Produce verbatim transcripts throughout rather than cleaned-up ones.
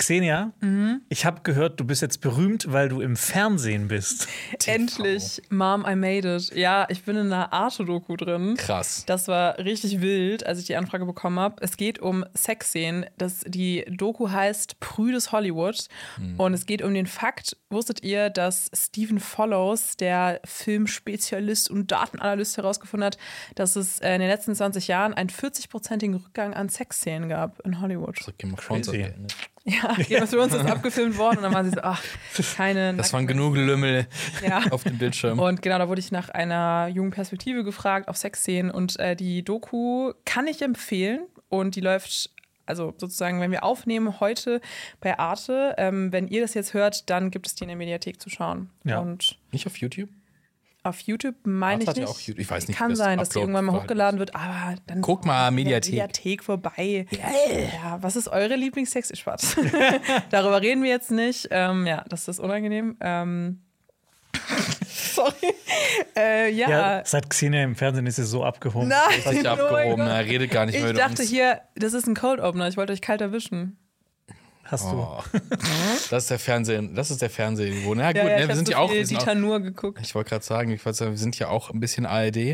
Xenia, mhm. ich habe gehört, du bist jetzt berühmt, weil du im Fernsehen bist. Endlich, Mom, I made it. Ja, ich bin in einer Arte-Doku drin. Krass. Das war richtig wild, als ich die Anfrage bekommen habe. Es geht um Sexszenen. Das, die Doku heißt Prüdes Hollywood. Mhm. Und es geht um den Fakt, wusstet ihr, dass Stephen Follows, der Filmspezialist und Datenanalyst, herausgefunden hat, dass es in den letzten zwanzig Jahren einen vierzig-prozentigen Rückgang an Sexszenen gab in Hollywood. So Game of Thrones. Ja, Game of Thrones ist abgefilmt worden und dann waren sie so, ach, keine Das waren genug Lümmel ja. auf dem Bildschirm. Und genau, da wurde ich nach einer jungen Perspektive gefragt auf Sexszenen und äh, die Doku kann ich empfehlen und die läuft, also sozusagen, wenn wir aufnehmen heute bei Arte, ähm, wenn ihr das jetzt hört, dann gibt es die in der Mediathek zu schauen. Ja. Und nicht auf YouTube? Auf YouTube meine ich nicht. Ja auch YouTube. Ich weiß nicht, kann sein, dass die irgendwann mal hochgeladen wird, aber dann guck mal, Mediathek. Mediathek vorbei. Yeah. Ja, was ist eure Lieblingstext? Spaß. Darüber reden wir jetzt nicht. Ähm, ja, das ist unangenehm. Ähm, sorry. Äh, ja. ja. Seit Xenia im Fernsehen ist sie so abgehoben. Nein, das ist nicht abgehoben. Er redet gar nicht ich mehr mit dachte uns. hier, das ist ein Cold Opener. Ich wollte euch kalt erwischen. Hast du. Oh. Das ist der Fernsehen, das ist der Fernsehen. Na gut, ja, ja, ne, wir sind so ja auch. Die Tanur geguckt. Ich wollte gerade sagen, ich wollte sagen, wir sind ja auch ein bisschen A R D.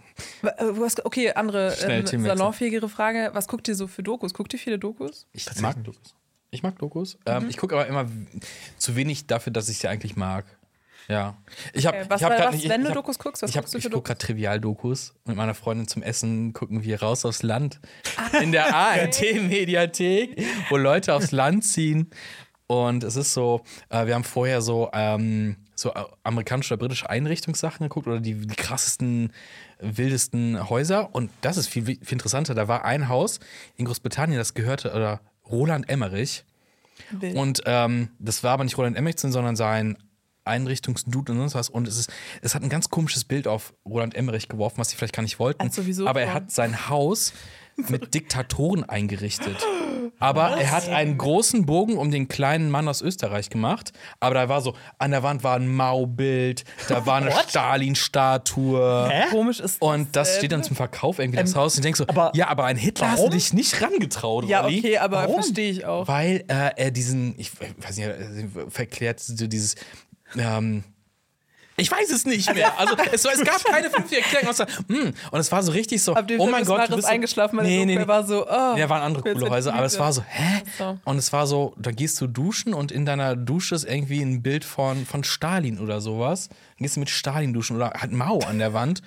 Okay, andere ähm, salonfähigere Frage. Was guckt ihr so für Dokus? Guckt ihr viele Dokus? Ich mag Dokus. Ich mag Dokus. Mhm. Ähm, ich gucke aber immer zu wenig dafür, dass ich sie eigentlich mag. Ja. Ich hab, okay, was, ich hab was grad, ich, wenn ich du hab, Dokus guckst, was ich hab, guckst du ich für guck Dokus? gerade Trivial-Dokus. Mit meiner Freundin zum Essen gucken wir raus aufs Land. In der A R D-Mediathek, wo Leute aufs Land ziehen. Und es ist so, äh, wir haben vorher so, ähm, so amerikanische oder britische Einrichtungssachen geguckt oder die, die krassesten, wildesten Häuser. Und das ist viel, viel interessanter. Da war ein Haus in Großbritannien, das gehörte oder Roland Emmerich. Wild. Und ähm, das war aber nicht Roland Emmerich, sondern sein Einrichtungsdude und sonst was. Und es, ist, es hat ein ganz komisches Bild auf Roland Emmerich geworfen, was sie vielleicht gar nicht wollten. Also sowieso aber er hat sein Haus mit Diktatoren eingerichtet. Aber was? Er hat einen großen Bogen um den kleinen Mann aus Österreich gemacht. Aber da war so, an der Wand war ein Mao-Bild, da war eine Stalin-Statue. Hä? Komisch ist das. Und das steht dann zum Verkauf irgendwie, das ähm, Haus. Und ich denk so, aber ja, aber ein Hitler warum? Hast du dich nicht rangetraut, ja, Olli. Okay, aber verstehe ich auch. Weil äh, er diesen, ich weiß nicht, verklärt dieses, ähm, ich weiß es nicht mehr. Also es, es gab keine fünfte Erklärung außer hm. Und es war so richtig so, oh mein Gott, du bist eingeschlafen, weil nee, nee, nee. war so, oh, ja, waren andere coole Häuser, aber es war so, hä? So. Und es war so, da gehst du duschen und in deiner Dusche ist irgendwie ein Bild von, von Stalin oder sowas. Dann gehst du mit Stalin duschen oder hat Mao an der Wand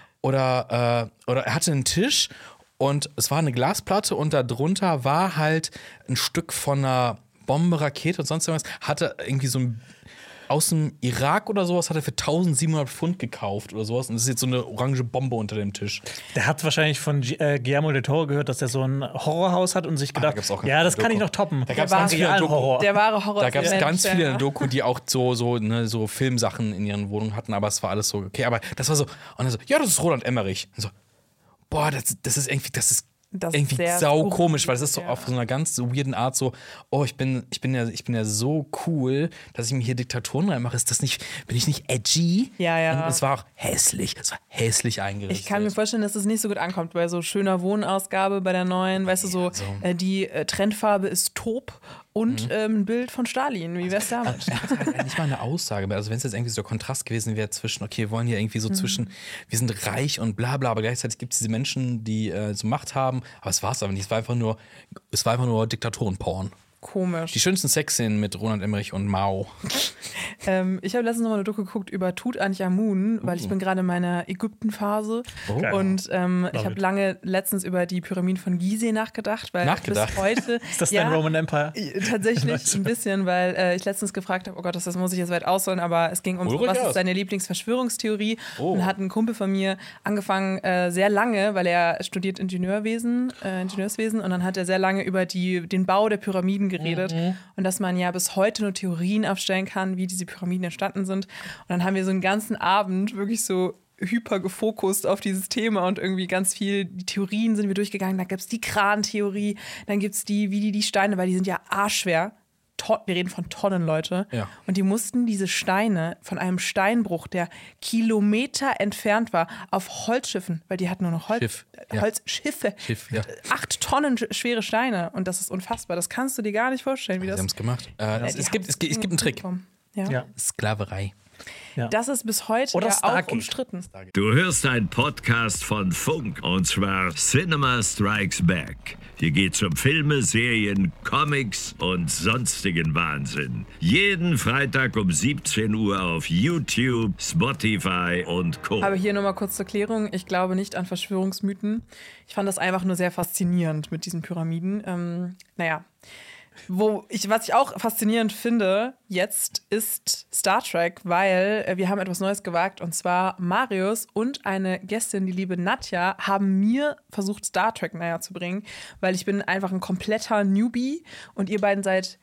oder äh, oder er hatte einen Tisch und es war eine Glasplatte und da drunter war halt ein Stück von einer Bombe, Rakete und sonst irgendwas. Hatte irgendwie so ein aus dem Irak oder sowas hat er für eintausendsiebenhundert Pfund gekauft oder sowas. Und das ist jetzt so eine orange Bombe unter dem Tisch. Der hat wahrscheinlich von G- äh, Guillermo del Toro gehört, dass er so ein Horrorhaus hat und sich gedacht, ah, da ja, das kann ich noch toppen. Da gab es ganz viele Horror. Der wahre Horror. Da gab es ganz viele ja. Doku, die auch so, so, ne, so Filmsachen in ihren Wohnungen hatten, aber es war alles so, okay, aber das war so, und er so, ja, das ist Roland Emmerich. Und so, boah, das, das ist irgendwie, das ist Das irgendwie sau komisch, weil es ist so ja. auf so einer ganz so weirden Art so, oh, ich bin, ich bin ja, ich bin ja so cool, dass ich mir hier Diktatoren reinmache. Ist das nicht, bin ich nicht edgy? Ja, ja. Und es war auch hässlich, es war hässlich eingerichtet. Ich kann mir vorstellen, dass es nicht so gut ankommt bei so schöner Wohnausgabe bei der neuen, weißt du, so, ja, so. Äh, die äh, Trendfarbe ist taub und mhm. ähm, ein Bild von Stalin. Wie wär's damit? Also, er hat halt nicht mal eine Aussage mehr. Also wenn es jetzt irgendwie so der Kontrast gewesen wäre zwischen, okay, wir wollen hier irgendwie so mhm. zwischen, wir sind reich und bla bla, aber gleichzeitig gibt es diese Menschen, die äh, so Macht haben. Aber es war es aber nicht. Es war einfach nur, es war einfach nur Diktatorenporn. Komisch. Die schönsten Sexszenen mit Roland Emmerich und Mao. ähm, ich habe letztens noch mal eine Doku geguckt über Tutanchamun, weil uh. ich bin gerade in meiner Ägypten-Phase. Oh. Und ähm, ich habe lange letztens über die Pyramiden von Gizeh nachgedacht. Weil nachgedacht? Bis heute, ist das ja, dein Roman Empire? Tatsächlich ein bisschen, weil äh, ich letztens gefragt habe, oh Gott, das, das muss ich jetzt weit ausholen, aber es ging um, so, was ist deine Lieblingsverschwörungstheorie? Oh. Und hat ein Kumpel von mir angefangen, äh, sehr lange, weil er studiert Ingenieurwesen, äh, Ingenieurswesen, und dann hat er sehr lange über die, den Bau der Pyramiden geredet mhm. und dass man ja bis heute nur Theorien aufstellen kann, wie diese Pyramiden entstanden sind. Und dann haben wir so einen ganzen Abend wirklich so hyper gefokust auf dieses Thema und irgendwie ganz viel, die Theorien sind wir durchgegangen. Da gibt es die Kran-Theorie, dann gibt es die, wie die die Steine, weil die sind ja arschschwer. To- wir reden von Tonnen, Leute. Ja. Und die mussten diese Steine von einem Steinbruch, der Kilometer entfernt war, auf Holzschiffen, weil die hatten nur noch Holz, Schiff, ja. Holzschiffe. Schiff, ja. Acht Tonnen schwere Steine. Und das ist unfassbar. Das kannst du dir gar nicht vorstellen, wie Sie das haben es gemacht. Äh, Ja, es, die es, gibt, es, gibt, es gibt einen Trick. Ja. Ja. Sklaverei. Ja. Das ist bis heute Oder ja auch Stargate. umstritten. Du hörst einen Podcast von Funk, und zwar Cinema Strikes Back. Hier geht's um Filme, Serien, Comics und sonstigen Wahnsinn. Jeden Freitag um siebzehn Uhr auf YouTube, Spotify und Co. Aber hier nochmal kurz zur Klärung. Ich glaube nicht an Verschwörungsmythen. Ich fand das einfach nur sehr faszinierend mit diesen Pyramiden. Ähm, naja. Wo ich, was ich auch faszinierend finde jetzt, ist Star Trek, weil äh, wir haben etwas Neues gewagt, und zwar Marius und eine Gästin, die liebe Nadja, haben mir versucht, Star Trek näher zu bringen, weil ich bin einfach ein kompletter Newbie und ihr beiden seid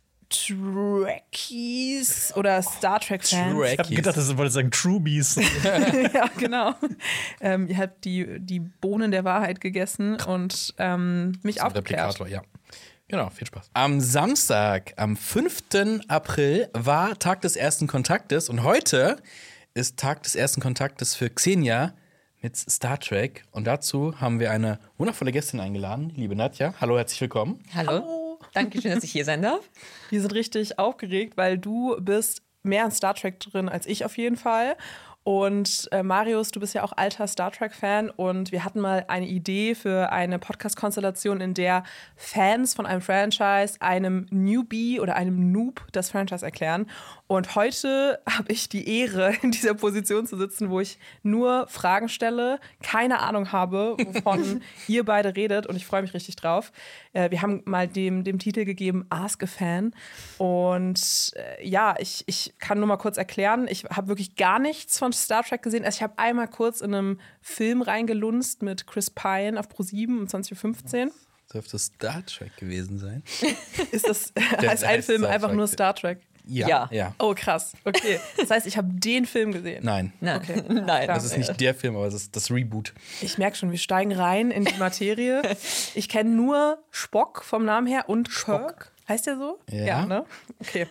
Trekkies oder Star Trek-Fans. Ich habe gedacht, das wollte sagen Trubies. Ja, genau. Ähm, ihr habt die, die Bohnen der Wahrheit gegessen und ähm, mich Zum aufgeklärt. Replikator, ja. Genau, viel Spaß. Am Samstag, am fünften April, war Tag des ersten Kontaktes und heute ist Tag des ersten Kontaktes für Xenia mit Star Trek. Und dazu haben wir eine wundervolle Gästin eingeladen, die liebe Nadja. Hallo, herzlich willkommen. Hallo. Hallo. Dankeschön, dass ich hier sein darf. Wir sind richtig aufgeregt, weil du bist mehr in Star Trek drin als ich auf jeden Fall. Und äh, Marius, du bist ja auch alter Star Trek-Fan, und wir hatten mal eine Idee für eine Podcast-Konstellation, in der Fans von einem Franchise einem Newbie oder einem Noob das Franchise erklären. Und heute habe ich die Ehre, in dieser Position zu sitzen, wo ich nur Fragen stelle, keine Ahnung habe, wovon ihr beide redet, und ich freue mich richtig drauf. Äh, wir haben mal dem, dem Titel gegeben, Ask a Fan. Und äh, ja, ich, ich kann nur mal kurz erklären, ich habe wirklich gar nichts von Star Trek gesehen. Also ich habe einmal kurz in einem Film reingelunzt mit Chris Pine auf ProSieben um zwanzig Uhr fünfzehn. Dürfte Star Trek gewesen sein? Ist das Der als ein heißt Film Star einfach Trek. nur Star Trek? Ja. Ja. ja. Oh, krass. Okay. Das heißt, ich habe den Film gesehen. Nein. Nein, Okay. nein. Das ist nicht der Film, aber das ist das Reboot. Ich merke schon, wir steigen rein in die Materie. Ich kenne nur Spock vom Namen her und Kirk. Heißt der so? Ja. Ne? Okay.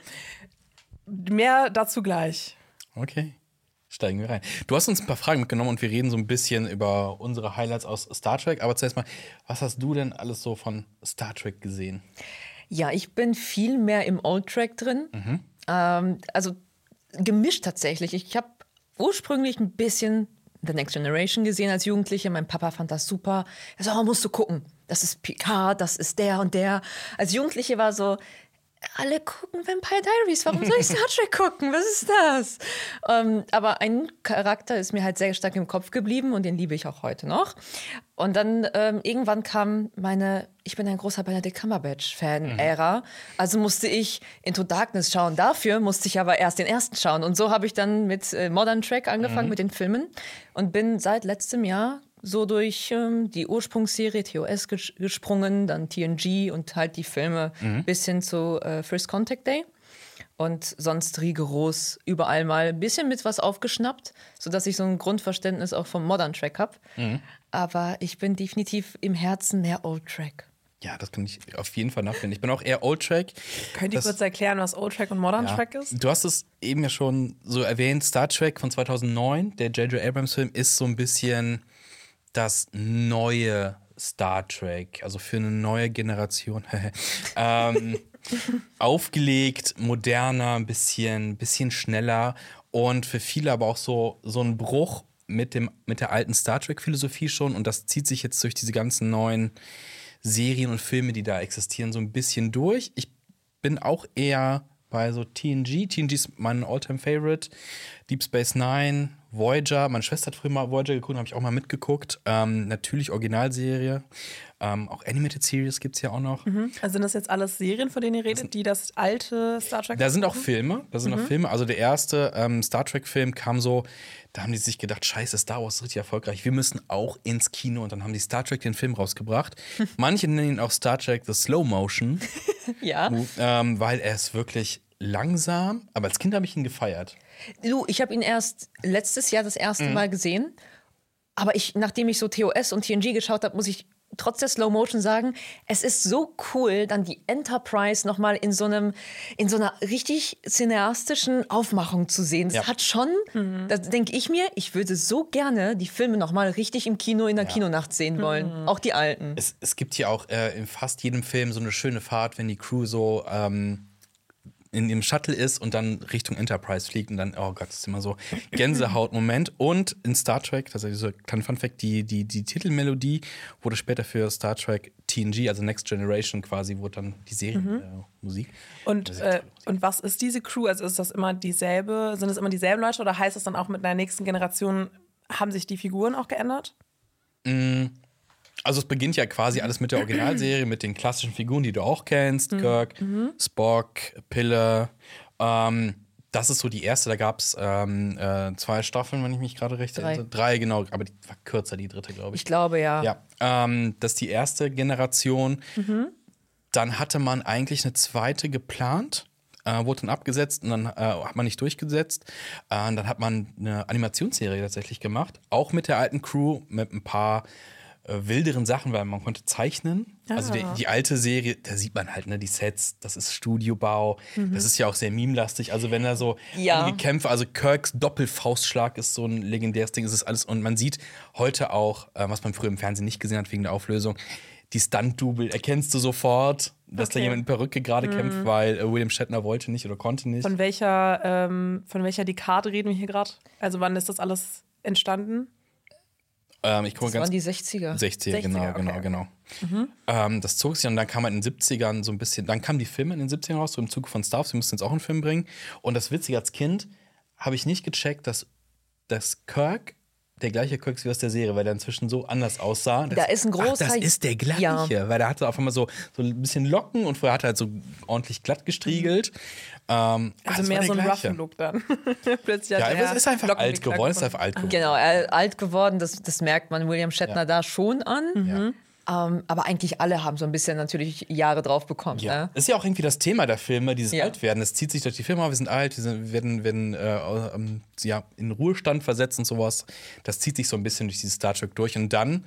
Mehr dazu gleich. Okay. Steigen wir rein. Du hast uns ein paar Fragen mitgenommen und wir reden so ein bisschen über unsere Highlights aus Star Trek. Aber zuerst mal, was hast du denn alles so von Star Trek gesehen? Ja, ich bin viel mehr im Old Track drin. Mhm. Ähm, also gemischt tatsächlich. Ich habe ursprünglich ein bisschen The Next Generation gesehen als Jugendliche. Mein Papa fand das super. Er so, oh, musst du gucken. Das ist Picard, das ist der und der. Als Jugendliche war so, alle gucken Vampire Diaries, warum soll ich Star Trek gucken? Was ist das? Ähm, aber ein Charakter ist mir halt sehr stark im Kopf geblieben, und den liebe ich auch heute noch. Und dann ähm, irgendwann kam meine, ich bin ein großer Benedict Cumberbatch-Fan-Ära, also musste ich Into Darkness schauen. Dafür musste ich aber erst den ersten schauen. Und so habe ich dann mit äh, Modern Trek angefangen, mhm. mit den Filmen, und bin seit letztem Jahr so durch ähm, die Ursprungsserie T O S ges- gesprungen, dann T N G und halt die Filme Mhm. bis hin zu äh, First Contact Day. Und sonst rigoros überall mal ein bisschen mit was aufgeschnappt, sodass ich so ein Grundverständnis auch vom Modern Track habe. Mhm. Aber ich bin definitiv im Herzen mehr Old Track. Ja, das kann ich auf jeden Fall nachfinden. Ich bin auch eher Old Track. Könnt ihr Das- kurz erklären, was Old Track und Modern Ja. Track ist? Du hast es eben ja schon so erwähnt, Star Trek von zweitausendneun, der J J Abrams-Film, ist so ein bisschen das neue Star Trek, also für eine neue Generation. ähm, aufgelegt, moderner, ein bisschen, bisschen schneller und für viele aber auch so, so ein Bruch mit, dem, mit der alten Star Trek-Philosophie schon, und das zieht sich jetzt durch diese ganzen neuen Serien und Filme, die da existieren, so ein bisschen durch. Ich bin auch eher bei so T N G. T N G ist mein All-Time-Favorite. Deep Space Nine, Voyager. Meine Schwester hat früher mal Voyager geguckt, habe ich auch mal mitgeguckt. Ähm, natürlich Originalserie. Ähm, auch Animated Series gibt es ja auch noch. Mhm. Also sind das jetzt alles Serien, von denen ihr redet, die das alte Star Trek Da sind auch machen? Filme. Da sind auch Filme. Also der erste ähm, Star Trek-Film kam so, da haben die sich gedacht, scheiße, Star Wars ist richtig erfolgreich. Wir müssen auch ins Kino. Und dann haben die Star Trek den Film rausgebracht. Manche nennen ihn auch Star Trek The Slow Motion. Ja. ähm, weil er ist wirklich langsam. Aber als Kind habe ich ihn gefeiert. Du, ich habe ihn erst letztes Jahr das erste Mal gesehen. Aber ich, nachdem ich so T O S und T N G geschaut habe, muss ich trotz der Slow Motion sagen, es ist so cool, dann die Enterprise nochmal in so einem, in so einer richtig cineastischen Aufmachung zu sehen. Das Ja. hat schon, mhm. da denke ich mir, ich würde so gerne die Filme nochmal richtig im Kino in der Ja. Kinonacht sehen wollen. Mhm. Auch die alten. Es, es gibt hier auch äh, in fast jedem Film so eine schöne Fahrt, wenn die Crew so ähm, in dem Shuttle ist und dann Richtung Enterprise fliegt und dann, oh Gott, das ist immer so Gänsehaut-Moment. Und in Star Trek, das ist so ein kleiner Funfact, die, die, die Titelmelodie wurde später für Star Trek T N G, also Next Generation quasi, wurde dann die Serienmusik. Mhm. Äh, und, äh, und was ist diese Crew? Also ist das immer dieselbe, sind es immer dieselben Leute oder heißt das dann auch mit einer nächsten Generation, haben sich die Figuren auch geändert? Mm. Also es beginnt ja quasi alles mit der Originalserie, mit den klassischen Figuren, die du auch kennst. Mhm. Kirk, mhm. Spock, Pille. Ähm, das ist so die erste. Da gab es ähm, äh, zwei Staffeln, wenn ich mich gerade recht erinnere. Drei. Drei, genau. Aber die war kürzer, die dritte, glaube ich. Ich glaube, ja. Ja, ähm, das ist die erste Generation. Mhm. Dann hatte man eigentlich eine zweite geplant. Äh, wurde dann abgesetzt und dann äh, hat man nicht durchgesetzt. Äh, und dann hat man eine Animationsserie tatsächlich gemacht. Auch mit der alten Crew, mit ein paar wilderen Sachen, weil man konnte zeichnen. Ah. Also die, die alte Serie, da sieht man halt, ne, die Sets, das ist Studiobau, mhm. das ist ja auch sehr meme-lastig. Also wenn da so ja. einige Kämpfe, also Kirks Doppelfaustschlag ist so ein legendäres Ding, es ist alles. Und man sieht heute auch, äh, was man früher im Fernsehen nicht gesehen hat wegen der Auflösung, die Stunt-Double erkennst du sofort, dass okay. da jemand in Perücke gerade mhm. kämpft, weil äh, William Shatner wollte nicht oder konnte nicht. Von welcher, ähm, von welcher Dekade reden wir hier gerade? Also wann ist das alles entstanden? Ähm, ich das ganz waren die sechziger. sechziger, genau, okay. genau, genau. Mhm. Ähm, das zog sich und dann kam man in den siebzigern so ein bisschen, dann kamen die Filme in den siebzigern raus, so im Zuge von Star Wars, wir mussten jetzt auch einen Film bringen. Und das Witzige, als Kind habe ich nicht gecheckt, dass, dass Kirk der gleiche Kirk ist wie aus der Serie, weil der inzwischen so anders aussah. Das, da ist ein großer... Ach, das ist der gleiche, ja. Weil der hatte auf einmal so, so ein bisschen Locken und vorher hat er halt so ordentlich glatt gestriegelt. Ähm, also ach, mehr so ein roughen Look dann. Plötzlich ja, es ist einfach alt geworden, ist einfach alt geworden. Genau, äh, alt geworden, das, das merkt man William Shatner ja. da schon an. Mhm. Ähm, aber eigentlich alle haben so ein bisschen natürlich Jahre drauf bekommen. Ja. Ne? Das ist ja auch irgendwie das Thema der Filme, dieses ja. Altwerden. Das zieht sich durch die Filme, wir sind alt, wir sind, werden, werden äh, ähm, ja, in Ruhestand versetzt und sowas. Das zieht sich so ein bisschen durch dieses Star Trek durch. Und dann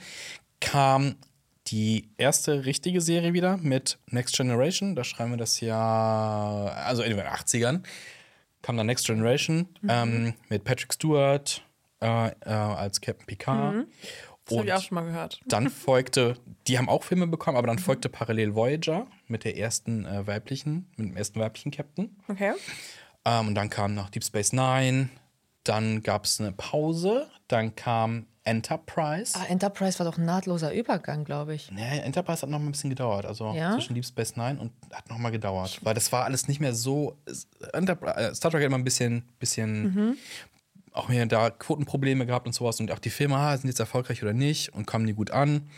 kam die erste richtige Serie wieder mit Next Generation. Da schreiben wir das Jahr, also in den achtzigern, kam dann Next Generation mhm. ähm, mit Patrick Stewart äh, äh, als Captain Picard. Mhm. Das habe ich auch schon mal gehört. Dann folgte, die haben auch Filme bekommen, aber dann folgte parallel Voyager mit der ersten äh, weiblichen, mit dem ersten weiblichen Captain. Okay. Ähm, und dann kam noch Deep Space Nine. Dann gab es eine Pause. Dann kam Enterprise. Ah, Enterprise war doch ein nahtloser Übergang, glaube ich. Nee, Enterprise hat noch mal ein bisschen gedauert. Also ja? zwischen Deep Space Nine und hat noch mal gedauert. Weil das war alles nicht mehr so. Enterprise, Star Trek hat immer ein bisschen, bisschen mhm. auch mehr da Quotenprobleme gehabt und sowas. Und auch die Filme, ah, sind jetzt erfolgreich oder nicht und kommen die gut an.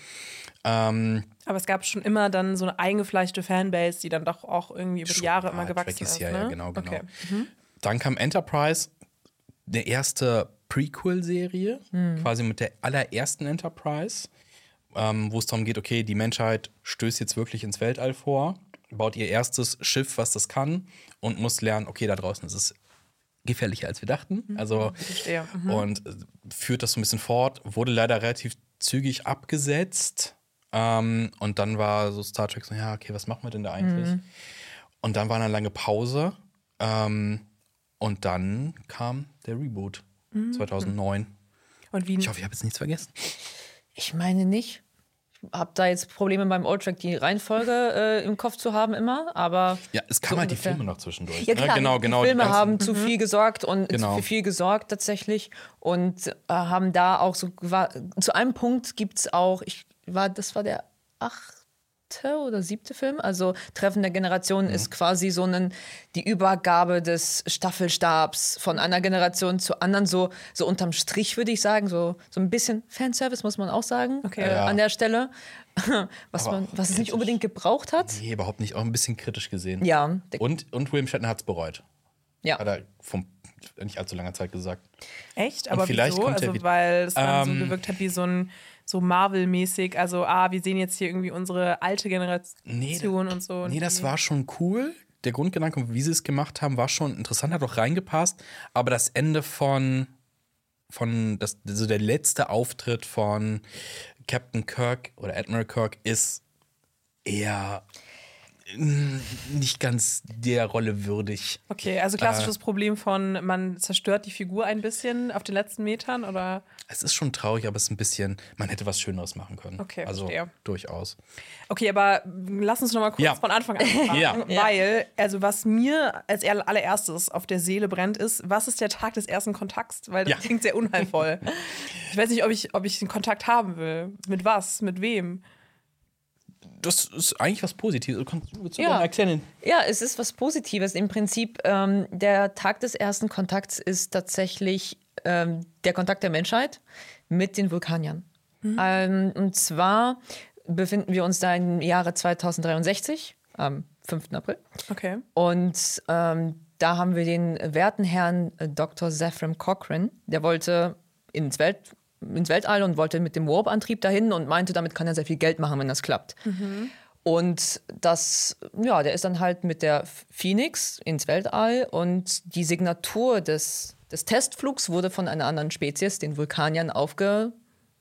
Ähm, Aber es gab schon immer dann so eine eingefleischte Fanbase, die dann doch auch irgendwie über die Jahre ja, immer gewachsen ist. Ja, ne? ja, genau, genau. Okay. Mhm. Dann kam Enterprise, der erste Prequel-Serie, mhm. quasi mit der allerersten Enterprise, ähm, wo es darum geht, okay, die Menschheit stößt jetzt wirklich ins Weltall vor, baut ihr erstes Schiff, was das kann, und muss lernen, okay, da draußen ist es gefährlicher, als wir dachten. Also, mhm. Und äh, führt das so ein bisschen fort, wurde leider relativ zügig abgesetzt. Ähm, und dann war so Star Trek so, ja, okay, was machen wir denn da eigentlich? Mhm. Und dann war eine lange Pause. Ähm, und dann kam der Reboot mhm. zweitausendneun. Und wie? Ich hoffe, ich habe jetzt nichts vergessen. Ich meine nicht. Ich habe da jetzt Probleme beim Old Track, die Reihenfolge äh, im Kopf zu haben immer, aber... Ja, es kamen so halt ungefähr. die Filme noch zwischendurch. Ja, klar, ne? genau, die genau, Filme die haben zu viel gesorgt und genau. für viel gesorgt tatsächlich und äh, haben da auch so... War, zu einem Punkt gibt es auch, ich war, das war der achte oder siebte Film, also Treffen der Generationen mhm. ist quasi so ein, die Übergabe des Staffelstabs von einer Generation zur anderen, so, so unterm Strich würde ich sagen, so, so ein bisschen Fanservice muss man auch sagen, okay. äh, ja. an der Stelle, was, Aber man, was es nicht unbedingt gebraucht hat. Nee, überhaupt nicht, auch ein bisschen kritisch gesehen. Ja. Und, und William Shatner hat es bereut. Ja. Hat er vor nicht allzu langer Zeit gesagt. Echt? Aber vielleicht wieso? kommt Also, wieder, weil es dann ähm, so gewirkt hat wie so ein so Marvel-mäßig, also ah, wir sehen jetzt hier irgendwie unsere alte Generation nee, und so. Nee, das war schon cool. Der Grundgedanke, wie sie es gemacht haben, war schon interessant, hat auch reingepasst. Aber das Ende von, von das, also der letzte Auftritt von Captain Kirk oder Admiral Kirk ist eher nicht ganz der Rolle würdig. Okay, also klassisches äh, Problem von, man zerstört die Figur ein bisschen auf den letzten Metern, oder? Es ist schon traurig, aber es ist ein bisschen, man hätte was Schöneres machen können. Okay, also verstehe. Durchaus. Okay, aber lass uns noch mal kurz ja. von Anfang an anfangen. Ja. Weil, also was mir als allererstes auf der Seele brennt, ist, was ist der Tag des ersten Kontakts? Weil das ja. klingt sehr unheilvoll. Ich weiß nicht, ob ich, ob ich einen Kontakt haben will. Mit was? Mit wem? Das ist eigentlich was Positives. Kannst du ja. gerne erklären? Ja, es ist was Positives. Im Prinzip, ähm, der Tag des ersten Kontakts ist tatsächlich ähm, der Kontakt der Menschheit mit den Vulkaniern. Mhm. Ähm, und zwar befinden wir uns da im Jahre zweitausenddreiundsechzig, am fünften April. Okay. Und ähm, da haben wir den werten Herrn Doktor Zefram Cochrane, der wollte ins Welt ins Weltall und wollte mit dem Warp-Antrieb dahin und meinte, damit kann er sehr viel Geld machen, wenn das klappt. Mhm. Und das, ja, der ist dann halt mit der Phoenix ins Weltall und die Signatur des, des Testflugs wurde von einer anderen Spezies, den Vulkaniern, aufgesammelt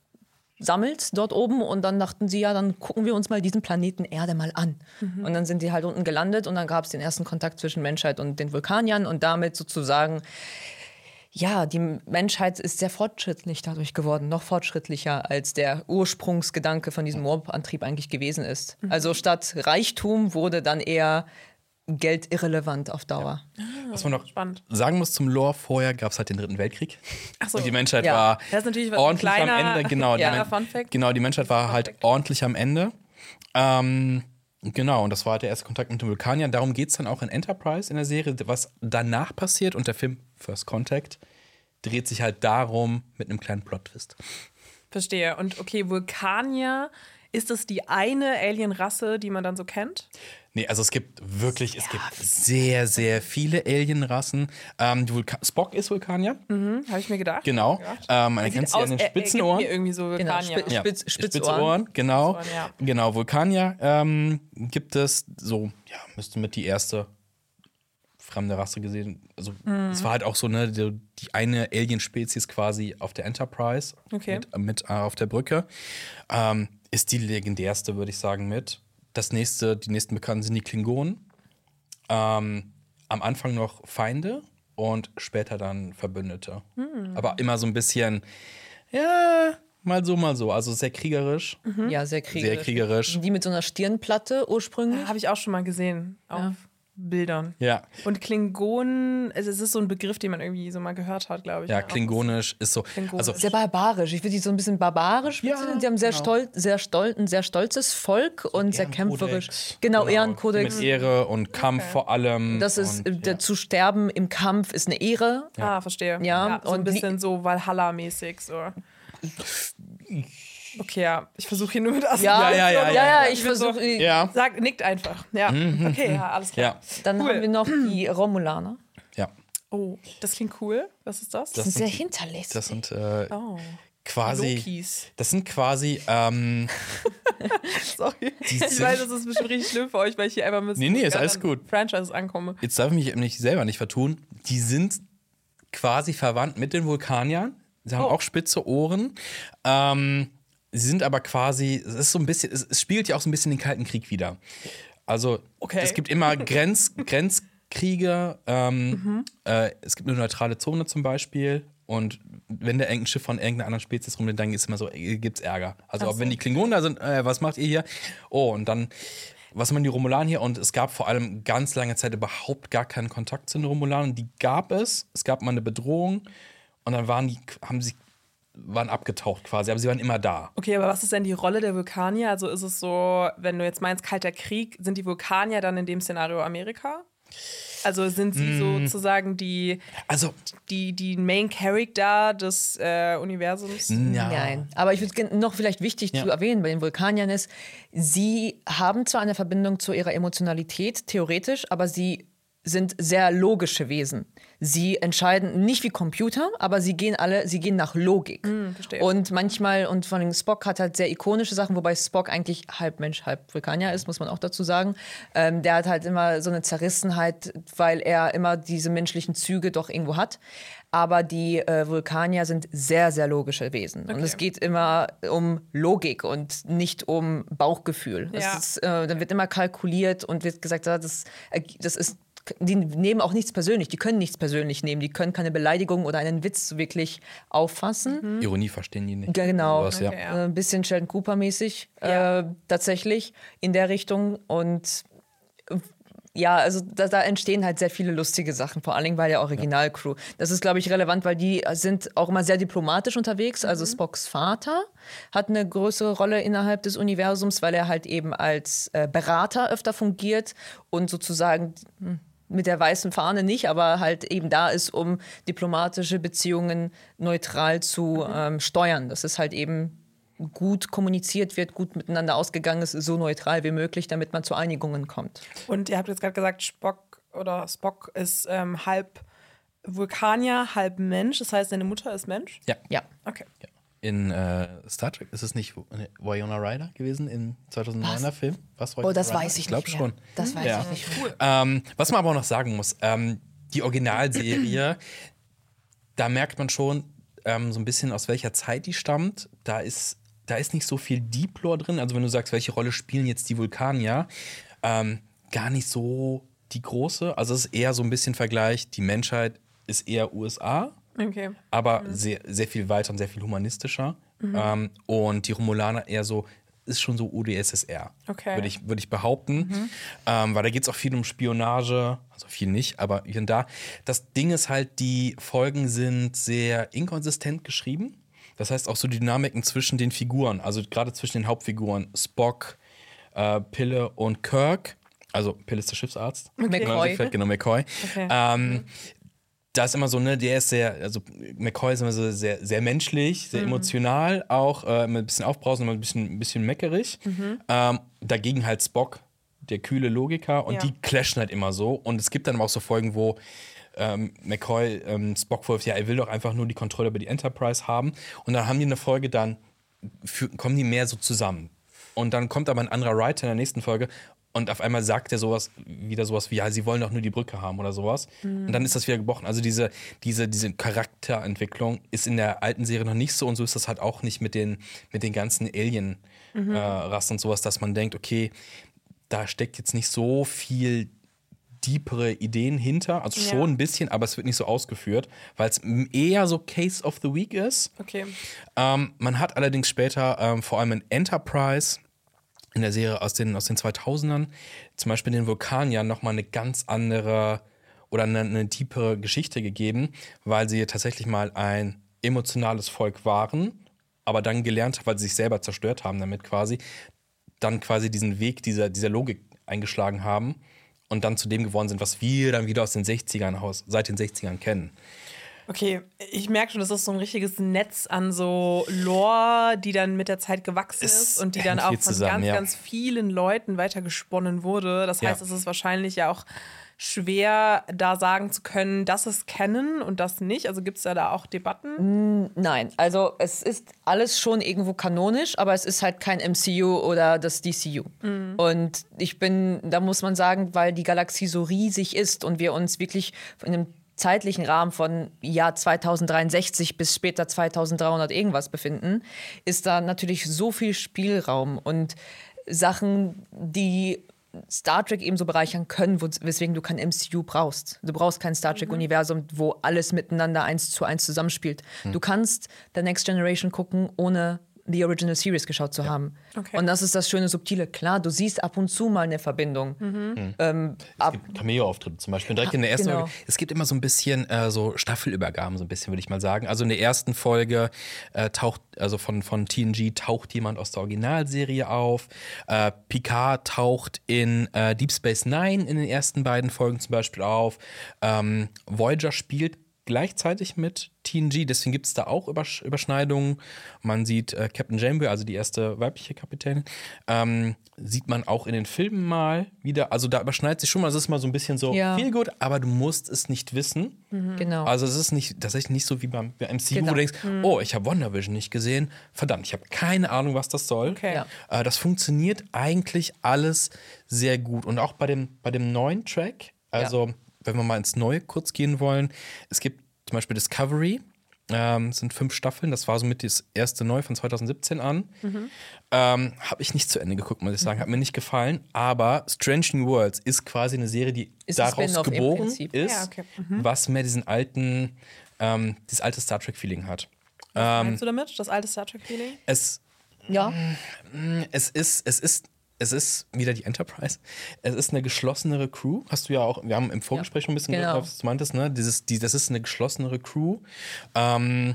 dort oben und dann dachten sie, ja, dann gucken wir uns mal diesen Planeten Erde mal an. Mhm. Und dann sind die halt unten gelandet und dann gab es den ersten Kontakt zwischen Menschheit und den Vulkaniern und damit sozusagen ja, die Menschheit ist sehr fortschrittlich dadurch geworden, noch fortschrittlicher, als der Ursprungsgedanke von diesem Warp-Antrieb eigentlich gewesen ist. Mhm. Also statt Reichtum wurde dann eher Geld irrelevant auf Dauer. Ja. Ah, was man noch spannend sagen muss zum Lore, vorher gab es halt den Dritten Weltkrieg. Ach so. Und die Menschheit ja. war das ist natürlich ordentlich kleiner, am Ende. Genau, ja, die, Men- genau die Menschheit war halt ordentlich am Ende. Ähm, Genau, und das war halt der erste Kontakt mit den Vulkaniern. Darum geht es dann auch in Enterprise in der Serie. Was danach passiert und der Film First Contact dreht sich halt darum mit einem kleinen Plot-Twist. Verstehe. Und okay, Vulkanier, ist das die eine Alien-Rasse, die man dann so kennt? Nee, also es gibt wirklich, ja. es gibt sehr, sehr viele Alien-Rassen. Ähm, die Vulka- Spock ist Vulkanier. Mhm, habe ich mir gedacht. Genau. Ähm, man erkennt sie an den Spitzenohren. Er, er irgendwie so Vulkanier. Genau, Spitz, Spitz, ja. Spitzohren, genau. Spitzohren, ja. Genau, Vulkanier ähm, gibt es so, ja, müsste mit die erste fremde Rasse gesehen. Also mhm. es war halt auch so, ne, die, die eine Alien-Spezies quasi auf der Enterprise okay. mit, mit äh, auf der Brücke. Ähm, ist die legendärste, würde ich sagen, mit. Das nächste, die nächsten Bekannten sind die Klingonen. Ähm, am Anfang noch Feinde und später dann Verbündete. Hm. Aber immer so ein bisschen, ja, mal so, mal so. Also sehr kriegerisch. Mhm. Ja, sehr kriegerisch. Sehr kriegerisch. Die mit so einer Stirnplatte ursprünglich. Ja, habe ich auch schon mal gesehen. Auf ja. Bildern. Ja. Und Klingonen, also es ist so ein Begriff, den man irgendwie so mal gehört hat, glaube ich. Ja, klingonisch ist so. Klingonisch. Also sehr barbarisch. Ich würde die so ein bisschen barbarisch ja, bezeichnen. Die haben sehr, genau. stolz, sehr stolz, ein sehr stolzes Volk so und sehr kämpferisch. Genau, genau, Ehrenkodex. Mit Ehre und Kampf okay. vor allem. Das ist, und, der, ja. zu sterben im Kampf ist eine Ehre. Ja. Ah, verstehe. Ja, ja so und ein bisschen so Valhalla-mäßig. So. Okay, ja, ich versuche hier nur mit Assoziationen. Ja, ja, ja, ja, ja, ich versuche. Ja. Sag, nickt einfach. Ja, okay, ja, alles klar. Ja. Dann cool. haben wir noch die Romulaner. Ja. Oh, das klingt cool. Was ist das? Das, das sind sehr hinterlistig. Das sind äh, oh. quasi. Lokis. Das sind quasi. Ähm, Sorry. Ich weiß, das ist bestimmt richtig schlimm für euch, weil ich hier einfach mit nee, nee, ist alles gut. Franchises ankomme. Jetzt darf ich mich nicht selber nicht vertun. Die sind quasi verwandt mit den Vulkaniern. Sie haben oh. auch spitze Ohren. Ähm, sie sind aber quasi, es ist so ein bisschen, es, es spiegelt ja auch so ein bisschen den Kalten Krieg wider. Also okay. es gibt immer Grenz, Grenzkriege, ähm, mhm. äh, es gibt eine neutrale Zone zum Beispiel. Und wenn da irgendein Schiff von irgendeiner anderen Spezies rumläuft, dann ist immer so, äh, gibt's Ärger. Also so. auch wenn die Klingonen da sind, äh, was macht ihr hier? Oh, und dann, was machen die Romulaner hier? Und es gab vor allem ganz lange Zeit überhaupt gar keinen Kontakt zu den Romulanern. Die gab es, es gab mal eine Bedrohung. Und dann waren die, haben sie, waren abgetaucht quasi, aber sie waren immer da. Okay, aber was ist denn die Rolle der Vulkanier? Also ist es so, wenn du jetzt meinst, Kalter Krieg, sind die Vulkanier dann in dem Szenario Amerika? Also sind sie mm. sozusagen die, also, die, die Main Character des äh, Universums? Ja. Nein, aber ich würde noch vielleicht wichtig ja. zu erwähnen bei den Vulkaniern ist, sie haben zwar eine Verbindung zu ihrer Emotionalität, theoretisch, aber sie sind sehr logische Wesen. Sie entscheiden nicht wie Computer, aber sie gehen alle, sie gehen nach Logik. Mm, verstehe. Und manchmal, und vor allem Spock hat halt sehr ikonische Sachen, wobei Spock eigentlich halb Mensch, halb Vulkanier ist, muss man auch dazu sagen. Ähm, der hat halt immer so eine Zerrissenheit, weil er immer diese menschlichen Züge doch irgendwo hat. Aber die äh, Vulkanier sind sehr, sehr logische Wesen. Okay. Und es geht immer um Logik und nicht um Bauchgefühl. Ja. Es ist, äh, dann wird immer kalkuliert und wird gesagt, das, das ist, die nehmen auch nichts persönlich. Die können nichts persönlich nehmen. Die können keine Beleidigung oder einen Witz wirklich auffassen. Mhm. Ironie verstehen die nicht. Genau. Was, ja. Okay, ja. Ein bisschen Sheldon Cooper-mäßig Ja. äh, tatsächlich in der Richtung. Und ja, also da, da entstehen halt sehr viele lustige Sachen, vor allen Dingen bei der Originalcrew. Das ist, glaube ich, relevant, weil die sind auch immer sehr diplomatisch unterwegs. Also Spocks Vater hat eine größere Rolle innerhalb des Universums, weil er halt eben als äh, Berater öfter fungiert und sozusagen hm, mit der weißen Fahne nicht, aber halt eben da ist, um diplomatische Beziehungen neutral zu ähm, steuern. Das ist halt eben gut kommuniziert wird, gut miteinander ausgegangen ist, so neutral wie möglich, damit man zu Einigungen kommt. Und ihr habt jetzt gerade gesagt, Spock oder Spock ist ähm, halb Vulkanier, halb Mensch. Das heißt, seine Mutter ist Mensch? Ja. Ja. Okay. Ja. In äh, Star Trek ist es nicht Winona Ryder gewesen im zweitausenddreier Film? Was, Oh, das weiß ich, ich glaub nicht mehr. schon. Das weiß Ja. ich nicht. Cool. Ähm, was man aber auch noch sagen muss, ähm, die Originalserie, da merkt man schon ähm, so ein bisschen, aus welcher Zeit die stammt. Da ist, da ist nicht so viel Deep Lore drin. Also wenn du sagst, welche Rolle spielen jetzt die Vulkanier, ähm, gar nicht so die große. Also es ist eher so ein bisschen Vergleich, die Menschheit ist eher U S A, Okay. aber mhm. sehr, sehr viel weiter und sehr viel humanistischer. Mhm. Ähm, und die Romulaner eher so, ist schon so U d S S R, Okay. würde ich, würd ich behaupten. Mhm. Ähm, weil da geht es auch viel um Spionage, also viel nicht, aber hier und da. Das Ding ist halt, die Folgen sind sehr inkonsistent geschrieben. Das heißt auch so die Dynamiken zwischen den Figuren, also gerade zwischen den Hauptfiguren Spock, äh, Pille und Kirk. Also Pille ist der Schiffsarzt. Okay. McCoy. Genau, genau McCoy. Okay. Ähm, da ist immer so, ne, der ist sehr, also McCoy ist immer so sehr, sehr menschlich, sehr mhm. emotional, auch äh, immer ein bisschen aufbrausend, immer ein bisschen, ein bisschen meckerig. Mhm. Ähm, dagegen halt Spock, der kühle Logiker, und ja. die clashen halt immer so. Und es gibt dann aber auch so Folgen, wo ähm, McCoy ähm, Spock vorwirft, ja, er will doch einfach nur die Kontrolle über die Enterprise haben. Und dann haben die eine Folge, dann für, kommen die mehr so zusammen. Und dann kommt aber ein anderer Writer in der nächsten Folge und auf einmal sagt er sowas, wieder sowas wie, ja, sie wollen doch nur die Brücke haben oder sowas. Mhm. Und dann ist das wieder gebrochen. Also diese, diese, diese Charakterentwicklung ist in der alten Serie noch nicht so, und so ist das halt auch nicht mit den, mit den ganzen Alien-Rassen mhm. äh, und sowas, dass man denkt, okay, da steckt jetzt nicht so viel deepere Ideen hinter, also schon ja. ein bisschen, aber es wird nicht so ausgeführt, weil es eher so Case of the Week ist. Okay. Ähm, man hat allerdings später ähm, vor allem in Enterprise in der Serie aus den, aus den zweitausendern, zum Beispiel den Vulkaniern, nochmal eine ganz andere oder eine, eine tiefere Geschichte gegeben, weil sie tatsächlich mal ein emotionales Volk waren, aber dann gelernt, weil sie sich selber zerstört haben damit quasi, dann quasi diesen Weg dieser, dieser Logik eingeschlagen haben und dann zu dem geworden sind, was wir dann wieder aus den sechzigern, aus, seit den sechzigern kennen. Okay, ich merke schon, das ist so ein richtiges Netz an so Lore, die dann mit der Zeit gewachsen es ist und die dann auch von zusammen, ganz, ja. ganz vielen Leuten weitergesponnen wurde. Das heißt, ja. es ist wahrscheinlich ja auch schwer, da sagen zu können, das ist Canon und das nicht. Also gibt es da, da auch Debatten? Nein, also es ist alles schon irgendwo kanonisch, aber es ist halt kein M C U oder das D C U. Mhm. Und ich bin, da muss man sagen, weil die Galaxie so riesig ist und wir uns wirklich in einem zeitlichen Rahmen von Jahr zweitausenddreiundsechzig bis später zweitausenddreihundert irgendwas befinden, ist da natürlich so viel Spielraum und Sachen, die Star Trek eben so bereichern können, weswegen du kein M C U brauchst. Du brauchst kein Star Trek-Universum, wo alles miteinander eins zu eins zusammenspielt. Mhm. Du kannst The Next Generation gucken, ohne die Original Series geschaut zu ja. haben. Okay. Und das ist das schöne Subtile. Klar, du siehst ab und zu mal eine Verbindung. Mhm. Ähm, es gibt Cameo-Auftritte zum Beispiel. Direkt in der ersten genau. Folge. Es gibt immer so ein bisschen äh, so Staffelübergaben, so ein bisschen, würde ich mal sagen. Also in der ersten Folge äh, taucht, also von, von T N G taucht jemand aus der Originalserie auf. Äh, Picard taucht in äh, Deep Space Nine in den ersten beiden Folgen zum Beispiel auf. Ähm, Voyager spielt gleichzeitig mit T N G, deswegen gibt es da auch Übersch- Überschneidungen. Man sieht äh, Captain Janeway, also die erste weibliche Kapitänin, ähm, sieht man auch in den Filmen mal wieder. Also da überschneidet sich schon mal, es ist mal so ein bisschen so Ja. viel gut, aber du musst es nicht wissen. Genau. Also es ist nicht, tatsächlich nicht so wie beim M C U, Genau. wo du denkst, oh, ich habe WandaVision nicht gesehen. Verdammt, ich habe keine Ahnung, was das soll. Okay. Ja. Äh, das funktioniert eigentlich alles sehr gut. Und auch bei dem, bei dem neuen Track, also wenn wir mal ins Neue kurz gehen wollen, es gibt zum Beispiel Discovery, ähm, sind fünf Staffeln, das war somit das erste Neu von zwanzig siebzehn an. Mhm. Ähm, habe ich nicht zu Ende geguckt, muss ich sagen, hat mir nicht gefallen, aber Strange New Worlds ist quasi eine Serie, die Ist ein daraus Spin-off im geboren Prinzip. ist, Ja, okay. was mehr diesen alten, ähm, dieses alte Star Trek-Feeling hat. Was Ähm, meinst du damit? Das alte Star Trek-Feeling? es Ja. es ist, es ist, es ist wieder die Enterprise. Es ist eine geschlossenere Crew. Hast du ja auch, wir haben im Vorgespräch schon ein bisschen genau. gehört, was du meintest, ne? Dieses, die, das ist eine geschlossenere Crew. Ähm,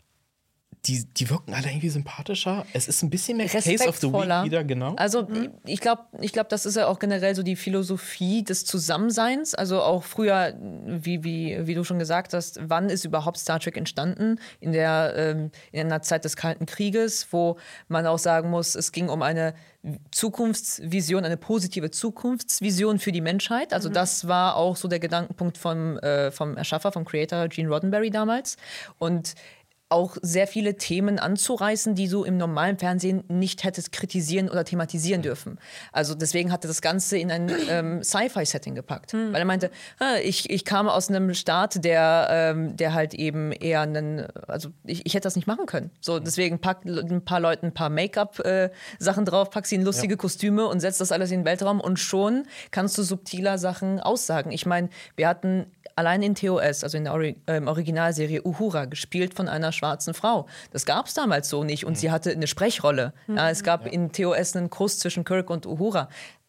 die, die wirken alle irgendwie sympathischer. Es ist ein bisschen mehr Case of the Week Respektvoller. wieder, genau. Also ich glaube, ich glaub, das ist ja auch generell so die Philosophie des Zusammenseins. Also auch früher, wie, wie, wie du schon gesagt hast, wann ist überhaupt Star Trek entstanden? In der ähm, in einer Zeit des Kalten Krieges, wo man auch sagen muss, es ging um eine Zukunftsvision, eine positive Zukunftsvision für die Menschheit. Also das war auch so der Gedankenpunkt vom, äh, vom Erschaffer, vom Creator Gene Roddenberry damals. Und auch sehr viele Themen anzureißen, die du im normalen Fernsehen nicht hättest kritisieren oder thematisieren dürfen. Also deswegen hat er das Ganze in ein ähm, Sci-Fi-Setting gepackt. Weil er meinte, ah, ich, ich kam aus einem Staat, der, ähm, der halt eben eher einen, also ich, ich hätte das nicht machen können. So, deswegen pack ein paar Leuten ein paar Make-up-Sachen drauf, pack sie in lustige Kostüme und setz das alles in den Weltraum und schon kannst du subtiler Sachen aussagen. Ich meine, wir hatten allein in T O S, also in der Ori- ähm, Originalserie Uhura, gespielt von einer schwarzen Frau. Das gab es damals so nicht und sie hatte eine Sprechrolle. Ja, es gab in T O S einen Kuss zwischen Kirk und Uhura.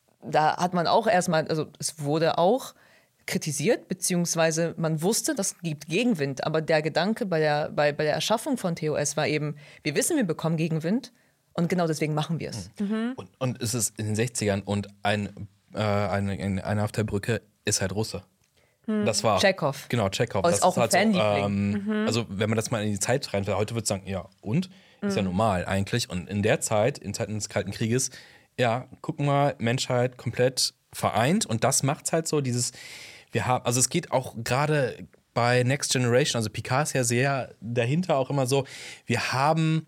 Da hat man auch erstmal, also es wurde auch kritisiert, beziehungsweise man wusste, das gibt Gegenwind. Aber der Gedanke bei der, bei, bei der Erschaffung von T O S war eben, wir wissen, wir bekommen Gegenwind und genau deswegen machen wir es. Und, und es ist in den sechzigern und ein, äh, eine, eine, einer auf der Brücke ist halt Russe. Das war Chekhov. Genau, Chekhov. Oh, Das ist auch ein halt so, Fanliebling. ähm, Also wenn man das mal in die Zeit reinfällt, heute würde ich sagen, ja und? Ist ja normal eigentlich. Und in der Zeit, in Zeiten des Kalten Krieges, ja, guck mal, Menschheit komplett vereint. Und das macht's halt so, dieses, wir haben, also es geht auch gerade bei Next Generation, also Picard ist ja sehr dahinter auch immer so, wir haben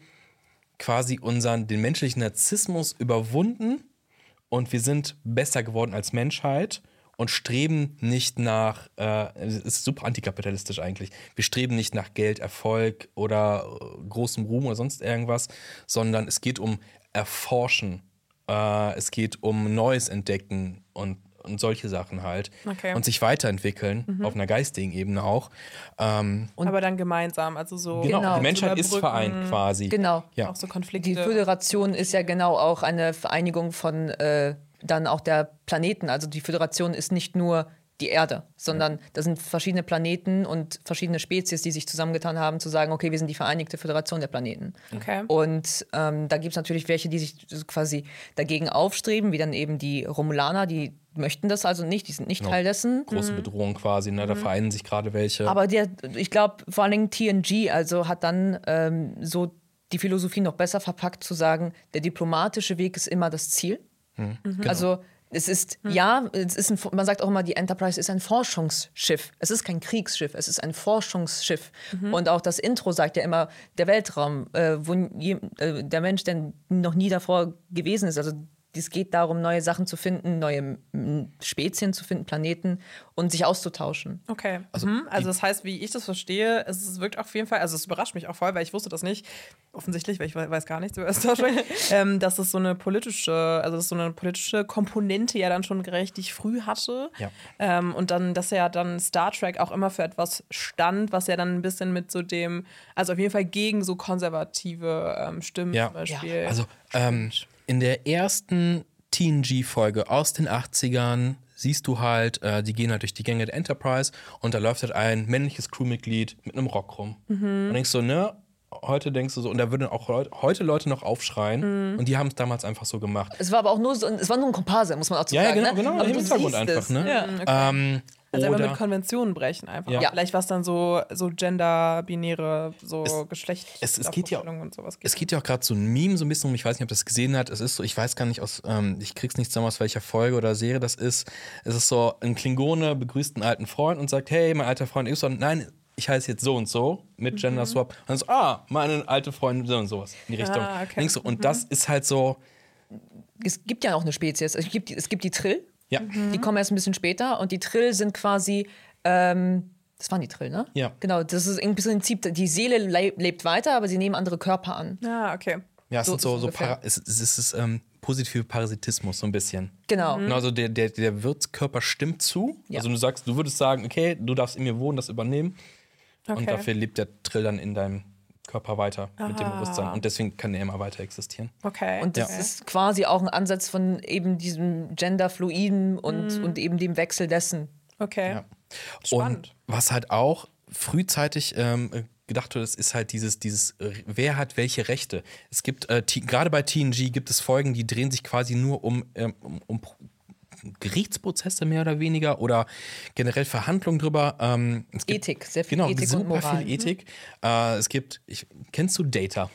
quasi unseren, den menschlichen Narzissmus überwunden und wir sind besser geworden als Menschheit. Und streben nicht nach, äh, es ist super antikapitalistisch eigentlich, wir streben nicht nach Geld, Erfolg oder äh, großem Ruhm oder sonst irgendwas, sondern es geht um Erforschen, äh, es geht um Neues entdecken und, und solche Sachen halt. Okay. Und sich weiterentwickeln, auf einer geistigen Ebene auch. Ähm, Aber dann gemeinsam, also so. genau, Genau. die Menschheit ist überbrücken, vereint quasi. Genau. Ja. Auch so Konflikte. Die Föderation ist ja genau auch eine Vereinigung von äh, dann auch der Planeten. Also die Föderation ist nicht nur die Erde, sondern da sind verschiedene Planeten und verschiedene Spezies, die sich zusammengetan haben, zu sagen, okay, wir sind die Vereinigte Föderation der Planeten. Okay. Und ähm, da gibt es natürlich welche, die sich quasi dagegen aufstreben, wie dann eben die Romulaner, die möchten das also nicht, die sind nicht Teil dessen. Große Bedrohung quasi, ne? Da vereinen sich gerade welche. Aber der, ich glaube, vor allen Dingen T N G also hat dann ähm, so die Philosophie noch besser verpackt, zu sagen, der diplomatische Weg ist immer das Ziel. Mhm. Also es ist, ja, es ist ein, man sagt auch immer, die Enterprise ist ein Forschungsschiff. Es ist kein Kriegsschiff, es ist ein Forschungsschiff. Und auch das Intro sagt ja immer, der Weltraum, äh, wo je, äh, der Mensch, der noch nie davor gewesen ist, also es geht darum, neue Sachen zu finden, neue m, Spezien zu finden, Planeten und sich auszutauschen. Okay. Also, mhm. also das heißt, wie ich das verstehe, es, es wirkt auf jeden Fall, also es überrascht mich auch voll, weil ich wusste das nicht, offensichtlich, weil ich weiß gar nichts über Star Trek, ähm, dass es so eine politische, also dass so eine politische Komponente ja dann schon richtig früh hatte. Ja. Ähm, und dann, dass ja dann Star Trek auch immer für etwas stand, was ja dann ein bisschen mit so dem, also auf jeden Fall gegen so konservative ähm, Stimmen Ja. zum Beispiel. Ja. Also ähm, in der ersten T N G-Folge aus den achtzigern siehst du halt, äh, die gehen halt durch die Gänge der Enterprise und da läuft halt ein männliches Crewmitglied mit einem Rock rum. Und denkst so, ne, heute denkst du so, und da würden auch Leute, heute Leute noch aufschreien Mhm. und die haben es damals einfach so gemacht. Es war aber auch nur so, es war nur ein Komparse, muss man auch zu Ja, ja, sagen. genau, ne? genau, Aber im du Hintergrund siehst einfach, es. ne? Ja. Ähm, Also einfach oder mit Konventionen brechen einfach. Ja. Vielleicht was dann so, so gender-binäre, so Es- Geschlecht es- es geht ja- und sowas gibt. es geht ja auch gerade so ein Meme so ein bisschen um, ich weiß nicht, ob das gesehen hat, es ist so, ich weiß gar nicht aus, ähm, ich krieg's nicht zusammen, aus welcher Folge oder Serie das ist. Es ist so, ein Klingone begrüßt einen alten Freund und sagt, hey, mein alter Freund Y, nein, ich heiße jetzt so und so, mit Gender Swap. Und dann so, ah, meine alte Freundin so und sowas in die Richtung. Ah, okay. Denkst du, und das ist halt so, Es gibt ja noch eine Spezies. Es gibt, es gibt die Trill, ja, die kommen erst ein bisschen später und die Trill sind quasi, ähm, das waren die Trill, ne? Ja. Genau, das ist im Prinzip, die Seele le lebt weiter, aber sie nehmen andere Körper an. Ah, okay. ja, es So sind so, ist so ungefähr. Para es, es ist ähm, positive Parasitismus so ein bisschen. Genau. Genau, also der, der, der Wirtskörper stimmt zu. Ja. Also du sagst, du würdest sagen, okay, du darfst in mir wohnen, das übernehmen. Und Okay. dafür lebt der Trill dann in deinem Körper weiter mit dem Ah. Bewusstsein. Und deswegen kann er immer weiter existieren. Okay. Und das okay. ist quasi auch ein Ansatz von eben diesem Genderfluiden und, und eben dem Wechsel dessen. Okay. Ja. Spannend. Und was halt auch frühzeitig ähm, gedacht wird, ist halt dieses, dieses, äh, wer hat welche Rechte. Es gibt, äh, T- gerade bei T N G gibt es Folgen, die drehen sich quasi nur um, ähm, um, um Gerichtsprozesse mehr oder weniger oder generell Verhandlungen drüber. Ähm, es gibt, Ethik, sehr viel genau, Ethik und super Moral. viel Ethik. Äh, es gibt, ich, kennst du Data?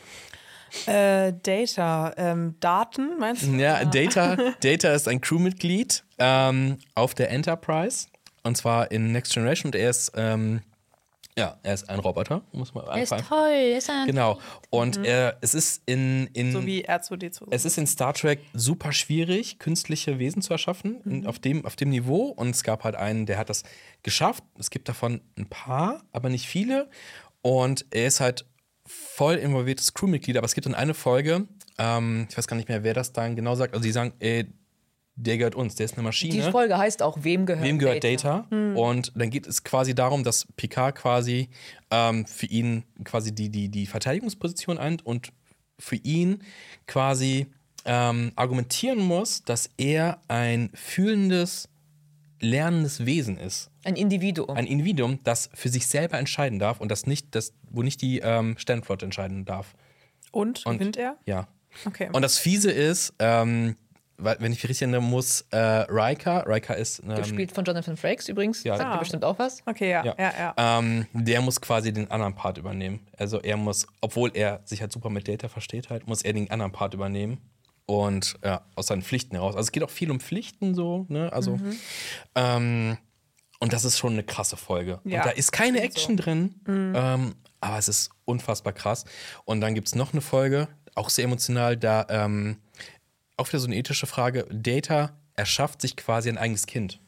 Äh, Data, ähm, Daten, meinst du? Ja, Data, Data ist ein Crewmitglied ähm, auf der Enterprise und zwar in Next Generation und er ist, ähm, ja, er ist ein Roboter, muss man Er ist einfach. toll, er ist ein Genau. Und er, es ist in, in So wie R zwei D zwei. es ist in Star Trek super schwierig, künstliche Wesen zu erschaffen in- auf, dem, auf dem Niveau. Und es gab halt einen, der hat das geschafft. Es gibt davon ein paar, aber nicht viele. Und er ist halt voll involviertes Crewmitglied. Aber es gibt dann eine Folge, ähm, ich weiß gar nicht mehr, wer das dann genau sagt. Also die sagen, ey, der gehört uns, der ist eine Maschine. Die Folge heißt auch, wem gehört Wem gehört Data? Und dann geht es quasi darum, dass Picard quasi ähm, für ihn quasi die, die, die Verteidigungsposition einnimmt und für ihn quasi ähm, argumentieren muss, dass er ein fühlendes, lernendes Wesen ist. Ein Individuum. Ein Individuum, das für sich selber entscheiden darf und das nicht, das, wo nicht die ähm, Sternflotte entscheiden darf. Und? Und- Gewinnt er? Ja. Okay. Und das Fiese ist, ähm, weil, wenn ich mich richtig erinnere, muss äh, Riker, Riker ist ähm, Gespielt von Jonathan Frakes übrigens. Ja. Sagt Ah. dir bestimmt auch was. okay, ja, Ja. ja, ja. Ähm, der muss quasi den anderen Part übernehmen. Also er muss, obwohl er sich halt super mit Data versteht halt, muss er den anderen Part übernehmen. Und ja, aus seinen Pflichten heraus. Also es geht auch viel um Pflichten so, ne? Also ähm, und das ist schon eine krasse Folge. Ja, und da ist keine stimmt Action drin, ähm, aber es ist unfassbar krass. Und dann gibt es noch eine Folge, auch sehr emotional, da ähm, auch wieder so eine ethische Frage. Data erschafft sich quasi ein eigenes Kind.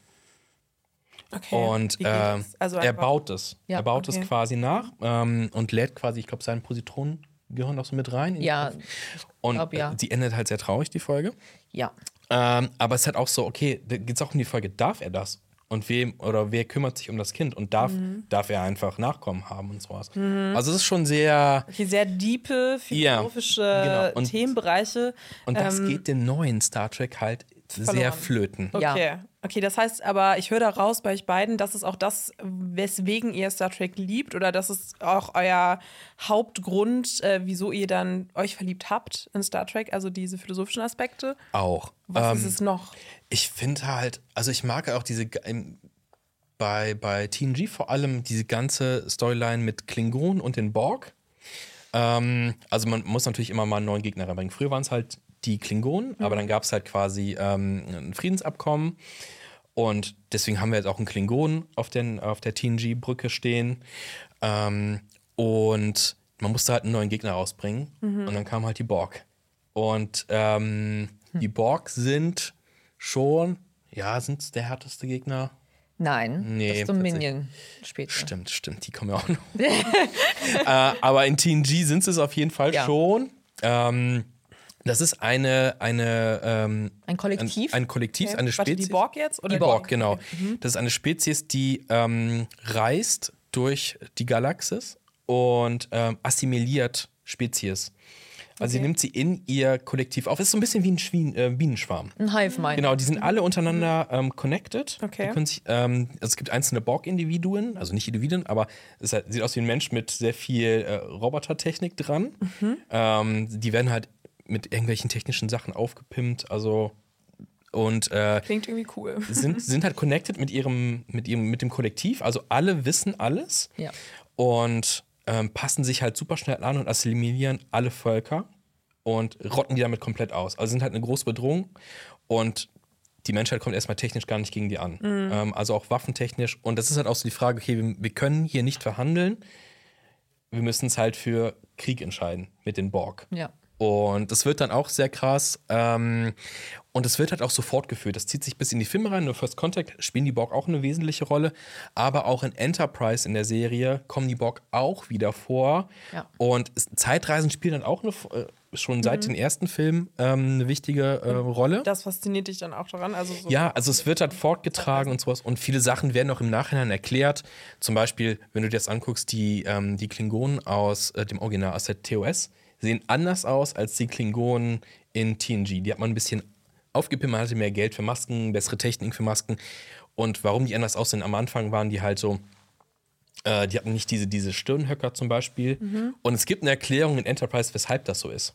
Okay. Und Wie geht ähm, das? Also er einfach- baut es. Ja, er baut okay. es quasi nach ähm, und lädt quasi, ich glaube, seine Positronen gehören auch so mit rein. in den Ja, Kopf. Und glaub, ja. äh, die endet halt sehr traurig, die Folge. ja. Ähm, aber es ist halt auch so, okay, da geht es auch um die Frage, darf er das? Und wem oder wer kümmert sich um das Kind? Und darf, Mhm. darf er einfach Nachkommen haben und sowas? Also es ist schon sehr. Okay, sehr diepe, philosophische Ja, genau. Und- Themenbereiche. Und das Ähm, geht den neuen Star Trek halt sehr verloren. flöten. Ja. Okay. Okay, das heißt aber, ich höre da raus bei euch beiden, das ist auch das, weswegen ihr Star Trek liebt oder das ist auch euer Hauptgrund, äh, wieso ihr dann euch verliebt habt in Star Trek, also diese philosophischen Aspekte. Auch. Was Ähm, ist es noch? Ich finde halt, also ich mag auch diese, im- bei, bei T N G vor allem diese ganze Storyline mit Klingonen und den Borg. Ähm, also man muss natürlich immer mal einen neuen Gegner reinbringen. Früher waren es halt die Klingonen, aber dann gab es halt quasi ähm, ein Friedensabkommen. Und deswegen haben wir jetzt auch einen Klingonen auf, den, auf der T N G-Brücke stehen. Ähm, und man musste halt einen neuen Gegner rausbringen. Und dann kam halt die Borg. Und ähm, die Borg sind schon, ja, sind es der härteste Gegner? Nein, Nee, das ist Dominion später. Stimmt, stimmt, die kommen ja auch noch. äh, aber in T N G sind sie es auf jeden Fall Ja. schon. Ähm, das ist eine, eine ähm, Ein Kollektiv? Ein, ein Kollektiv, Okay. eine Warte, Spezies. die Borg jetzt? Oder Die Borg, genau. Das ist eine Spezies, die ähm, reist durch die Galaxis und ähm, assimiliert Spezies. Also sie nimmt sie in ihr Kollektiv auf. Es ist so ein bisschen wie ein Schwien, äh, Bienenschwarm. Ein Hive Mind. Genau, die sind alle untereinander ähm, connected. Okay. Die können sich, ähm, also es gibt einzelne Borg-Individuen, also nicht Individuen, aber es halt, sieht aus wie ein Mensch mit sehr viel äh, Robotertechnik dran. Mhm. Ähm, die werden halt mit irgendwelchen technischen Sachen aufgepimpt, also und äh, klingt irgendwie cool. sind, sind halt connected mit ihrem, mit ihrem, mit dem Kollektiv. Also alle wissen alles Ja. und ähm, passen sich halt super schnell an und assimilieren alle Völker und rotten die damit komplett aus. Also sind halt eine große Bedrohung und die Menschheit kommt erstmal technisch gar nicht gegen die an. Mhm. Ähm, also auch waffentechnisch. Und das ist halt auch so die Frage, okay, wir, wir können hier nicht verhandeln. Wir müssen es halt für Krieg entscheiden mit den Borg. Ja. Und das wird dann auch sehr krass. Ähm, und es wird halt auch so fortgeführt. Das zieht sich bis in die Filme rein. In First Contact spielen die Borg auch eine wesentliche Rolle. Aber auch in Enterprise in der Serie kommen die Borg auch wieder vor. Ja. Und Zeitreisen spielen dann auch eine, äh, schon seit mhm. den ersten Filmen ähm, eine wichtige äh, Rolle. Das fasziniert dich dann auch daran? Also so ja, also es wird halt fortgetragen und sowas. Und viele Sachen werden auch im Nachhinein erklärt. Zum Beispiel, wenn du dir das anguckst, die, ähm, die Klingonen aus äh, dem Original, aus der T O S, sehen anders aus als die Klingonen in T N G. Die hat man ein bisschen aufgepimpt, man hatte mehr Geld für Masken, bessere Technik für Masken. Und warum die anders aussehen, am Anfang waren die halt so, äh, die hatten nicht diese, diese Stirnhöcker zum Beispiel. Mhm. Und es gibt eine Erklärung in Enterprise, weshalb das so ist.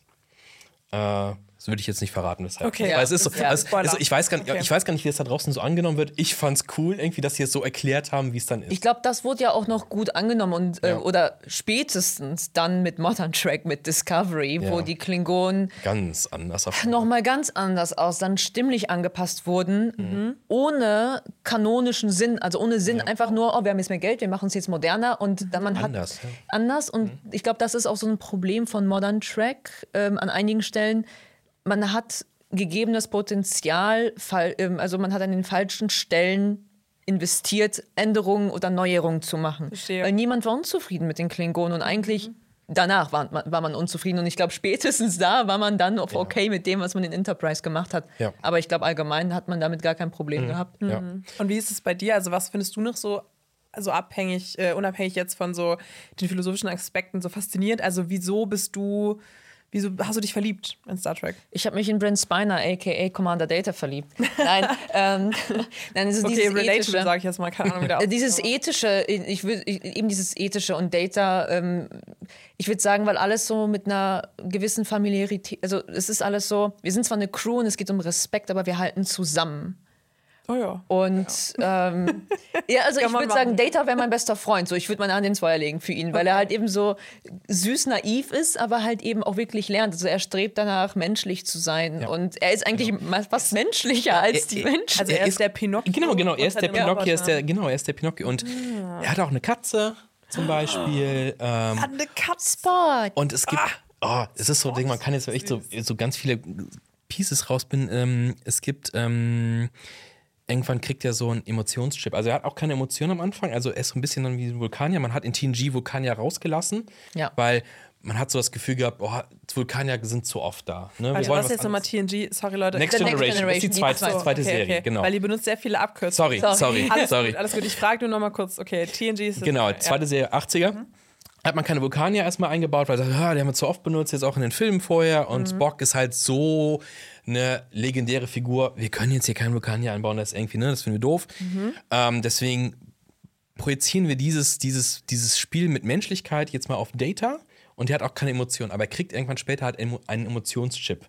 Äh, das würde ich jetzt nicht verraten, weshalb. Okay, ja, es ist so, ja, also, also ich, weiß gar, okay. ich weiß gar nicht, wie das da draußen so angenommen wird. Ich fand's cool, irgendwie, dass sie es so erklärt haben, wie es dann ist. Ich glaube, das wurde ja auch noch gut angenommen und äh, Ja. oder spätestens dann mit Modern Track, mit Discovery, Ja. wo die Klingonen Ganz anders. Auf nochmal ganz anders aus, dann stimmlich angepasst wurden, mhm. ohne kanonischen Sinn, also ohne Sinn, einfach nur, oh, wir haben jetzt mehr Geld, wir machen es jetzt moderner und dann man Anders, hat ja. anders und mhm. ich glaube, das ist auch so ein Problem von Modern Track ähm, an einigen Stellen. Man hat gegebenes Potenzial, fall- ähm, also man hat an den falschen Stellen investiert, Änderungen oder Neuerungen zu machen. Verstehe. Weil niemand war unzufrieden mit den Klingonen und eigentlich danach war, war man unzufrieden und ich glaube, spätestens da war man dann auf okay mit dem, was man in Enterprise gemacht hat. Ja. Aber ich glaube, allgemein hat man damit gar kein Problem gehabt. Ja. Und wie ist es bei dir? Also was findest du noch so also abhängig, äh, unabhängig jetzt von so den philosophischen Aspekten so faszinierend? Also wieso bist du Wieso hast du dich verliebt in Star Trek? Ich habe mich in Brent Spiner, aka Commander Data, verliebt. Nein, ähm, nein, es ist okay, dieses relatable, sage ich jetzt mal, keine Ahnung, wie der aussieht. Dieses ethische, ich will eben dieses ethische und Data, ähm, ich würde sagen, weil alles so mit einer gewissen Familiarität, also es ist alles so, wir sind zwar eine Crew und es geht um Respekt, aber wir halten zusammen. Oh ja. Und ja, ähm, ja also Kann ich man würde sagen, machen. Data wäre mein bester Freund. So, ich würde meine Hand ins Feuer legen für ihn, weil er halt eben so süß naiv ist, aber halt eben auch wirklich lernt. Also er strebt danach, menschlich zu sein. Ja. Und er ist eigentlich Genau. fast menschlicher als die er- Menschen. Also er, Er ist ist- der Pinocchio. Genau, genau, er ist und der hat den Pinocchio, er ist der, Roboter. genau, er ist der Pinocchio. Und er hat auch eine Katze zum Beispiel. Ähm, Hat eine Katze. Spot. und es gibt, oh, es ist so, Ding, man kann jetzt echt so, so ganz viele Pieces rausbinden. Ähm, es gibt, ähm, irgendwann kriegt er so einen Emotionschip. Also er hat auch keine Emotionen am Anfang. Also er ist so ein bisschen dann wie ein Vulkanier. Man hat in T N G Vulkanier rausgelassen, Ja. weil man hat so das Gefühl gehabt, oh, Vulkanier sind zu oft da. Ne? Wir Also wollen was jetzt nochmal anderes. T N G? Sorry Leute. Next The Next Generation, das ist die Generation, die zweite, zweite. zweite okay, Serie, okay. genau. Weil die benutzt sehr viele Abkürzungen. Sorry, sorry, Alles sorry. gut, alles gut. Ich frage nur nochmal kurz. Okay, T N G ist Genau, ja. zweite Serie, achtziger. Mhm. Hat man keine Vulkanier erstmal eingebaut, weil er sagt, ah, die haben wir zu oft benutzt, jetzt auch in den Filmen vorher. Und Mhm. Spock ist halt so eine legendäre Figur. Wir können jetzt hier keinen Vulkanier einbauen, das ist irgendwie, ne, das finden wir doof. Mhm. Ähm, deswegen projizieren wir dieses, dieses, dieses Spiel mit Menschlichkeit jetzt mal auf Data. Und der hat auch keine Emotionen, aber er kriegt irgendwann später halt emo- einen Emotionschip.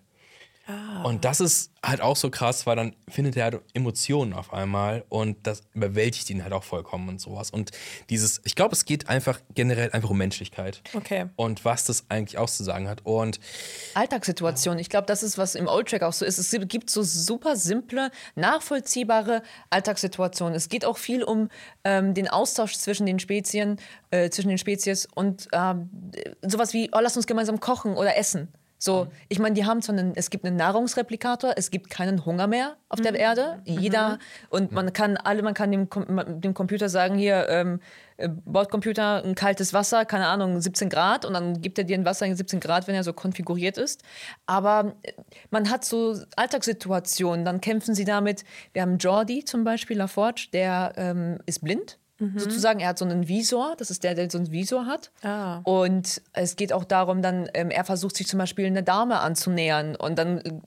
Ah. Und das ist halt auch so krass, weil dann findet er halt Emotionen auf einmal und das überwältigt ihn halt auch vollkommen und sowas. Und dieses, ich glaube, es geht einfach generell einfach um Menschlichkeit. Okay. Und was das eigentlich auszusagen hat. Und Alltagssituation. Ich glaube, das ist, was im Old Track auch so ist. Es gibt so super simple, nachvollziehbare Alltagssituationen. Es geht auch viel um ähm, den Austausch zwischen den Spezien, äh, zwischen den Spezies und ähm, sowas wie, oh, lass uns gemeinsam kochen oder essen. So, ich meine, die haben zwar einen, es gibt einen Nahrungsreplikator, es gibt keinen Hunger mehr auf der Erde. Jeder, und man kann alle, man kann dem, Com- dem Computer sagen, hier, ähm, äh, Bordcomputer, ein kaltes Wasser, keine Ahnung, siebzehn Grad, und dann gibt er dir ein Wasser in siebzehn Grad, wenn er so konfiguriert ist. Aber äh, man hat so Alltagssituationen, dann kämpfen sie damit. Wir haben Geordi zum Beispiel, LaForge, der ähm, ist blind. Mhm. Sozusagen, er hat so einen Visor, das ist der, der so einen Visor hat. Ah. Und es geht auch darum, dann, ähm, er versucht sich zum Beispiel eine Dame anzunähern und dann, äh,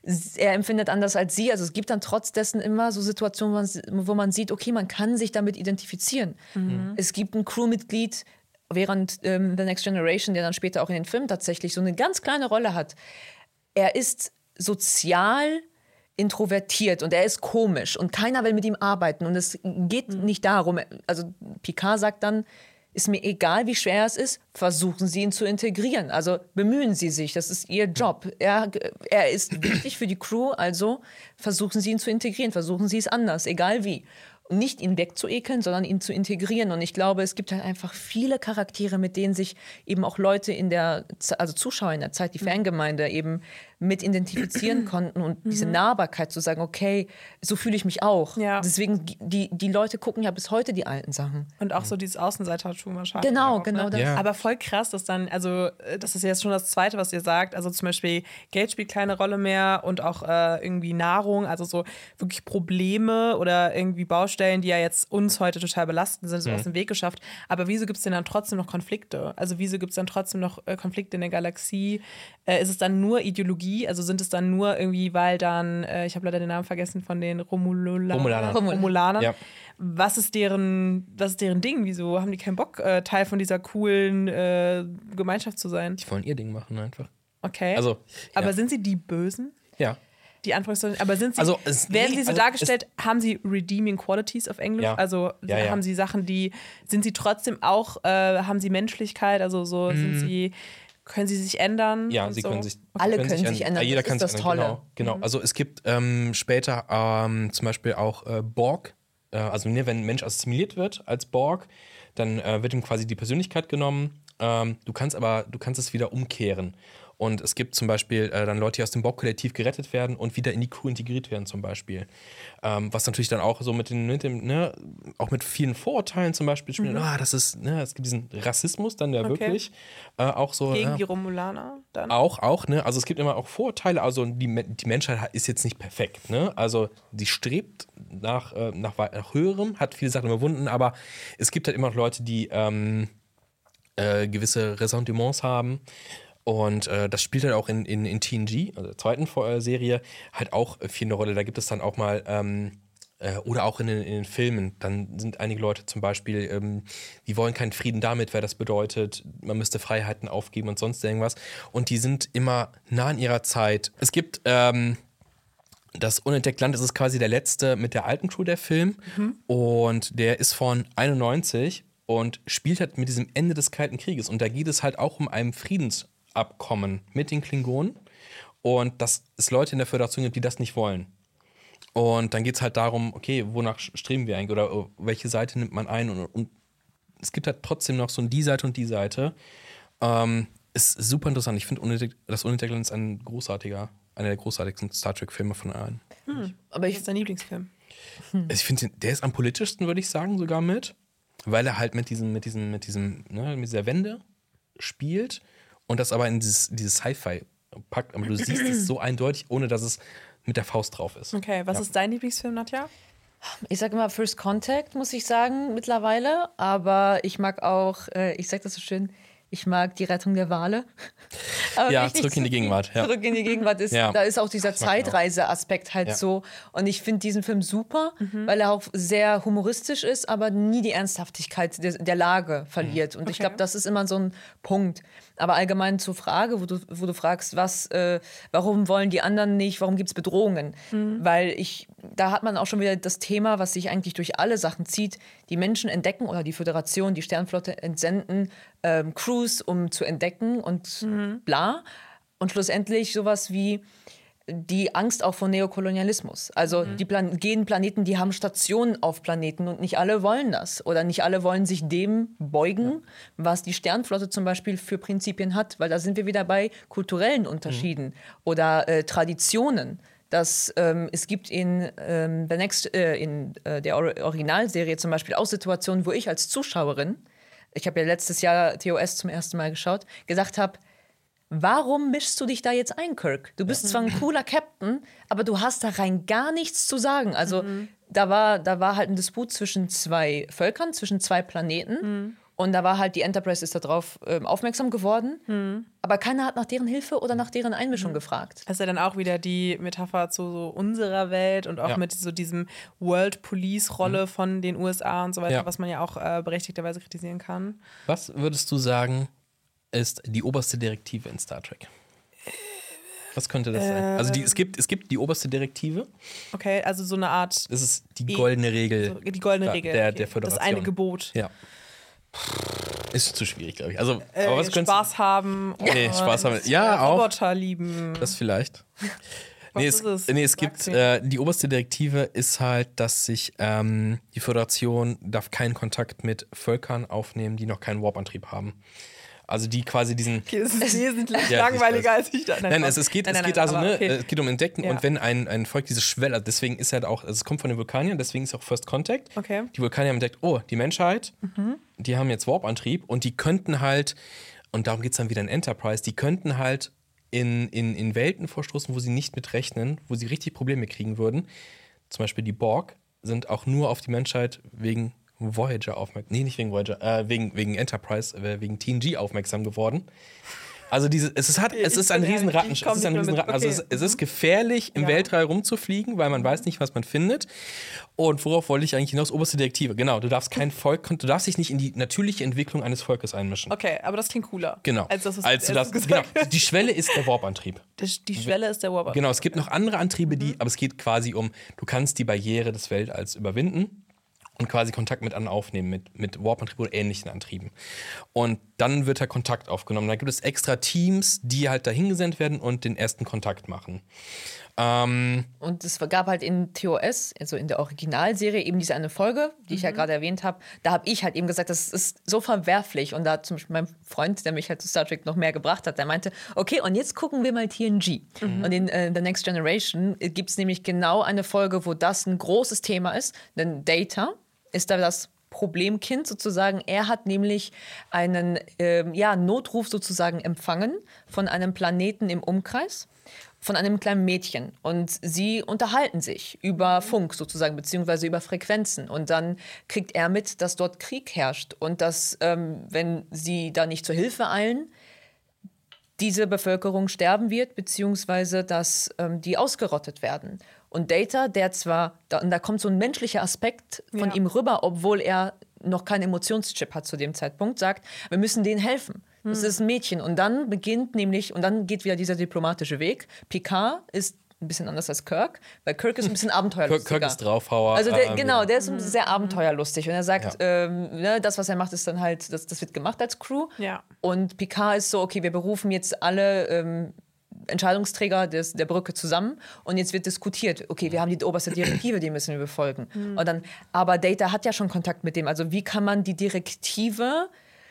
er empfindet anders als sie. Also es gibt dann trotz dessen immer so Situationen, wo man, wo man sieht, okay, man kann sich damit identifizieren. Mhm. Es gibt ein Crewmitglied während ähm, The Next Generation, der dann später auch in den Filmen tatsächlich so eine ganz kleine Rolle hat. Er ist sozial introvertiert und er ist komisch und keiner will mit ihm arbeiten und es geht mhm. nicht darum, also Picard sagt dann, ist mir egal, wie schwer es ist, versuchen Sie ihn zu integrieren, also bemühen Sie sich, das ist Ihr Job, er, er ist wichtig für die Crew, also versuchen Sie ihn zu integrieren, versuchen Sie es anders, egal wie. Und nicht ihn wegzuekeln, sondern ihn zu integrieren. Und ich glaube, es gibt halt einfach viele Charaktere, mit denen sich eben auch Leute in der, also Zuschauer in der Zeit, die Fangemeinde eben mit identifizieren konnten und mhm. diese Nahbarkeit zu sagen, okay, so fühle ich mich auch. Ja. Deswegen, die, die Leute gucken ja bis heute die alten Sachen. Und auch so dieses Außenseitertum wahrscheinlich. Genau, auch, genau ne? das. Ja. Aber voll krass, dass dann, also das ist jetzt schon das Zweite, was ihr sagt, also zum Beispiel Geld spielt keine Rolle mehr und auch äh, irgendwie Nahrung, also so wirklich Probleme oder irgendwie Baustellen, die ja jetzt uns heute total belasten, sind so mhm. aus dem Weg geschafft. Aber wieso gibt es denn dann trotzdem noch Konflikte? Also wieso gibt es dann trotzdem noch äh, Konflikte in der Galaxie? Äh, ist es dann nur Ideologie? Also sind es dann nur irgendwie, weil dann, äh, ich habe leider den Namen vergessen, von den Romulula- Romulaner. Romulanern. Ja. Was ist deren, was ist deren Ding? Wieso haben die keinen Bock, äh, Teil von dieser coolen äh, Gemeinschaft zu sein? Die wollen ihr Ding machen einfach. Okay. Also, aber ja. sind sie die Bösen? Ja. Die Anführungszeichen, aber sind sie, Also, es- werden nee, sie so also, dargestellt, haben sie redeeming qualities auf Englisch? Ja. Also Ja, ja. haben sie Sachen, die, sind sie trotzdem auch, äh, haben sie Menschlichkeit? Also so sind sie, können sie sich ändern? Ja, und sie so? können sich Alle können sich ändern, Ja, jeder das kann ist das sich Tolle. ändern. Genau, genau. Also es gibt ähm, später ähm, zum Beispiel auch äh, Borg. Äh, also ne, wenn ein Mensch assimiliert wird als Borg, dann äh, wird ihm quasi die Persönlichkeit genommen. Ähm, du kannst aber, du kannst es wieder umkehren. Und es gibt zum Beispiel äh, dann Leute, die aus dem Borg-Kollektiv gerettet werden und wieder in die Crew integriert werden zum Beispiel. Ähm, was natürlich dann auch so mit, den, mit dem, ne, auch mit vielen Vorurteilen zum Beispiel spielt. Mhm. Ah, das ist, ne, es gibt diesen Rassismus dann, der Okay. wirklich äh, auch so. Gegen ja, die Romulaner dann? Auch, auch, ne? Also es gibt immer auch Vorurteile, also die, Men- die Menschheit ist jetzt nicht perfekt, ne? Also die strebt nach, äh, nach, wei- nach Höherem, hat viele Sachen überwunden, aber es gibt halt immer noch Leute, die ähm, äh, gewisse Ressentiments haben. Und äh, das spielt halt auch in, in, in T N G, also der zweiten äh, Serie, halt auch viel eine Rolle. Da gibt es dann auch mal, ähm, äh, oder auch in den, in den Filmen, dann sind einige Leute zum Beispiel, ähm, die wollen keinen Frieden damit, weil das bedeutet, man müsste Freiheiten aufgeben und sonst irgendwas. Und die sind immer nah an ihrer Zeit. Es gibt ähm, das Unentdeckte Land, das ist quasi der letzte mit der alten Crew der Film. Mhm. Und der ist von einundneunzig und spielt halt mit diesem Ende des Kalten Krieges. Und da geht es halt auch um einen Friedens Abkommen mit den Klingonen und dass es Leute in der Föderation gibt, die das nicht wollen. Und dann geht es halt darum, okay, wonach streben wir eigentlich oder welche Seite nimmt man ein und, und es gibt halt trotzdem noch so die Seite und die Seite. Ähm, ist super interessant. Ich finde, Unentdeck- das Unentdeckte Land ist ein großartiger, einer der großartigsten Star Trek-Filme von allen. Hm. Aber ich ist dein Lieblingsfilm. Hm. Ich finde, der ist am politischsten, würde ich sagen, sogar mit, weil er halt mit diesem, mit diesem, mit diesem, ne, mit dieser Wende spielt. Und das aber in dieses, dieses Sci-Fi packt. Aber du siehst es so eindeutig, ohne dass es mit der Faust drauf ist. Okay, was Ja. ist dein Lieblingsfilm, Nadja? Ich sage immer First Contact, muss ich sagen, mittlerweile. Aber ich mag auch, äh, ich sage das so schön, ich mag die Rettung der Wale. Aber Ja, nicht zurück zu in die viel. Gegenwart, ja. Zurück in die Gegenwart ist, Ja. da ist auch dieser Das mag ich auch. Zeitreise-Aspekt halt Ja. so. Und ich finde diesen Film super, Mhm. weil er auch sehr humoristisch ist, aber nie die Ernsthaftigkeit der, der Lage verliert. Und ich Okay. glaube, das ist immer so ein Punkt. Aber allgemein zur Frage, wo du, wo du fragst, was, äh, warum wollen die anderen nicht, warum gibt es Bedrohungen? Mhm. Weil ich, da hat man auch schon wieder das Thema, was sich eigentlich durch alle Sachen zieht. Die Menschen entdecken oder die Föderation, die Sternflotte entsenden ähm, Crews, um zu entdecken und Mhm. bla. Und schlussendlich sowas wie die Angst auch vor Neokolonialismus. Also Mhm. die Plan- gehen Planeten, die haben Stationen auf Planeten und nicht alle wollen das. Oder nicht alle wollen sich dem beugen, was die Sternflotte zum Beispiel für Prinzipien hat. Weil da sind wir wieder bei kulturellen Unterschieden oder äh, Traditionen. Dass ähm, es gibt in, ähm, The Next, äh, in äh, der Or- Originalserie zum Beispiel auch Situationen, wo ich als Zuschauerin, ich habe ja letztes Jahr T O S zum ersten Mal geschaut, gesagt habe, warum mischst du dich da jetzt ein, Kirk? Du bist zwar ein cooler Captain, aber du hast da rein gar nichts zu sagen. Also mhm. da, war, da war halt ein Disput zwischen zwei Völkern, zwischen zwei Planeten. Mhm. Und da war halt, die Enterprise ist darauf ähm, aufmerksam geworden. Mhm. Aber keiner hat nach deren Hilfe oder nach deren Einmischung mhm. gefragt. Das ist ja dann auch wieder die Metapher zu so unserer Welt und auch ja. mit so diesem World Police-Rolle mhm. von den U S A und so weiter, ja. was man ja auch äh, berechtigterweise kritisieren kann. Was würdest du sagen, ist die oberste Direktive in Star Trek? Was könnte das äh, sein? Also die, es, gibt, es gibt die oberste Direktive. Okay, also so eine Art... Das ist die goldene Regel. Die goldene Regel. Der, okay. der Föderation. Das eine Gebot. Ja. Ist zu schwierig, glaube ich. Also, äh, aber was Spaß haben. Oh, nee, Spaß haben. Ja, auch. Roboter lieben. Das vielleicht. nee, es, es? nee, es gibt, äh, die oberste Direktive ist halt, dass sich ähm, die Föderation darf keinen Kontakt mit Völkern aufnehmen, die noch keinen Warp-Antrieb haben. Also die quasi diesen... Okay, das ist wesentlich ja, langweiliger, als ich da... Nein, nein es, es geht, nein, nein, es geht also, ne, okay. es geht um Entdecken. Ja. Und wenn ein, ein Volk diese Schwelle, deswegen ist halt auch, also es kommt von den Vulkaniern, deswegen ist auch First Contact. Okay. Die Vulkanier haben entdeckt, oh, die Menschheit, mhm. die haben jetzt Warp-Antrieb und die könnten halt, und darum geht es dann wieder in Enterprise, die könnten halt in, in, in Welten vorstoßen, wo sie nicht mit rechnen, wo sie richtig Probleme kriegen würden. Zum Beispiel die Borg sind auch nur auf die Menschheit wegen Voyager aufmerksam, nee, nicht wegen Voyager, äh, wegen, wegen Enterprise, äh, wegen T N G aufmerksam geworden. Also diese, es ist, hat, es ist ein Riesenratten, es ist ein Riesenratten, also es, es ist gefährlich, im ja. Weltall rumzufliegen, weil man mhm. weiß nicht, was man findet. Und worauf wollte ich eigentlich hinaus? Oberste Direktive, genau. Du darfst kein Volk, du darfst dich nicht in die natürliche Entwicklung eines Volkes einmischen. Okay, aber das klingt cooler. Genau. Als das, was als du das, genau. Die Schwelle ist der Warp-Antrieb. Die, die Schwelle ist der Warp-Antrieb. Genau, es gibt noch andere Antriebe, die, mhm. aber es geht quasi um, du kannst die Barriere des Weltalls überwinden. Und quasi Kontakt mit anderen aufnehmen, mit, mit Warp-Antrieben oder ähnlichen Antrieben. Und dann wird halt Kontakt aufgenommen. Da gibt es extra Teams, die halt dahin gesendet werden und den ersten Kontakt machen. Ähm und es gab halt in T O S, also in der Originalserie, eben diese eine Folge, die mhm. ich ja gerade erwähnt habe. Da habe ich halt eben gesagt, das ist so verwerflich. Und da hat zum Beispiel mein Freund, der mich halt zu Star Trek noch mehr gebracht hat, der meinte, okay, und jetzt gucken wir mal T N G. Mhm. Und in äh, The Next Generation gibt es nämlich genau eine Folge, wo das ein großes Thema ist. Denn Data ist da das Problemkind sozusagen. Er hat nämlich einen ähm, ja, Notruf sozusagen empfangen von einem Planeten im Umkreis, von einem kleinen Mädchen. Und sie unterhalten sich über Funk sozusagen, beziehungsweise über Frequenzen. Und dann kriegt er mit, dass dort Krieg herrscht und dass, ähm, wenn sie da nicht zur Hilfe eilen, diese Bevölkerung sterben wird, beziehungsweise dass ähm, die ausgerottet werden. Und Data, der zwar, da, und da kommt so ein menschlicher Aspekt von ja. ihm rüber, obwohl er noch keinen Emotionschip hat zu dem Zeitpunkt, sagt, wir müssen denen helfen. Hm. Das ist ein Mädchen. Und dann beginnt nämlich, und dann geht wieder dieser diplomatische Weg. Picard ist ein bisschen anders als Kirk, weil Kirk ist ein bisschen abenteuerlustiger. Kirk ist Draufhauer. Also der, genau, der ist mhm. sehr abenteuerlustig. Und er sagt, ja. ähm, ne, das, was er macht, ist dann halt, das, das wird gemacht als Crew. Ja. Und Picard ist so, okay, wir berufen jetzt alle ähm, Entscheidungsträger des, der Brücke zusammen und jetzt wird diskutiert, okay, wir haben die oberste Direktive, die müssen wir befolgen. Mhm. Und dann, aber Data hat ja schon Kontakt mit dem. Also wie kann man die Direktive...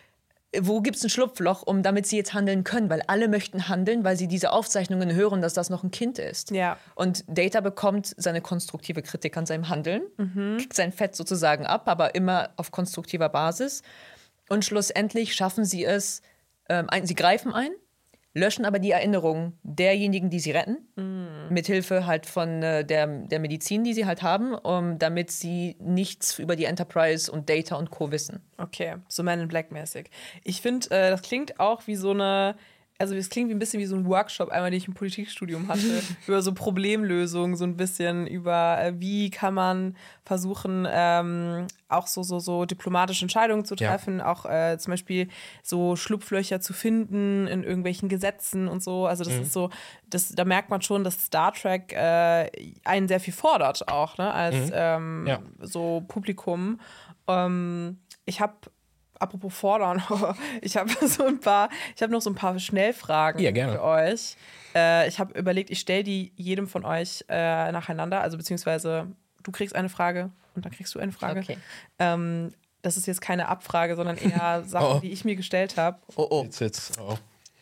Wo gibt es ein Schlupfloch, um damit sie jetzt handeln können? Weil alle möchten handeln, weil sie diese Aufzeichnungen hören, dass das noch ein Kind ist. Ja. Und Data bekommt seine konstruktive Kritik an seinem Handeln, mhm. kriegt sein Fett sozusagen ab, aber immer auf konstruktiver Basis. Und schlussendlich schaffen sie es, ähm, ein, sie greifen ein, löschen aber die Erinnerungen derjenigen, die sie retten, mm. mithilfe halt von äh, der, der Medizin, die sie halt haben, um, damit sie nichts über die Enterprise und Data und Co. wissen. Okay, so Man in Black-mäßig. Ich finde, äh, das klingt auch wie so eine, also es klingt wie ein bisschen wie so ein Workshop, einmal, den ich im Politikstudium hatte, über so Problemlösungen, so ein bisschen über, äh, wie kann man versuchen, ähm, auch so, so, so diplomatische Entscheidungen zu treffen, ja. auch äh, zum Beispiel so Schlupflöcher zu finden in irgendwelchen Gesetzen und so. Also das mhm. ist so, das, da merkt man schon, dass Star Trek äh, einen sehr viel fordert auch, ne, als mhm. ähm, ja. so Publikum. Ähm, ich habe Apropos fordern, ich habe so ein paar, ich habe noch so ein paar Schnellfragen ja, gerne. für euch. Äh, ich habe überlegt, ich stelle die jedem von euch äh, nacheinander, also beziehungsweise du kriegst eine Frage und dann kriegst du eine Frage. Okay. Ähm, das ist jetzt keine Abfrage, sondern eher Sachen, oh. die ich mir gestellt habe. Oh, oh. Jetzt, jetzt. Oh.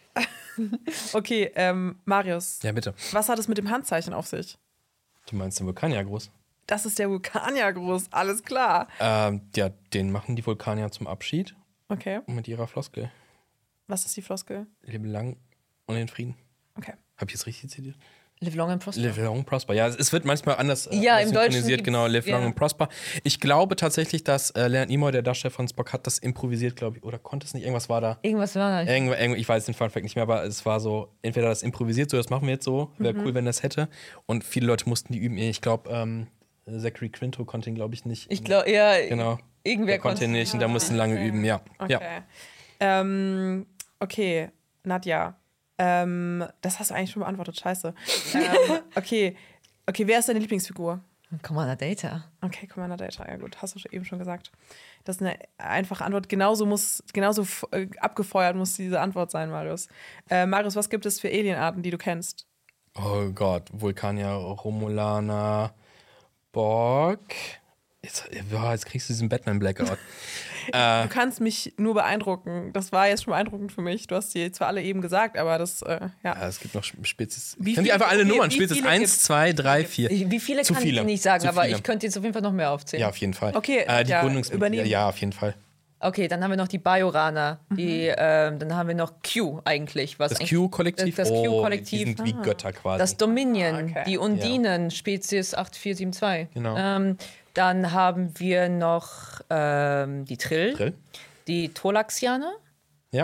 Okay, ähm, Marius. Ja, bitte. Was hat es mit dem Handzeichen auf sich? Du meinst den Vulkaniergruß? Das ist der Vulkaniergruß, alles klar. Ähm, ja, den machen die Vulkanier zum Abschied. Okay. Und mit ihrer Floskel. Was ist die Floskel? Lebe lang und in Frieden. Okay. Habe ich jetzt richtig zitiert? Live long and prosper. Live long and prosper. Ja, es wird manchmal anders äh, Ja, im Deutschen synchronisiert, genau, live long ja. and prosper. Ich glaube tatsächlich, dass äh, Leonard Nimoy, der Darsteller von Spock, hat das improvisiert, glaube ich. Oder konnte es nicht? Irgendwas war da. Irgendwas war da. Irgendw irgendw ich weiß den Funfact nicht mehr, aber es war so, entweder das improvisiert, so das machen wir jetzt so, wäre Mhm. cool, wenn das hätte. Und viele Leute mussten die üben. Ich glaube, ähm, Zachary Quinto konnte ihn, glaube ich, nicht. Ich glaube, ja, Genau. irgendwer Der konnte ihn nicht und da mussten lange okay. üben, ja. Okay. ja. Ähm, okay, Nadja. Ähm, das hast du eigentlich schon beantwortet, scheiße. ähm, okay. Okay, wer ist deine Lieblingsfigur? Commander Data. Okay, Commander Data, ja gut, hast du schon eben schon gesagt. Das ist eine einfache Antwort. Genauso muss, genauso f- äh, abgefeuert muss diese Antwort sein, Marius. Äh, Marius, was gibt es für Alienarten, die du kennst? Oh Gott, Vulkanier, Romulaner, Borg. Jetzt, boah, jetzt kriegst du diesen Batman-Blackout. Du kannst mich nur beeindrucken. Das war jetzt schon beeindruckend für mich. Du hast die zwar alle eben gesagt, aber das, äh, ja. Ja, es gibt noch Spezies. Wie Ich kann die viele- einfach alle wie- Nummern. wie Spezies viele eins, gibt's? zwei, drei, vier. Wie viele Zu kann viele. ich nicht sagen, Zu aber viele. ich könnte jetzt auf jeden Fall noch mehr aufzählen. Ja, auf jeden Fall. Okay, äh, die ja, Gründungs übernehmen. Ja, auf jeden Fall. Okay, dann haben wir noch die Bajoraner. Die, ähm, dann haben wir noch Q eigentlich. Was Das eigentlich- Q-Kollektiv. Das, das Oh, Q-Kollektiv. Die sind wie Götter quasi. Das Dominion, Okay. die Undinen, Spezies acht vier sieben zwei. Genau. Ähm, dann haben wir noch ähm, die Trill, Drill. die Tolaxianer Ja.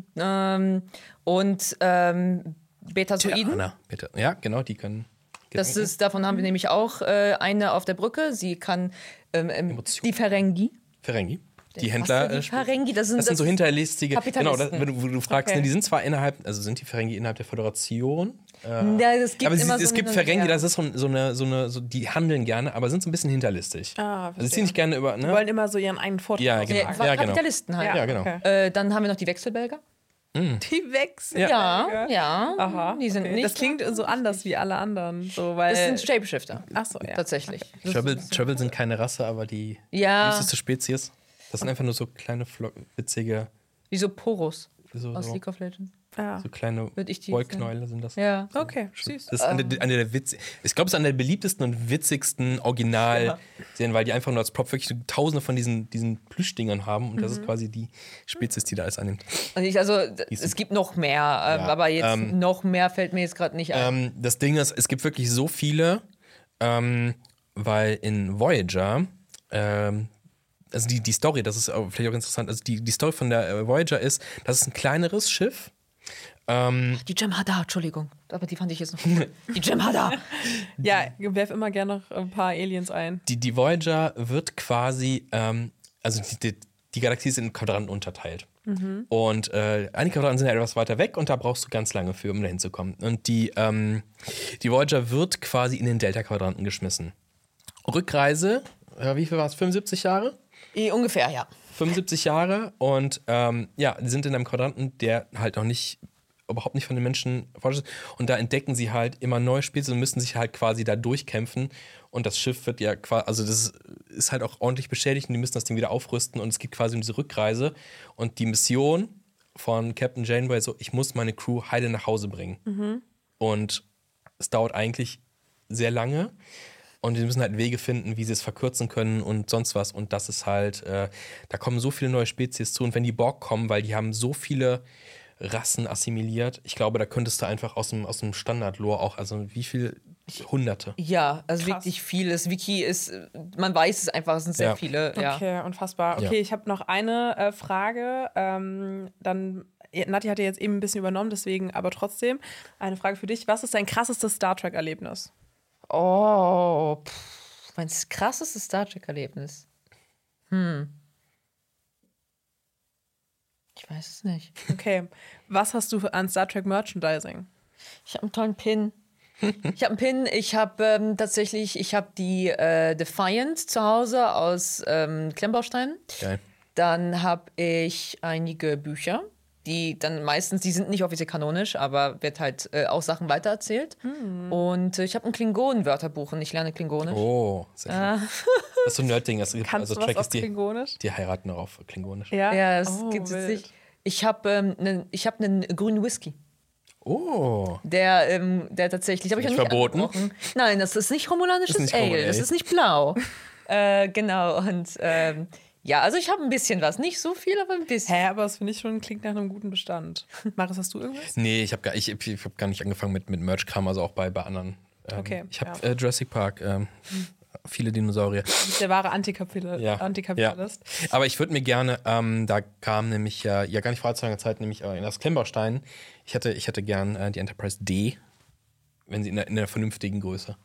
ähm, und ähm, Betasoiden. Terraner, bitte. Ja, genau, die können. Das Gedanken. ist, davon haben wir nämlich auch äh, eine auf der Brücke. Sie kann ähm, ähm, Emotionen. die Ferengi. Ferengi. Die Was Händler. sind die äh, Ferengi? Das sind, Das sind so hinterlistige. Genau, Kapitalisten. das, wenn du, wo du fragst, Okay. ne, die sind zwar innerhalb, also sind die Ferengi innerhalb der Föderation. Ja, es gibt aber sie, immer es so gibt eine- Ferengi, ja. das ist so, so eine, so eine, so, die handeln gerne, aber sind so ein bisschen hinterlistig. Ah, also sie verstehe. ziehen nicht gerne über, Die ne? wollen immer so ihren eigenen Vorteil Ja, aussagen. genau. Ja, Ja, genau. Kapitalisten halt. Ja, genau. Okay. Äh, dann haben wir noch die Wechselbelger. Die wechseln. Ja, ja. Aha. Die sind okay. nicht. Das klingt so anders wie alle anderen. So, weil, Das sind Shapeshifter. ach so, ja. Tatsächlich. Das- Trouble, Trouble sind keine Rasse, aber die Ja. süßeste Spezies. Das sind einfach nur so kleine, Flo witzige, Wie so Poros so, aus so, League of Legends. Ja. so kleine Würd ich die Wollknäule sind das. Ja. Okay, süß. Das ist eine, eine der Witz ich glaube, es ist eine der beliebtesten und witzigsten Original-Serien, weil die einfach nur als Prop wirklich tausende von diesen, diesen Plüschdingern haben und das ist quasi die Spezies, die da alles annimmt. Und ich, also, d- Die sind- es gibt noch mehr, ähm, Ja, aber jetzt ähm, noch mehr fällt mir jetzt gerade nicht ein. Ähm, das Ding ist, es gibt wirklich so viele, ähm, weil in Voyager, ähm, also die, die Story, das ist auch vielleicht auch interessant, also die, die Story von der äh, Voyager ist, das ist ein kleineres Schiff. Ähm, Die Jem'Hadar, Entschuldigung. Aber die fand ich jetzt noch. Die Jem'Hadar. Ja, werf immer gerne noch ein paar Aliens ein. die, die Voyager wird quasi, ähm, also die, die, die Galaxie ist in Quadranten unterteilt. Und äh, einige Quadranten sind ja etwas weiter weg und da brauchst du ganz lange für, um da hinzukommen. Und die, ähm, die Voyager wird quasi in den Delta-Quadranten geschmissen. Rückreise, äh, wie viel war es? fünfundsiebzig Jahre? Eh, Ungefähr, ja. fünfundsiebzig Jahre und ähm, ja, die sind in einem Quadranten, der halt noch nicht, überhaupt nicht von den Menschen erforscht ist. Und da entdecken sie halt immer neue Spezies und müssen sich halt quasi da durchkämpfen. Und das Schiff wird ja quasi, also das ist halt auch ordentlich beschädigt und die müssen das Ding wieder aufrüsten und es geht quasi um diese Rückreise. Und die Mission von Captain Janeway so, ich muss meine Crew heile nach Hause bringen. Und es dauert eigentlich sehr lange. Und die müssen halt Wege finden, wie sie es verkürzen können und sonst was. Und das ist halt, äh, da kommen so viele neue Spezies zu. Und wenn die Borg kommen, weil die haben so viele Rassen assimiliert, ich glaube, da könntest du einfach aus dem, aus dem Standard-Lore auch, also wie viel? Hunderte. Ja, also Krass. wirklich vieles. Wiki ist, man weiß es einfach, es sind sehr Ja. viele. Ja. Okay, unfassbar. Okay, Ja. ich habe noch eine äh, Frage. Ähm, dann, Nati hat ja jetzt eben ein bisschen übernommen, deswegen aber trotzdem eine Frage für dich. Was ist dein krassestes Star Trek-Erlebnis? Oh, pff, mein krassestes Star Trek-Erlebnis. Hm. Ich weiß es nicht. Okay, was hast du an Star Trek Merchandising? Ich habe einen tollen Pin. Ich habe einen Pin. Ich habe ähm, tatsächlich, ich habe die äh, Defiant zu Hause aus ähm, Klemmbausteinen. Geil. Dann habe ich einige Bücher, die dann meistens, die sind nicht offiziell kanonisch, aber wird halt äh, auch Sachen weitererzählt. Und äh, ich habe ein Klingonen-Wörterbuch und ich lerne Klingonisch. Oh, sehr schön. Das ist so ein Nerd-Ding. Das gibt- Kannst Also du was Track auf ist die, Klingonisch? die heiraten auch auf Klingonisch. Ja, Ja, es oh, gibt es wild. nicht. Ich habe ähm, ne, ich hab einen grünen Whisky. Oh. Der, ähm, der tatsächlich, habe ich Nicht noch nicht verboten? angesprochen. Nein, das ist nicht romulanisches Ist nicht Ale, Romulan das Ale. ist nicht blau. äh, genau, und ähm, Ja, also ich habe ein bisschen was. Nicht so viel, aber ein bisschen. Hä, aber das finde ich schon, klingt nach einem guten Bestand. Maris, hast du irgendwas? Nee, ich habe gar, ich, ich hab gar nicht angefangen mit, mit Merch-Kram, also auch bei, bei anderen. Ähm, Okay, ich habe ja. äh, Jurassic Park, ähm, viele Dinosaurier. Du bist der wahre Antikapital- Ja. Antikapitalist. Ja. Aber ich würde mir gerne, ähm, da kam nämlich ja, ja gar nicht vor allzu langer Zeit, nämlich äh, in das Klemmbaustein. Ich hätte, ich hätte gern äh, die Enterprise D, wenn sie in der, in der vernünftigen Größe.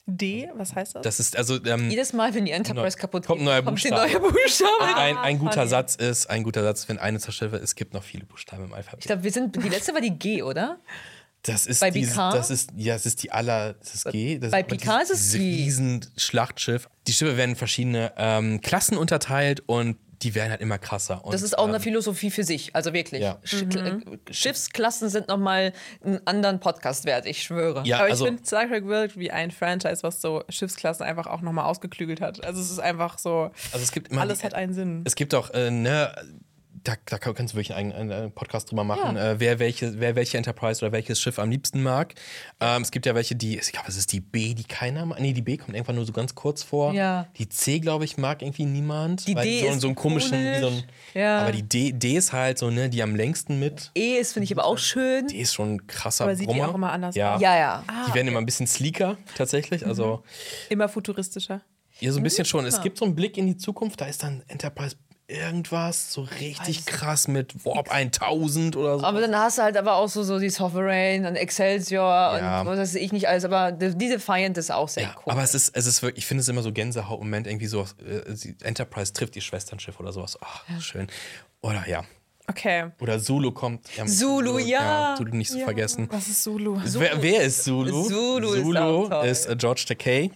D, was heißt das? Das ist also. Ähm, Jedes Mal, wenn die Enterprise Neu- kaputt kommt geht, ein neuer kommt ein Buchstabe. neuer Buchstabe. ein, ein guter funny. Satz ist, ein guter Satz, wenn eine Zerschiffe, es gibt noch viele Buchstaben im Alphabet. Ich glaube, wir sind, die letzte war die G, oder? Das ist Bei diese, Picard? das ist ja, das ist die aller, das ist G. Das Bei aber Picard ist es dieses G. riesen Schlachtschiff. Die Schiffe werden in verschiedene ähm, Klassen unterteilt und die werden halt immer krasser. Und, Das ist auch eine ähm, Philosophie für sich, also wirklich. Ja. Sch äh, Schiffsklassen sind nochmal einen anderen Podcast wert, ich schwöre. ja, Aber ich also, finde, Star Trek wirkt wie ein Franchise, was so Schiffsklassen einfach auch nochmal ausgeklügelt hat. Also es ist einfach so, also es gibt immer alles die, hat einen Sinn. Es gibt auch, äh, ne, da, da kannst du wirklich einen, einen, einen Podcast drüber machen, äh, wer, welche, wer welche Enterprise oder welches Schiff am liebsten mag. Ähm, es gibt ja welche, die, ich glaube, es ist die B, die keiner mag. Nee, die B kommt irgendwann nur so ganz kurz vor. Ja. Die C, glaube ich, mag irgendwie niemand. Die weil D so, ist so einen komischen, wie so ein, Ja. aber die D, D ist halt so, ne, die am längsten mit. E ist, finde ich aber auch schön. Die ist schon ein krasser Aber sieht die Brummer. auch immer anders ja. aus? Ja, ja. Die werden immer ein bisschen sleeker, tatsächlich. Also, Immer futuristischer. ja, so ein bisschen schon. Es gibt so einen Blick in die Zukunft, da ist dann Enterprise irgendwas so richtig krass mit Warp tausend oder so. Aber dann hast du halt aber auch so, so die Sovereign und Excelsior Ja. und was weiß ich nicht alles. Aber die die Defiant ist auch sehr Ja, cool. aber es ist, es ist wirklich, ich finde es immer so Gänsehautmoment, irgendwie so, äh, sie- Enterprise trifft ihr Schwesternschiff oder sowas. Ach, schön. Oder ja. Okay. Oder Zulu kommt. Ja, Zulu, ja. Zulu nicht zu vergessen. Was ist Zulu? Wer, wer ist Zulu? Zulu ist auch toll. ist äh, George Takei,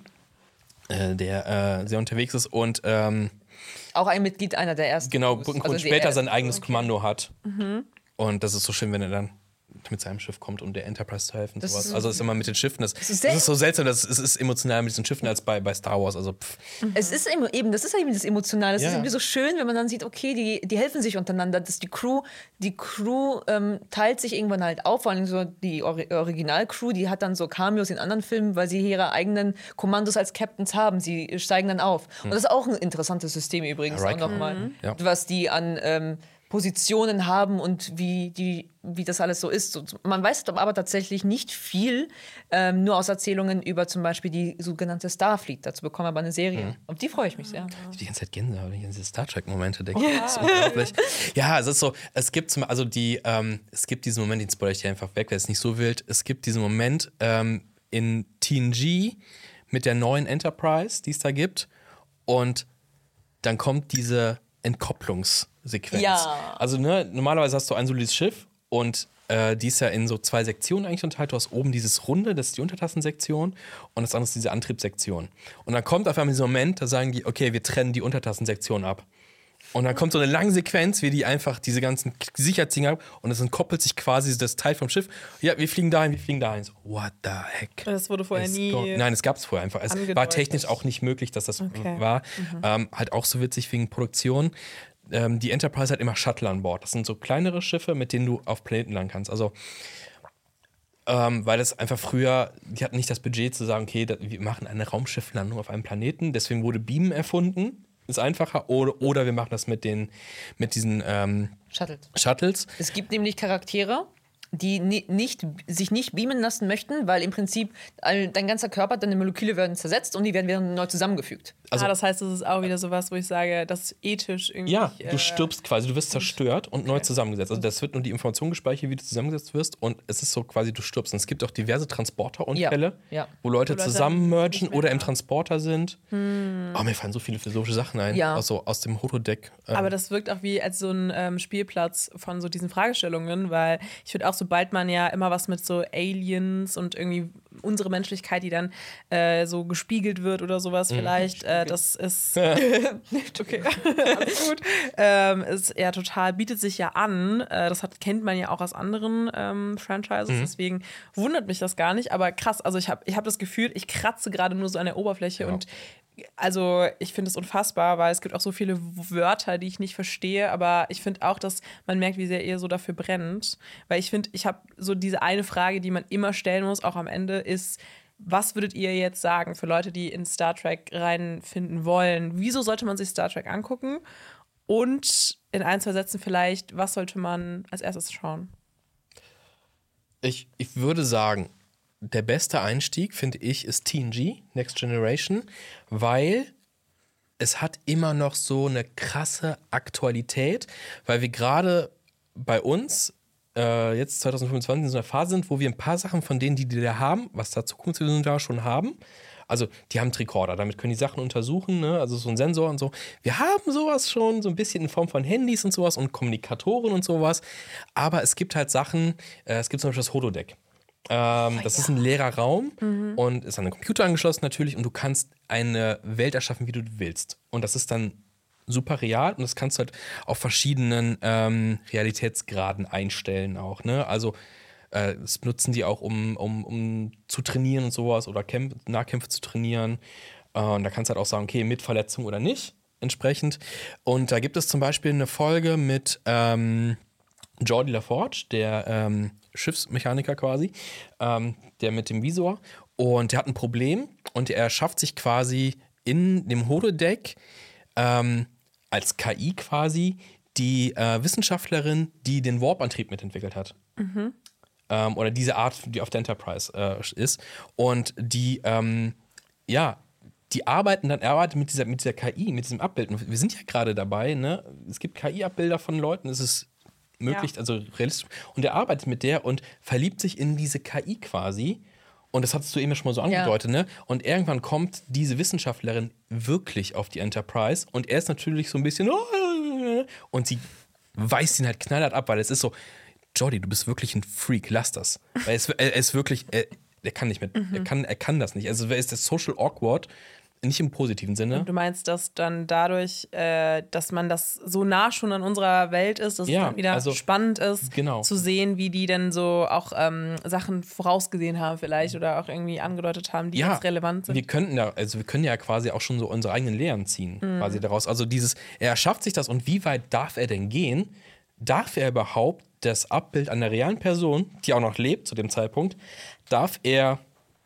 äh, der äh, sehr unterwegs ist und ähm, Auch ein Mitglied einer der ersten. genau, Crews. und Also die später ersten. sein eigenes Kommando hat. Und das ist so schön, wenn er dann mit seinem Schiff kommt, um der Enterprise zu helfen. Das Sowas. ist- Also es ist immer mit den Schiffen. Das, das, ist ist, sehr- so seltsam, das, es ist emotionaler mit diesen Schiffen als bei, bei Star Wars. Also pff. Es ist eben, eben, das ist eben das Emotionale. Das Ja. ist irgendwie so schön, wenn man dann sieht, okay, die, die helfen sich untereinander. Das die Crew, die Crew ähm, teilt sich irgendwann halt auf. Vor allem so die Ori Original-Crew, die hat dann so Cameos in anderen Filmen, weil sie ihre eigenen Kommandos als Captains haben. Sie steigen dann auf. Und das ist auch ein interessantes System übrigens. Ja, auch Riker. nochmal, Ja. was die an ähm, Positionen haben und wie, die, wie das alles so ist. So, man weiß aber tatsächlich nicht viel, ähm, nur aus Erzählungen über zum Beispiel die sogenannte Starfleet. Dazu bekommen wir aber eine Serie. Auf die freue ich mich sehr. Ich hab die ganze Zeit Gänsehaut, wenn ich an diese Star Trek-Momente denke. Das ist unglaublich. Ja, es ist so, es gibt zum, also die, ähm, es gibt diesen Moment, den spoilere ich dir einfach weg, weil es nicht so wild. Es gibt diesen Moment ähm, in T N G mit der neuen Enterprise, die es da gibt. Und dann kommt diese Entkopplungssequenz. Ja. Also ne, normalerweise hast du ein solides Schiff und äh, die ist ja in so zwei Sektionen eigentlich unterteilt. Du hast oben dieses Runde, das ist die Untertassensektion und das andere ist diese Antriebssektion. Und dann kommt auf einmal dieser Moment, da sagen die, okay, wir trennen die Untertassensektion ab. Und dann kommt so eine lange Sequenz, wie die einfach diese ganzen Sicherheitsdinger haben und es entkoppelt sich quasi das Teil vom Schiff. Ja, wir fliegen dahin, wir fliegen dahin. So, what the heck? Das wurde vorher Ist nie. go- Nein, es gab es vorher einfach. Es war angedeutet. technisch auch nicht möglich, dass das Okay. war. Ähm, halt auch so witzig wegen Produktion. Ähm, die Enterprise hat immer Shuttle an Bord. Das sind so kleinere Schiffe, mit denen du auf Planeten landen kannst. Also, ähm, weil das einfach früher, die hatten nicht das Budget zu sagen, okay, da, wir machen eine Raumschifflandung auf einem Planeten. Deswegen wurde Beamen erfunden. Ist einfacher. Oder, oder wir machen das mit, den, mit diesen ähm, Shuttle. Shuttles. Es gibt nämlich Charaktere, die ni nicht, sich nicht beamen lassen möchten, weil im Prinzip all, dein ganzer Körper, deine Moleküle werden zersetzt und die werden wieder neu zusammengefügt. Also- ah, das heißt, das ist auch wieder sowas, wo ich sage, das ist ethisch irgendwie. Ja, äh, du stirbst quasi, du wirst zerstört und neu zusammengesetzt. Also das wird nur die Information gespeichert, wie du zusammengesetzt wirst und es ist so quasi, du stirbst. Und es gibt auch diverse Transporterunfälle, Ja, ja. wo Leute Wo Leute zusammen mergen nicht mehr oder im da. Transporter sind. Oh, mir fallen so viele philosophische Sachen ein, Ja. aus, so, aus dem Holodeck. Ähm, Aber das wirkt auch wie als so ein ähm, Spielplatz von so diesen Fragestellungen, weil ich finde auch, sobald man ja immer was mit so Aliens und irgendwie unsere Menschlichkeit, die dann äh, so gespiegelt wird oder sowas vielleicht, äh, das ist okay, alles gut. Ähm, ist ja total, bietet sich ja an. Äh, das hat, kennt man ja auch aus anderen ähm, Franchises, deswegen wundert mich das gar nicht. Aber krass, also ich habe ich hab das Gefühl, ich kratze gerade nur so an der Oberfläche und also ich finde es unfassbar, weil es gibt auch so viele Wörter, die ich nicht verstehe, aber ich finde auch, dass man merkt, wie sehr ihr so dafür brennt, weil ich finde, ich habe so diese eine Frage, die man immer stellen muss, auch am Ende, ist, was würdet ihr jetzt sagen für Leute, die in Star Trek reinfinden wollen? Wieso sollte man sich Star Trek angucken? Und in ein, zwei Sätzen vielleicht, was sollte man als erstes schauen? Ich, ich würde sagen, der beste Einstieg, finde ich, ist T N G, Next Generation, weil es hat immer noch so eine krasse Aktualität, weil wir gerade bei uns äh, jetzt zwanzig fünfundzwanzig in so einer Phase sind, wo wir ein paar Sachen von denen, die die da haben, was da Zukunftsvisionen da schon haben, also die haben einen Tricorder, damit können die Sachen untersuchen, ne? Also so ein Sensor und so. Wir haben sowas schon so ein bisschen in Form von Handys und sowas und Kommunikatoren und sowas, aber es gibt halt Sachen, äh, es gibt zum Beispiel das Holodeck. Ähm, oh, das ja. ist ein leerer Raum mhm. und ist an den Computer angeschlossen natürlich und du kannst eine Welt erschaffen, wie du willst. Und das ist dann super real und das kannst du halt auf verschiedenen ähm, Realitätsgraden einstellen auch, ne? Also äh, das nutzen die auch, um, um, um zu trainieren und sowas oder Kämpfe, Nahkämpfe zu trainieren. Äh, und da kannst du halt auch sagen, okay, mit Verletzung oder nicht, entsprechend. Und da gibt es zum Beispiel eine Folge mit ähm, Geordi LaForge, der ähm, Schiffsmechaniker quasi, ähm, der mit dem Visor. Und der hat ein Problem und er schafft sich quasi in dem Holodeck ähm, als K I quasi die äh, Wissenschaftlerin, die den Warp-Antrieb mitentwickelt hat. Mhm. Ähm, oder diese Art, die auf der Enterprise äh, ist. Und die, ähm, ja, die arbeiten dann, er arbeitet mit dieser, mit dieser K I, mit diesem Abbild. Und wir sind ja gerade dabei, ne? Es gibt K I-Abbilder von Leuten, es ist möglich, ja. also realistisch. Und er arbeitet mit der und verliebt sich in diese K I quasi. Und das hattest du eben schon mal so angedeutet, ja. ne? Und irgendwann kommt diese Wissenschaftlerin wirklich auf die Enterprise und er ist natürlich so ein bisschen und sie weist ihn halt knallhart ab, weil es ist so, Geordi, du bist wirklich ein Freak, lass das. Weil es, er ist wirklich, er, er kann nicht mit, mhm. er, kann, er kann das nicht. Also er ist das social awkward, nicht im positiven Sinne. Und du meinst, dass dann dadurch, äh, dass man das so nah schon an unserer Welt ist, dass ja, es dann wieder also, spannend ist, genau. zu sehen, wie die denn so auch ähm, Sachen vorausgesehen haben vielleicht oder auch irgendwie angedeutet haben, die ja, jetzt relevant sind. Wir könnten ja, also wir können ja quasi auch schon so unsere eigenen Lehren ziehen, mhm. quasi daraus. Also dieses, er erschafft sich das und wie weit darf er denn gehen? Darf er überhaupt das Abbild einer realen Person, die auch noch lebt zu dem Zeitpunkt, darf er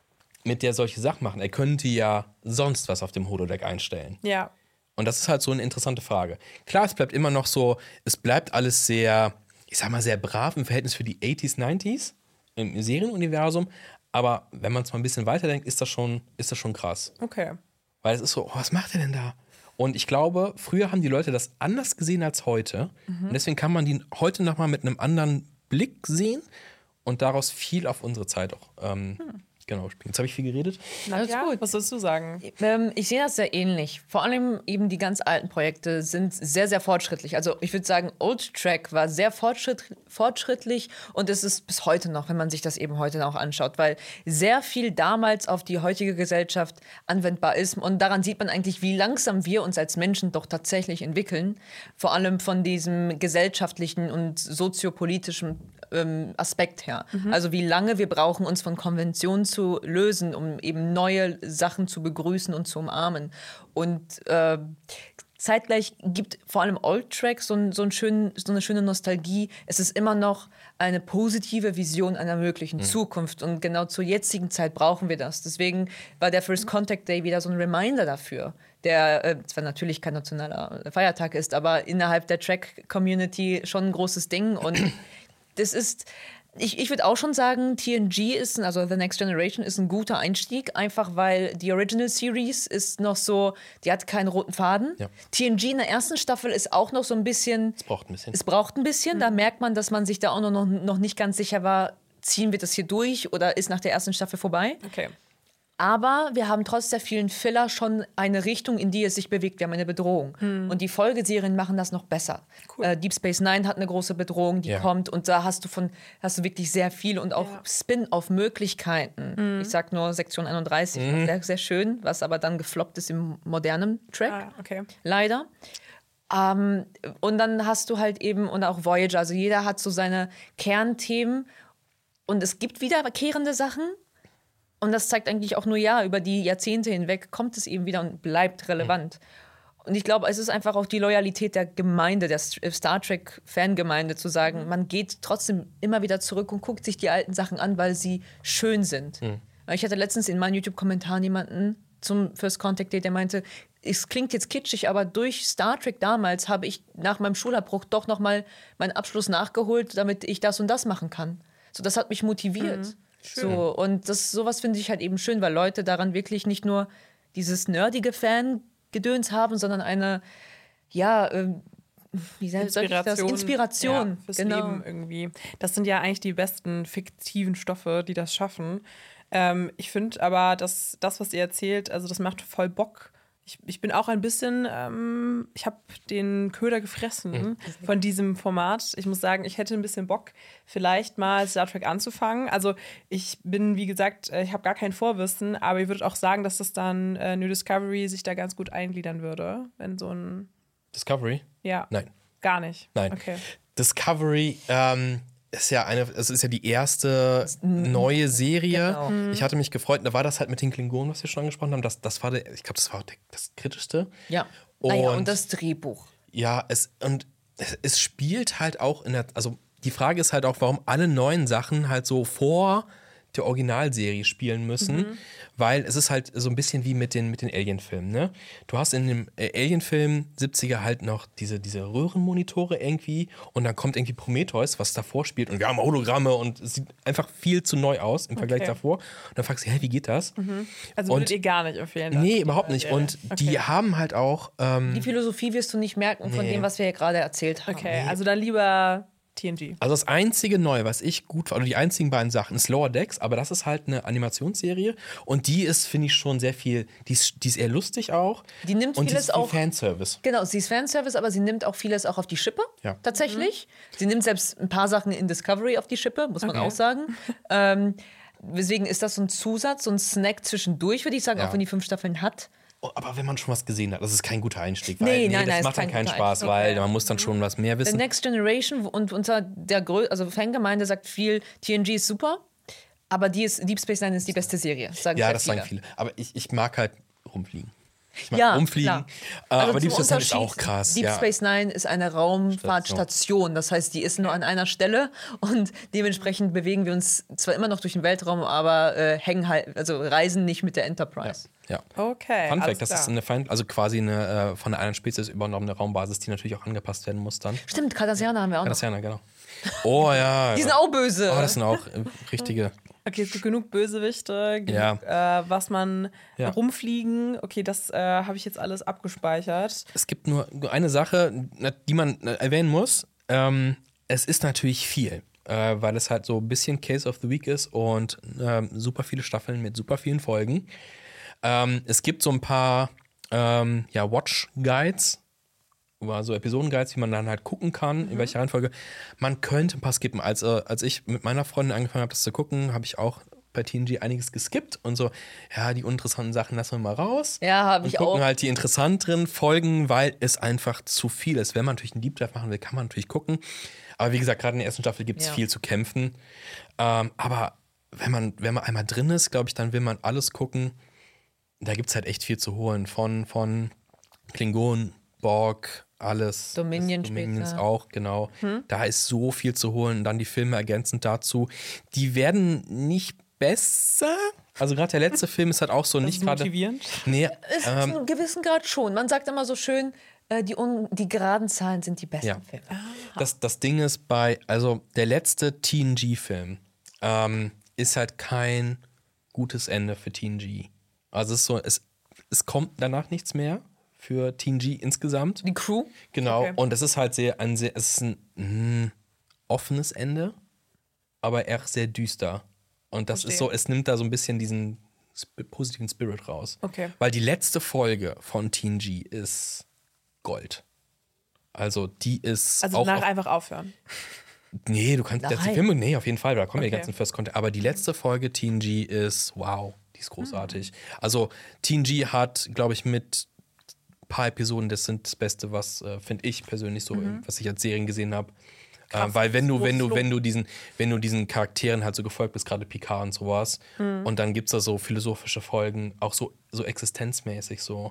mit der solche Sachen machen? Er könnte ja sonst was auf dem Holodeck einstellen. Ja. Und das ist halt so eine interessante Frage. Klar, es bleibt immer noch so, es bleibt alles sehr, ich sag mal, sehr brav im Verhältnis für die achtziger, neunziger im Serienuniversum. Aber wenn man es mal ein bisschen weiterdenkt, ist das schon, ist das schon krass. Okay. Weil es ist so, oh, was macht er denn da? Und ich glaube, früher haben die Leute das anders gesehen als heute. Mhm. Und deswegen kann man die heute nochmal mit einem anderen Blick sehen und daraus viel auf unsere Zeit auch ähm, hm. genau spielen. Jetzt habe ich viel geredet. Na, Alles ja, gut. Was sollst du sagen? Ähm, ich sehe das sehr ähnlich. Vor allem eben die ganz alten Projekte sind sehr, sehr fortschrittlich. Also ich würde sagen, Old Track war sehr fortschritt, fortschrittlich und es ist bis heute noch, wenn man sich das eben heute noch anschaut, weil sehr viel damals auf die heutige Gesellschaft anwendbar ist und daran sieht man eigentlich, wie langsam wir uns als Menschen doch tatsächlich entwickeln. Vor allem von diesem gesellschaftlichen und soziopolitischen ähm, Aspekt her. Mhm. Also wie lange wir brauchen, uns von Konventionen zu lösen, um eben neue Sachen zu begrüßen und zu umarmen. Und äh, zeitgleich gibt vor allem Old Track so, ein, so, ein schön, so eine schöne Nostalgie. Es ist immer noch eine positive Vision einer möglichen mhm. Zukunft. Und genau zur jetzigen Zeit brauchen wir das. Deswegen war der First Contact Day wieder so ein Reminder dafür, der äh, zwar natürlich kein nationaler Feiertag ist, aber innerhalb der Track-Community schon ein großes Ding. Und das ist... Ich, ich würde auch schon sagen, T N G ist, also The Next Generation, ist ein guter Einstieg, einfach weil die Original Series ist noch so, die hat keinen roten Faden. Ja. T N G in der ersten Staffel ist auch noch so ein bisschen... Es braucht ein bisschen. Es braucht ein bisschen, mhm. da merkt man, dass man sich da auch noch, noch nicht ganz sicher war, ziehen wir das hier durch oder ist nach der ersten Staffel vorbei. Okay. Aber wir haben trotz der vielen Filler schon eine Richtung, in die es sich bewegt. Wir haben eine Bedrohung. Hm. Und die Folgeserien machen das noch besser. Cool. Äh, Deep Space Nine hat eine große Bedrohung, die ja. kommt. Und da hast du von hast du wirklich sehr viel und auch ja. Spin-off-Möglichkeiten. Hm. Ich sag nur Sektion einunddreißig, mhm. sehr, sehr schön, was aber dann gefloppt ist im modernen Track. Ah, okay. Leider. Ähm, und dann hast du halt eben, und auch Voyager, also jeder hat so seine Kernthemen. Und es gibt wiederkehrende Sachen. Und das zeigt eigentlich auch nur, ja, über die Jahrzehnte hinweg kommt es eben wieder und bleibt relevant. Und ich glaube, es ist einfach auch die Loyalität der Gemeinde, der Star Trek-Fangemeinde, zu sagen, man geht trotzdem immer wieder zurück und guckt sich die alten Sachen an, weil sie schön sind. Mhm. Ich hatte letztens in meinen YouTube-Kommentaren jemanden, zum First Contact Day, der meinte, es klingt jetzt kitschig, aber durch Star Trek damals habe ich nach meinem Schulabbruch doch nochmal meinen Abschluss nachgeholt, damit ich das und das machen kann. So, das hat mich motiviert. Mhm. So, und das, sowas finde ich halt eben schön, weil Leute daran wirklich nicht nur dieses nerdige Fan-Gedöns haben, sondern eine, ja, ähm, wie soll ich das? Inspiration. Ja, fürs genau. Leben irgendwie. Das sind ja eigentlich die besten fiktiven Stoffe, die das schaffen. Ähm, ich finde aber, dass das, was ihr erzählt, also das macht voll Bock. Ich, ich bin auch ein bisschen, ähm, ich habe den Köder gefressen mhm. von diesem Format. Ich muss sagen, ich hätte ein bisschen Bock, vielleicht mal Star Trek anzufangen. Also ich bin, wie gesagt, ich habe gar kein Vorwissen, aber ich würde auch sagen, dass das dann äh, New Discovery sich da ganz gut eingliedern würde. Wenn so ein Discovery? Ja. Nein. Gar nicht? Nein. Okay. Discovery, ähm, ist ja eine, es ist ja die erste neue Serie. Genau. Ich hatte mich gefreut, da war das halt mit den Klingonen, was wir schon angesprochen haben. Das, das war der, ich glaube, das war der, das Kritischste. Ja. Und, naja, und das Drehbuch. Ja, es, und es, es spielt halt auch in der, also die Frage ist halt auch, warum alle neuen Sachen halt so vor der Originalserie spielen müssen, mhm. weil es ist halt so ein bisschen wie mit den, mit den Alien-Filmen, ne? Du hast in dem äh, Alien-Film siebziger halt noch diese, diese Röhrenmonitore irgendwie und dann kommt irgendwie Prometheus, was davor spielt und wir haben Hologramme und es sieht einfach viel zu neu aus im Vergleich Okay. davor. Und dann fragst du, hä, wie geht das? Mhm. Also Und- würdet ihr gar nicht empfehlen? Nee, überhaupt nicht. Und Okay. die haben halt auch, ähm, Die Philosophie wirst du nicht merken von Nee. dem, was wir ja gerade erzählt haben. Okay, also dann lieber T N G. also das einzige Neue, was ich gut fand, oder die einzigen beiden Sachen, ist Lower Decks, aber das ist halt eine Animationsserie und die ist, finde ich, schon sehr viel, die ist, die ist eher lustig auch. Die nimmt und die vieles ist viel auch- Fanservice. Genau, sie ist Fanservice, aber sie nimmt auch vieles auch auf die Schippe, Ja. tatsächlich. Sie nimmt selbst ein paar Sachen in Discovery auf die Schippe, muss man Okay. auch sagen. ähm, deswegen ist das so ein Zusatz, so ein Snack zwischendurch, würde ich sagen, Ja. auch wenn die fünf Staffeln hat. Oh, aber wenn man schon was gesehen hat, das ist kein guter Einstieg. Nee, Weil, nein, das nein, ist macht dann kein keinen guter Spaß, Einstieg. weil man muss dann schon was mehr The wissen. Next Generation und unter der Grö also Fangemeinde sagt viel, T N G ist super, aber die ist, Deep Space Nine ist die beste Serie. Sagen Ja, sehr das sagen viele. Aber ich, ich mag halt rumfliegen. Ich mag Ja, rumfliegen. klar. Äh, Also aber Deep zum Space Nine ist auch Unterschied, krass. Deep ja. Space Nine ist eine Raumfahrtstation. Das heißt, die ist nur an einer Stelle und dementsprechend bewegen wir uns zwar immer noch durch den Weltraum, aber äh, hängen halt, also reisen nicht mit der Enterprise. Ja. Okay. Fun alles Fact, das klar. ist eine Feind, also quasi eine äh, von einer anderen Spezies übernommene Raumbasis, die natürlich auch angepasst werden muss dann. Stimmt, Cardassianer haben wir auch noch. Cardassianer, genau. Oh ja. Die sind auch böse. Oh, das sind auch äh, richtige. Okay, es gibt genug Bösewichte, genug, Ja. äh, was man Ja. rumfliegen. Okay, das äh, habe ich jetzt alles abgespeichert. Es gibt nur eine Sache, die man erwähnen muss. Ähm, es ist natürlich viel, äh, weil es halt so ein bisschen Case of the Week ist und ähm, super viele Staffeln mit super vielen Folgen. Ähm, es gibt so ein paar ähm, ja, Watch-Guides, also Episoden-Guides, wie man dann halt gucken kann, Mhm. in welcher Reihenfolge. Man könnte ein paar skippen. Als, äh, als ich mit meiner Freundin angefangen habe, das zu gucken, habe ich auch bei T N G einiges geskippt und so, ja, die uninteressanten Sachen lassen wir mal raus. Ja, habe Und ich gucken auch. halt die interessanteren Folgen, weil es einfach zu viel ist. Wenn man natürlich einen Deep Dive machen will, kann man natürlich gucken. Aber wie gesagt, gerade in der ersten Staffel gibt es Ja. viel zu kämpfen. Ähm, aber wenn man, wenn man einmal drin ist, glaube ich, dann will man alles gucken. Da gibt es halt echt viel zu holen. Von, von Klingonen, Borg, alles. Dominion Das Dominions später. auch, genau. Da ist so viel zu holen. Und dann die Filme ergänzend dazu. Die werden nicht besser. Also gerade der letzte Film ist halt auch so Das nicht ist gerade. motivierend. Nee, Ist zu ähm, einem gewissen Grad schon. Man sagt immer so schön, äh, die, un die geraden Zahlen sind die besten Ja. Filme. Das, das Ding ist bei, also der letzte T N G-Film ähm, ist halt kein gutes Ende für T N G. Also es ist so, es, es kommt danach nichts mehr für T N G insgesamt. Die Crew? Genau. Okay. Und es ist halt sehr, ein sehr, es ist ein mh, offenes Ende, aber eher sehr düster. Und das Verstehe. ist so, es nimmt da so ein bisschen diesen sp positiven Spirit raus. Okay. Weil die letzte Folge von T N G ist Gold. Also die ist Also auch danach auf, einfach aufhören. nee, du kannst jetzt die Nein. Filme, nee, auf jeden Fall, da kommen ja die Okay. ganzen First Content. Aber die letzte Folge T N G ist wow, die ist großartig. Also T N G hat, glaube ich, mit ein paar Episoden, das sind das Beste, was äh, finde ich persönlich so, was ich als Serien gesehen habe. Äh, weil wenn du, wenn du, wenn du diesen, wenn du diesen Charakteren halt so gefolgt bist, gerade Picard und sowas, und dann gibt es da so philosophische Folgen, auch so, so existenzmäßig so.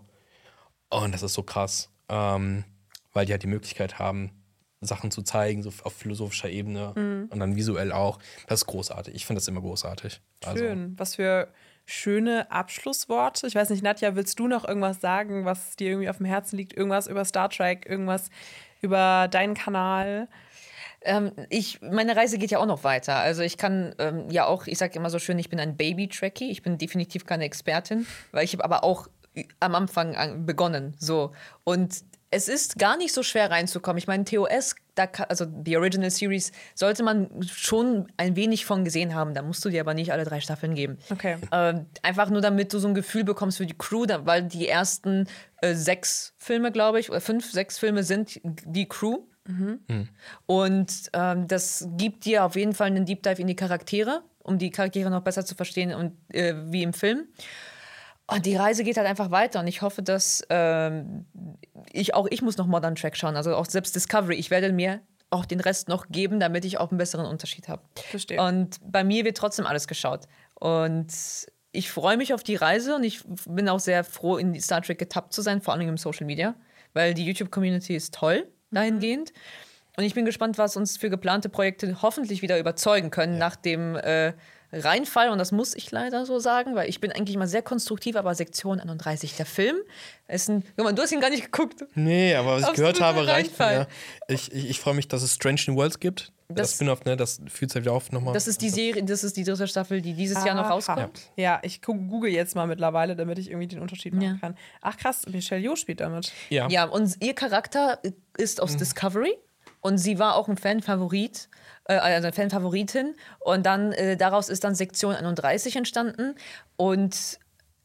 Und das ist so krass. Ähm, weil die halt die Möglichkeit haben, Sachen zu zeigen, so auf philosophischer Ebene und dann visuell auch. Das ist großartig. Ich finde das immer großartig. Also, Schön. Was für schöne Abschlussworte. Ich weiß nicht, Nadja, willst du noch irgendwas sagen, was dir irgendwie auf dem Herzen liegt? Irgendwas über Star Trek, irgendwas über deinen Kanal? Ähm, ich, meine Reise geht ja auch noch weiter. Also ich kann ähm, ja auch, ich sage immer so schön, ich bin ein Baby-Trekkie. Ich bin definitiv keine Expertin, weil ich habe aber auch am Anfang an, begonnen. So. Und es ist gar nicht so schwer reinzukommen. Ich meine, T O S, da, also die Original Series, sollte man schon ein wenig von gesehen haben. Da musst du dir aber nicht alle drei Staffeln geben. Okay. Äh, einfach nur, damit du so ein Gefühl bekommst für die Crew, da, weil die ersten äh, sechs Filme, glaube ich, oder fünf, sechs Filme sind die Crew. Mhm. Mhm. Und ähm, das gibt dir auf jeden Fall einen Deep Dive in die Charaktere, um die Charaktere noch besser zu verstehen und, äh, wie im Film. Und die Reise geht halt einfach weiter und ich hoffe, dass ähm, ich auch ich muss noch Modern Track schauen, also auch selbst Discovery. Ich werde mir auch den Rest noch geben, damit ich auch einen besseren Unterschied habe. Verstehe. Und bei mir wird trotzdem alles geschaut. Und ich freue mich auf die Reise und ich bin auch sehr froh, in Star Trek getappt zu sein, vor allem im Social Media, weil die YouTube-Community ist toll dahingehend. Und ich bin gespannt, was uns für geplante Projekte hoffentlich wieder überzeugen können ja. nach dem äh, Reinfall, und das muss ich leider so sagen, weil ich bin eigentlich immer sehr konstruktiv, aber Sektion einunddreißig, der Film, ist ein, guck mal, du hast ihn gar nicht geguckt. Nee, aber was ich gehört habe, reicht mir. Ich, ich, ich freue mich, dass es Strange New Worlds gibt. Das, das Spin-off, ne, das fühlt sich wieder auf nochmal. Das ist die Serie, das ist die dritte Staffel, die dieses Aha. Jahr noch rauskommt. Ja, ja, ich google jetzt mal mittlerweile, damit ich irgendwie den Unterschied machen ja. kann. Ach krass, Michelle Yeoh spielt damit. Ja, ja, und ihr Charakter ist aus mhm. Discovery. Und sie war auch ein Fanfavorit, äh, also eine Fanfavoritin. Und dann äh, daraus ist dann Sektion einunddreißig entstanden und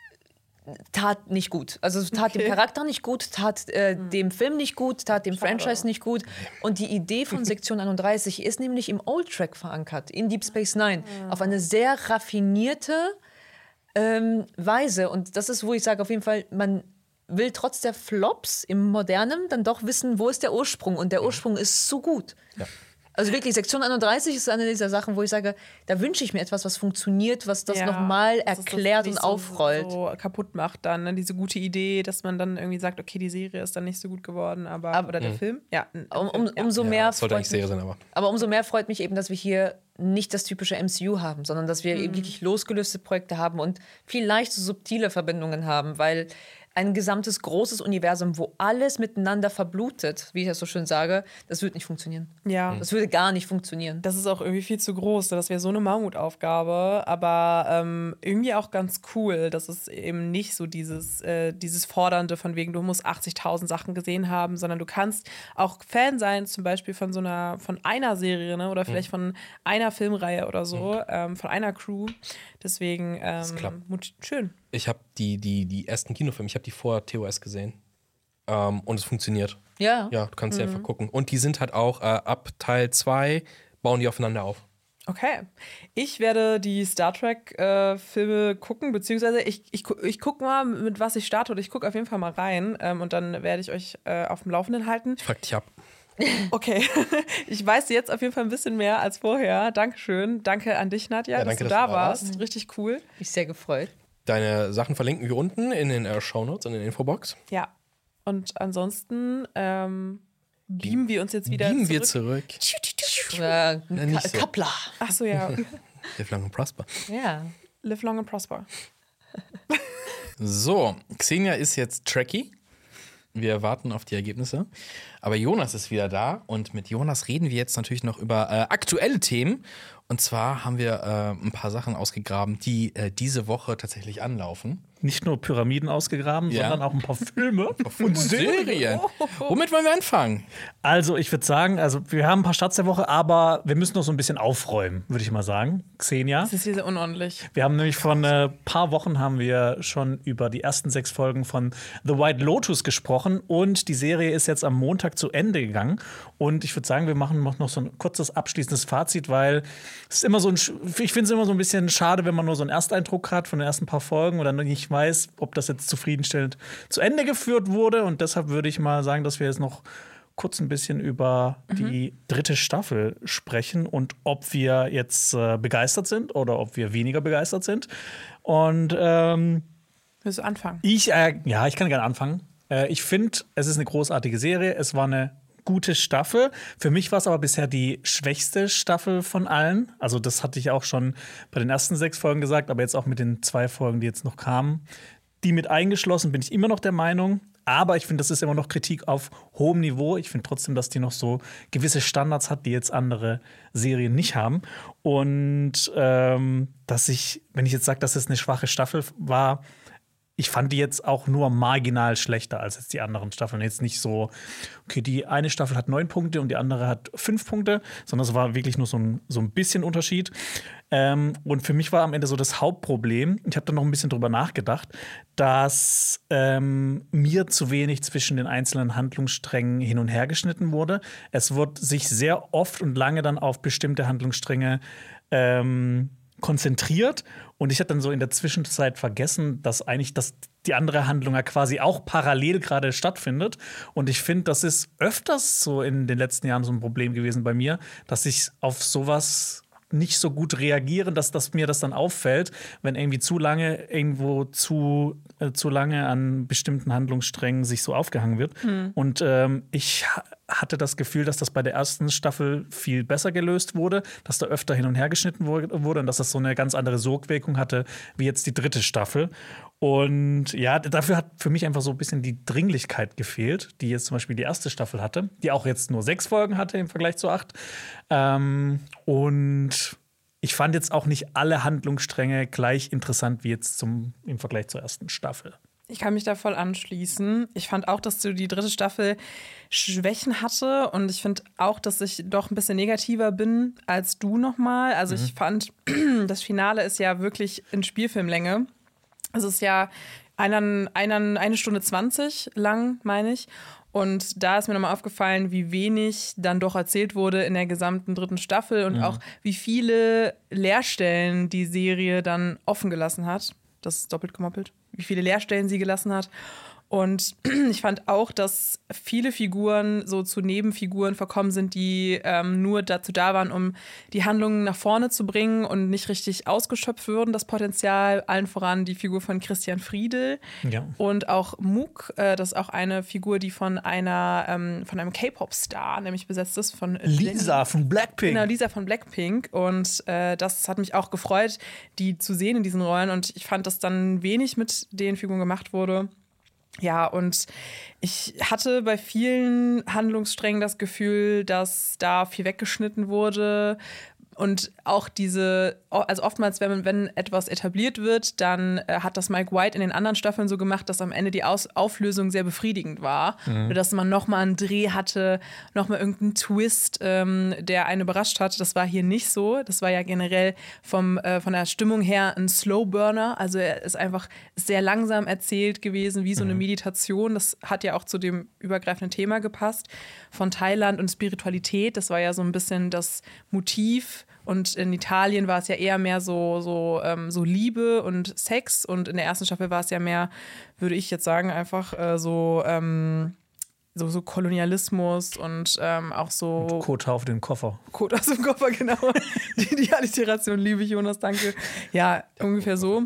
tat nicht gut. Also tat okay. dem Charakter nicht gut, tat äh, mhm. dem Film nicht gut, tat dem Schade. Franchise nicht gut. Und die Idee von Sektion einunddreißig ist nämlich im Old Track verankert, in Deep Space Nine, mhm. auf eine sehr raffinierte ähm, Weise. Und das ist, wo ich sage, auf jeden Fall, man will trotz der Flops im Modernen dann doch wissen, wo ist der Ursprung. Und der Ursprung ist so gut. Ja. Also wirklich, Sektion einunddreißig ist eine dieser Sachen, wo ich sage, da wünsche ich mir etwas, was funktioniert, was das ja, nochmal erklärt das und aufrollt. So, so kaputt macht dann, ne? Diese gute Idee, dass man dann irgendwie sagt, okay, die Serie ist dann nicht so gut geworden, aber, aber oder der mh. Film, ja. Um, um, ja. Umso mehr ja, sollte eigentlich Serie sein, aber. aber umso mehr freut mich eben, dass wir hier nicht das typische M C U haben, sondern dass wir mhm. eben wirklich losgelöste Projekte haben und vielleicht so subtile Verbindungen haben, weil ein gesamtes großes Universum, wo alles miteinander verblutet, wie ich das so schön sage, das würde nicht funktionieren. Ja. Das würde gar nicht funktionieren. Das ist auch irgendwie viel zu groß. Das wäre so eine Mammutaufgabe, aber ähm, irgendwie auch ganz cool, dass es eben nicht so dieses, äh, dieses Fordernde von wegen, du musst achtzigtausend Sachen gesehen haben, sondern du kannst auch Fan sein, zum Beispiel von so einer, von einer Serie, ne? Oder vielleicht mhm. von einer Filmreihe oder so, mhm. ähm, von einer Crew. Deswegen ähm, schön. Ich habe die, die, die ersten Kinofilme, ich habe die vor T O S gesehen. Ähm, und es funktioniert. Ja. Ja, du kannst mhm. die einfach gucken. Und die sind halt auch äh, ab Teil zwei bauen die aufeinander auf. Okay. Ich werde die Star Trek-Filme äh, gucken, beziehungsweise ich, ich, ich gucke mal, mit was ich starte. Oder ich gucke auf jeden Fall mal rein. Ähm, und dann werde ich euch äh, auf dem Laufenden halten. Ich frag dich ab. Okay, ich weiß jetzt auf jeden Fall ein bisschen mehr als vorher. Dankeschön. Danke an dich, Nadja, ja, danke, dass du dass da warst. warst. Richtig cool. Ich bin sehr gefreut. Deine Sachen verlinken wir unten in den äh, Shownotes, in den Infobox. Ja, und ansonsten ähm, beamen wir uns jetzt wieder beamen zurück. wir zurück. Äh, Ka- Kappler. Ach so, ja. Live long and prosper. Ja. Live long and prosper. So, Xenia ist jetzt Trekkie. Wir warten auf die Ergebnisse. Aber Jonas ist wieder da und mit Jonas reden wir jetzt natürlich noch über äh, aktuelle Themen. Und zwar haben wir äh, ein paar Sachen ausgegraben, die äh, diese Woche tatsächlich anlaufen. Nicht nur Pyramiden ausgegraben, ja. sondern auch ein paar Filme und Serien. Womit wollen wir anfangen? Also ich würde sagen, also wir haben ein paar Starts der Woche, aber wir müssen noch so ein bisschen aufräumen, würde ich mal sagen. Xenia. Das ist hier sehr unordentlich. Wir haben nämlich vor ein äh, paar Wochen haben wir schon über die ersten sechs Folgen von The White Lotus gesprochen und die Serie ist jetzt am Montag zu Ende gegangen. Und ich würde sagen, wir machen noch so ein kurzes abschließendes Fazit, weil es ist immer so ein, ich finde es immer so ein bisschen schade, wenn man nur so einen Ersteindruck hat von den ersten paar Folgen oder nicht weiß, ob das jetzt zufriedenstellend zu Ende geführt wurde. Und deshalb würde ich mal sagen, dass wir jetzt noch kurz ein bisschen über mhm. die dritte Staffel sprechen und ob wir jetzt äh, begeistert sind oder ob wir weniger begeistert sind. Und ähm, willst du anfangen? Ich, äh, ja, ich kann gerne anfangen. Äh, ich finde, es ist eine großartige Serie. Es war eine gute Staffel. Für mich war es aber bisher die schwächste Staffel von allen. Also das hatte ich auch schon bei den ersten sechs Folgen gesagt, aber jetzt auch mit den zwei Folgen, die jetzt noch kamen. Die mit eingeschlossen bin ich immer noch der Meinung. Aber ich finde, das ist immer noch Kritik auf hohem Niveau. Ich finde trotzdem, dass die noch so gewisse Standards hat, die jetzt andere Serien nicht haben. Und ähm, dass ich, wenn ich jetzt sage, dass es eine schwache Staffel war, ich fand die jetzt auch nur marginal schlechter als jetzt die anderen Staffeln. Jetzt nicht so, okay, die eine Staffel hat neun Punkte und die andere hat fünf Punkte, sondern es war wirklich nur so ein, so ein bisschen Unterschied. Ähm, und für mich war am Ende so das Hauptproblem, ich habe da noch ein bisschen drüber nachgedacht, dass ähm, mir zu wenig zwischen den einzelnen Handlungssträngen hin und her geschnitten wurde. Es wird sich sehr oft und lange dann auf bestimmte Handlungsstränge ähm, konzentriert. Und ich hatte dann so in der Zwischenzeit vergessen, dass eigentlich das, die andere Handlung ja quasi auch parallel gerade stattfindet. Und ich finde, das ist öfters so in den letzten Jahren so ein Problem gewesen bei mir, dass ich auf sowas nicht so gut reagieren, dass, dass mir das dann auffällt, wenn irgendwie zu lange irgendwo zu, äh, zu lange an bestimmten Handlungssträngen sich so aufgehangen wird. Mhm. Und ähm, ich ha- hatte das Gefühl, dass das bei der ersten Staffel viel besser gelöst wurde, dass da öfter hin und her geschnitten wurde und dass das so eine ganz andere Sogwirkung hatte wie jetzt die dritte Staffel. Und ja, dafür hat für mich einfach so ein bisschen die Dringlichkeit gefehlt, die jetzt zum Beispiel die erste Staffel hatte, die auch jetzt nur sechs Folgen hatte im Vergleich zu acht. Ähm, und ich fand jetzt auch nicht alle Handlungsstränge gleich interessant wie jetzt zum, im Vergleich zur ersten Staffel. Ich kann mich da voll anschließen. Ich fand auch, dass du die dritte Staffel Schwächen hatte. Und ich finde auch, dass ich doch ein bisschen negativer bin als du nochmal. Also mhm. ich fand, das Finale ist ja wirklich in Spielfilmlänge. Es ist ja eine, eine, eine Stunde zwanzig lang, meine ich. Und da ist mir nochmal aufgefallen, wie wenig dann doch erzählt wurde in der gesamten dritten Staffel und mhm. auch wie viele Leerstellen die Serie dann offen gelassen hat. Das ist doppelt gemoppelt. Wie viele Leerstellen sie gelassen hat. Und ich fand auch, dass viele Figuren so zu Nebenfiguren verkommen sind, die ähm, nur dazu da waren, um die Handlungen nach vorne zu bringen und nicht richtig ausgeschöpft würden, das Potenzial. Allen voran die Figur von Christian Friedel. Ja. Und auch Mook, äh, das ist auch eine Figur, die von einer ähm, von einem K-Pop-Star nämlich besetzt ist. Von Lisa von Blackpink. Genau, Lisa von Blackpink. Und äh, das hat mich auch gefreut, die zu sehen in diesen Rollen. Und ich fand, dass dann wenig mit den Figuren gemacht wurde. Ja, und ich hatte bei vielen Handlungssträngen das Gefühl, dass da viel weggeschnitten wurde. Und auch diese, also oftmals, wenn, wenn etwas etabliert wird, dann äh, hat das Mike White in den anderen Staffeln so gemacht, dass am Ende die Aus- Auflösung sehr befriedigend war. Mhm. Oder dass man nochmal einen Dreh hatte, nochmal irgendeinen Twist, ähm, der einen überrascht hat. Das war hier nicht so. Das war ja generell vom, äh, von der Stimmung her ein Slowburner. Also er ist einfach sehr langsam erzählt gewesen, wie so eine Meditation. Das hat ja auch zu dem übergreifenden Thema gepasst. Von Thailand und Spiritualität, das war ja so ein bisschen das Motiv. Und in Italien war es ja eher mehr so, so, ähm, so Liebe und Sex. Und in der ersten Staffel war es ja mehr, würde ich jetzt sagen, einfach äh, so, ähm, so, so Kolonialismus und ähm, auch so. Und Kot auf den Koffer. Kot aus dem Koffer, genau. die, die Alliteration liebe ich, Jonas, danke. Ja, ungefähr so.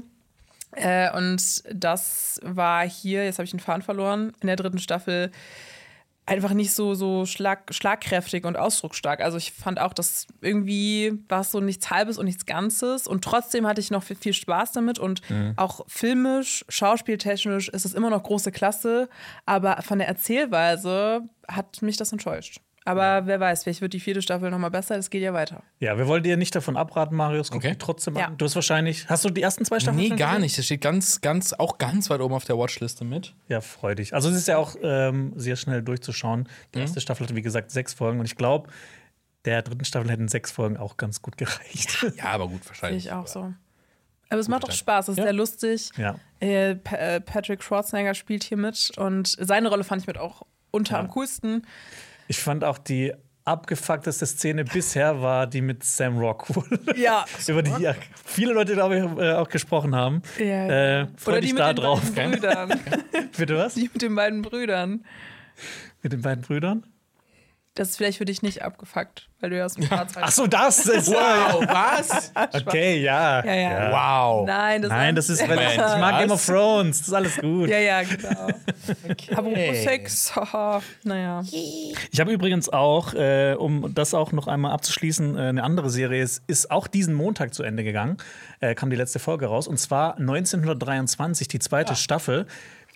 Äh, und das war hier, jetzt habe ich den Faden verloren, in der dritten Staffel einfach nicht so, so schlag, schlagkräftig und ausdrucksstark. Also ich fand auch, dass irgendwie war es so nichts Halbes und nichts Ganzes. Und trotzdem hatte ich noch viel, viel Spaß damit. Und mhm. auch filmisch, schauspieltechnisch ist es immer noch große Klasse. Aber von der Erzählweise hat mich das enttäuscht. Aber ja. wer weiß, vielleicht wird die vierte Staffel noch mal besser. Es geht ja weiter. Ja, wir wollen dir nicht davon abraten, Marius. Guck okay. trotzdem ja. an. Du hast wahrscheinlich. Hast du die ersten zwei Staffeln? Nee, schon gar gesehen? nicht. Das steht ganz, ganz, auch ganz weit oben auf der Watchliste mit. Ja, freu dich. Also es ist ja auch ähm, sehr schnell durchzuschauen. Die erste mhm. Staffel hatte, wie gesagt, sechs Folgen. Und ich glaube, der dritten Staffel hätten sechs Folgen auch ganz gut gereicht. Ja, ja aber gut, wahrscheinlich. Sehe ich auch so. Aber es macht doch Spaß, es ist ja. sehr lustig. Ja. Äh, P- Patrick Schwarzenegger spielt hier mit. Und seine Rolle fand ich mit auch unter ja. am coolsten. Ich fand auch die abgefuckteste Szene bisher war die mit Sam Rockwell. Ja. Über die ja viele Leute, glaube ich, auch gesprochen haben. Ja. Äh, Freue dich da drauf. Brüdern. Bitte was? Die mit den beiden Brüdern. Mit den beiden Brüdern? Das ist vielleicht für dich nicht abgefuckt, weil du ja aus dem Schwarzwald Ach so, das ist. Wow, was? Okay, ja. Ja, ja. Wow. Nein, das, Nein, das ist, weil ich, ich Moment, mag was? Game of Thrones. Das ist alles gut. Ja, ja, genau. Apropos Sex, haha, naja. Ich habe übrigens auch, äh, um das auch noch einmal abzuschließen, äh, eine andere Serie ist, ist auch diesen Montag zu Ende gegangen. Äh, kam die letzte Folge raus. Und zwar neunzehnhundertdreiundzwanzig, die zweite Ja. Staffel.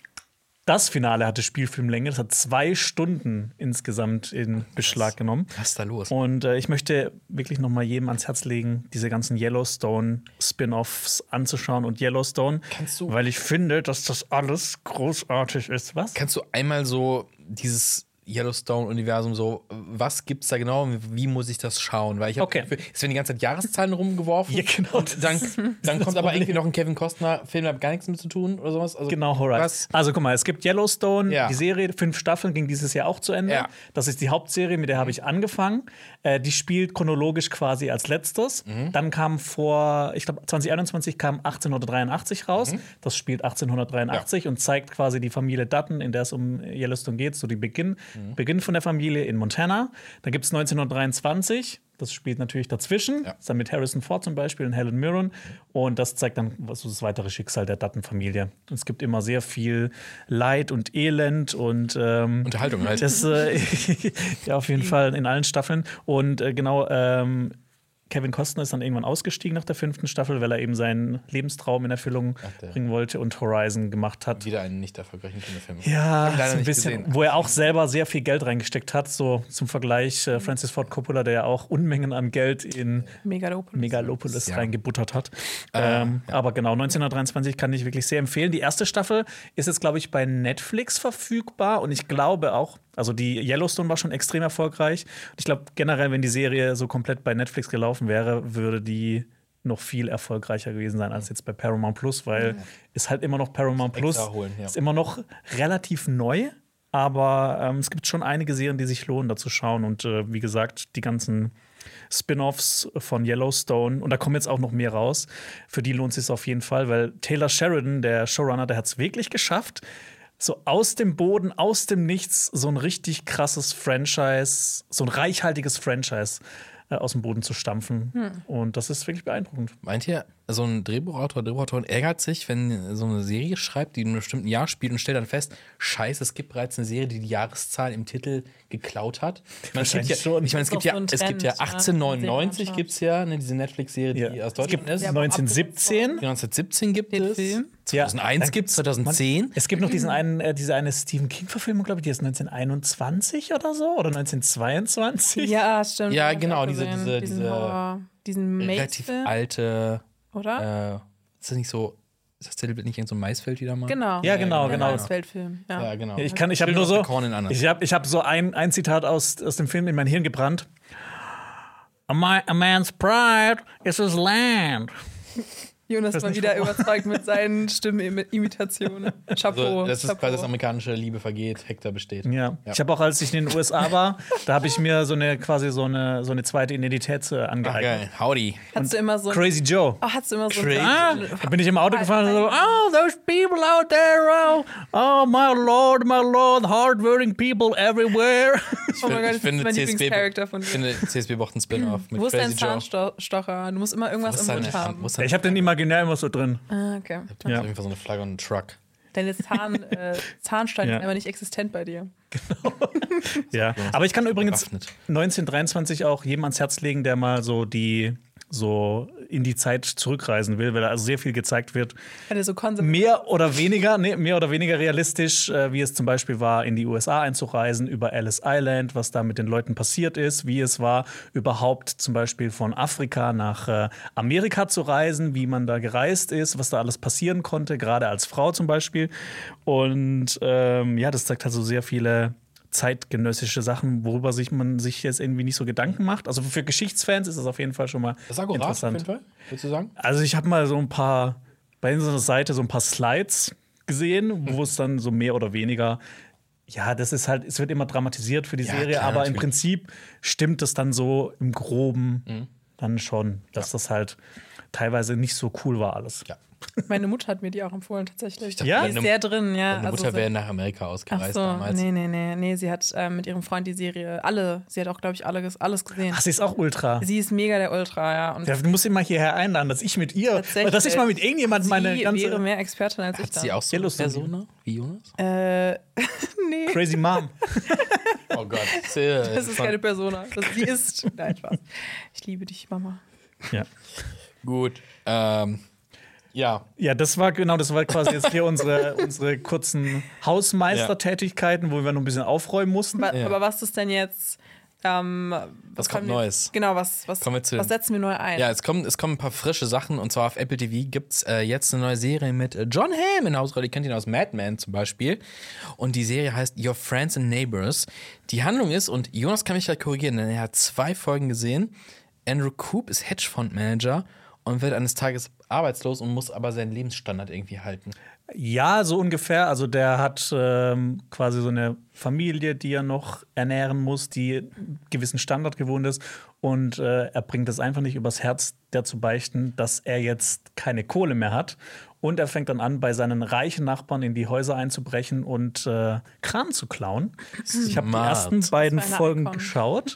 Das Finale hatte Spielfilmlänge. Das hat zwei Stunden insgesamt in Beschlag genommen. Was ist da los? Und äh, ich möchte wirklich noch mal jedem ans Herz legen, diese ganzen Yellowstone-Spin-Offs anzuschauen und Yellowstone, Kannst du- weil ich finde, dass das alles großartig ist. Was? Kannst du einmal so dieses Yellowstone-Universum so, was gibt's da genau und wie muss ich das schauen? Weil ich habe Okay. es werden die ganze Zeit Jahreszahlen rumgeworfen. Ja, genau, Und das dann, ist- dann kommt aber irgendwie noch ein Kevin Costner-Film, der hat gar nichts mit zu tun oder sowas. Also, Genau, alright. was? Also guck mal, es gibt Yellowstone, Ja. die Serie, fünf Staffeln, ging dieses Jahr auch zu Ende. Ja. Das ist die Hauptserie, mit der habe ich angefangen. Äh, die spielt chronologisch quasi als letztes. Mhm. Dann kam vor, ich glaube zwanzig einundzwanzig kam achtzehnhundertdreiundachtzig raus. Mhm. Das spielt achtzehnhundertdreiundachtzig und zeigt quasi die Familie Dutton, in der es um Yellowstone geht, so die Beginn, Mhm. Beginn von der Familie in Montana. Dann gibt es neunzehnhundertdreiundzwanzig. Das spielt natürlich dazwischen. Ja. Das ist dann mit Harrison Ford zum Beispiel und Helen Mirren. Und das zeigt dann was so das weitere Schicksal der Dutton-Familie. Und es gibt immer sehr viel Leid und Elend und ähm, Unterhaltung halt. das äh, ja auf jeden Fall in allen Staffeln. Und äh, genau, ähm, Kevin Costner ist dann irgendwann ausgestiegen nach der fünften Staffel, weil er eben seinen Lebenstraum in Erfüllung der. bringen wollte und Horizon gemacht hat. Wieder einen nicht erfolgreichen Kinderfilm. Ja, Hab ich leider so ein nicht bisschen, gesehen. wo er auch selber sehr viel Geld reingesteckt hat. So zum Vergleich äh, Francis Ford Coppola, der ja auch Unmengen an Geld in Megalopolis. Megalopolis Ja. reingebuttert hat. Äh, ähm, Aber genau, neunzehnhundertdreiundzwanzig kann ich wirklich sehr empfehlen. Die erste Staffel ist jetzt, glaube ich, bei Netflix verfügbar. Und ich glaube auch, also die Yellowstone war schon extrem erfolgreich. Und ich glaube generell, wenn die Serie so komplett bei Netflix gelaufen wäre, würde die noch viel erfolgreicher gewesen sein als jetzt bei Paramount Plus, weil ist halt immer noch Paramount Plus, extra holen, ja. ist immer noch relativ neu. Aber ähm, es gibt schon einige Serien, die sich lohnen, da zu schauen. Und äh, wie gesagt, die ganzen Spin-offs von Yellowstone, und da kommen jetzt auch noch mehr raus, für die lohnt es sich auf jeden Fall, weil Taylor Sheridan, der Showrunner, der hat es wirklich geschafft, so aus dem Boden, aus dem Nichts, so ein richtig krasses Franchise, so ein reichhaltiges Franchise äh, aus dem Boden zu stampfen. Und das ist wirklich beeindruckend. Meint ihr, so ein Drehbuchautor, Drehbuchautorin ärgert sich, wenn so eine Serie schreibt, die in einem bestimmten Jahr spielt und stellt dann fest, scheiße, es gibt bereits eine Serie, die die Jahreszahl im Titel geklaut hat? Ich meine, es gibt ja, Wahrscheinlich schon. ich meine, es Das gibt ist ja, doch so ein es gibt Trend, ja ja. achtzehnhundertneunundneunzig Serienlandschaft. gibt es ja, ne, diese Netflix-Serie, die Ja. aus Es gibt Deutschland ist. Ja, aber neunzehnsiebzehn. neunzehnhundertsiebzehn gibt Den es. Film. zweitausendeins gibt es, zweitausendzehn. Es gibt noch diesen einen, äh, diese eine Stephen King-Verfilmung, glaube ich, die ist neunzehnhunderteinundzwanzig oder so oder neunzehnhundertzweiundzwanzig. Ja, stimmt. Ja, hab ich genau, auch diese- gesehen. diese- diesen diese Horror, diesen Relativ Maze-Film, alte, oder? äh, ist das nicht so, ist das Titelbild nicht irgend so ein Maisfeld wieder mal? Genau. Ja, genau, Der genau. Maisfeldfilm. Ja. Ja, genau. Ich kann, ich habe Children nur of so, the Corn in Anna. ich habe, ich habe so ein, ein Zitat aus, aus dem Film in mein Hirn gebrannt. A, my, a man's pride is his land. Jonas Das mal nicht wieder vor- überzeugt mit seinen Stimmenimitationen. Chapeau. Also, das ist Chapeau. quasi das amerikanische Liebe vergeht, Hector besteht. Ja. Ich habe auch, als ich in den U S A war, da habe ich mir so eine quasi so eine, so eine zweite Identität äh, Ach, angeeignet. geil. Howdy. Hast du immer so. Crazy Joe. Oh, hast du immer so. Crazy. Ah, da bin ich im Auto gefahren und so, oh, those people out there, oh, oh my Lord, my Lord, hardworking people everywhere. Oh mein Gott, das ist mein C S B Lieblingscharakter von Ich dir. finde, C S B braucht einen Spin-off mit Wo ist dein Crazy Joe. Zahnstocher? Du musst immer irgendwas Wo ist im Mund seine Hand? haben. Wo ist seine Ich habe den imaginär immer so drin. Ah, okay. Ja. Ja. Auf jeden Fall so eine Flagge und einen Truck. Deine Zahn, äh, Zahnstein Ja. ist einfach nicht existent bei dir. Ja, aber ich kann übrigens bewaffnet. neunzehnhundertdreiundzwanzig auch jedem ans Herz legen, der mal so die so in die Zeit zurückreisen will, weil da also sehr viel gezeigt wird. Wenn du so konservativ. Mehr oder weniger, nee, mehr oder weniger realistisch, äh, wie es zum Beispiel war, in die U S A einzureisen, über Ellis Island, was da mit den Leuten passiert ist, wie es war, überhaupt zum Beispiel von Afrika nach äh, Amerika zu reisen, wie man da gereist ist, was da alles passieren konnte, gerade als Frau zum Beispiel. Und ähm, ja, das zeigt halt so sehr viele zeitgenössische Sachen, worüber sich man sich jetzt irgendwie nicht so Gedanken macht. Also für Geschichtsfans ist das auf jeden Fall schon mal Das ist akkurat, auf interessant. jeden Fall, würdest du sagen? Also ich habe mal so ein paar, bei so einer Seite so ein paar Slides gesehen, wo es dann so mehr oder weniger, ja, das ist halt, es wird immer dramatisiert für die Ja, Serie, klar, aber im natürlich. Prinzip stimmt es dann so im Groben dann schon, dass das halt teilweise nicht so cool war alles. Ja. Meine Mutter hat mir die auch empfohlen, tatsächlich. dachte, ja? Die ist sehr drin, ja. Meine Mutter also, wäre nach Amerika ausgereist ach so, damals. Nee, nee, nee. Nee, sie hat äh, mit ihrem Freund die Serie alle, sie hat auch, glaube ich, alles, alles gesehen. Ach, sie ist auch Ultra. Sie ist mega der Ultra, ja. Und ja, du musst sie mal hierher einladen, dass ich mit ihr, dass ich mal mit irgendjemandem meine sie ganze... wäre mehr Expertin als Hat ich dann. sie auch so eine Persona wie Jonas? Äh, nee. Crazy Mom. Oh Gott. Sehr, Das ist keine Persona. Das sie ist. Nein, Spaß. Ich liebe dich, Mama. Ja. Gut. Ähm, ja. Ja, das war genau, das war quasi jetzt hier unsere, unsere kurzen Hausmeistertätigkeiten, wo wir noch ein bisschen aufräumen mussten. Aber, Ja. aber was ist denn jetzt? Ähm, Was kommt wir, Neues? Genau, was, was, Kommen wir zu was den- setzen wir neu ein? Ja, es kommen, es kommen ein paar frische Sachen. Und zwar auf Apple T V gibt es äh, jetzt eine neue Serie mit äh, John Hamm in der Hauptrolle. Ihr kennt ihn aus Mad Men zum Beispiel. Und die Serie heißt Your Friends and Neighbors. Die Handlung ist, und Jonas kann mich gleich korrigieren, denn er hat zwei Folgen gesehen. Andrew Coop ist Hedgefondsmanager und wird eines Tages arbeitslos und muss aber seinen Lebensstandard irgendwie halten. Ja, so ungefähr. Also der hat ähm, quasi so eine Familie, die er noch ernähren muss, die einen gewissen Standard gewohnt ist. Und äh, er bringt es einfach nicht übers Herz, der zu beichten, dass er jetzt keine Kohle mehr hat. Und er fängt dann an, bei seinen reichen Nachbarn in die Häuser einzubrechen und äh, Kram zu klauen. Ich habe die Smart. ersten beiden Das war eine Folgen Icon. geschaut.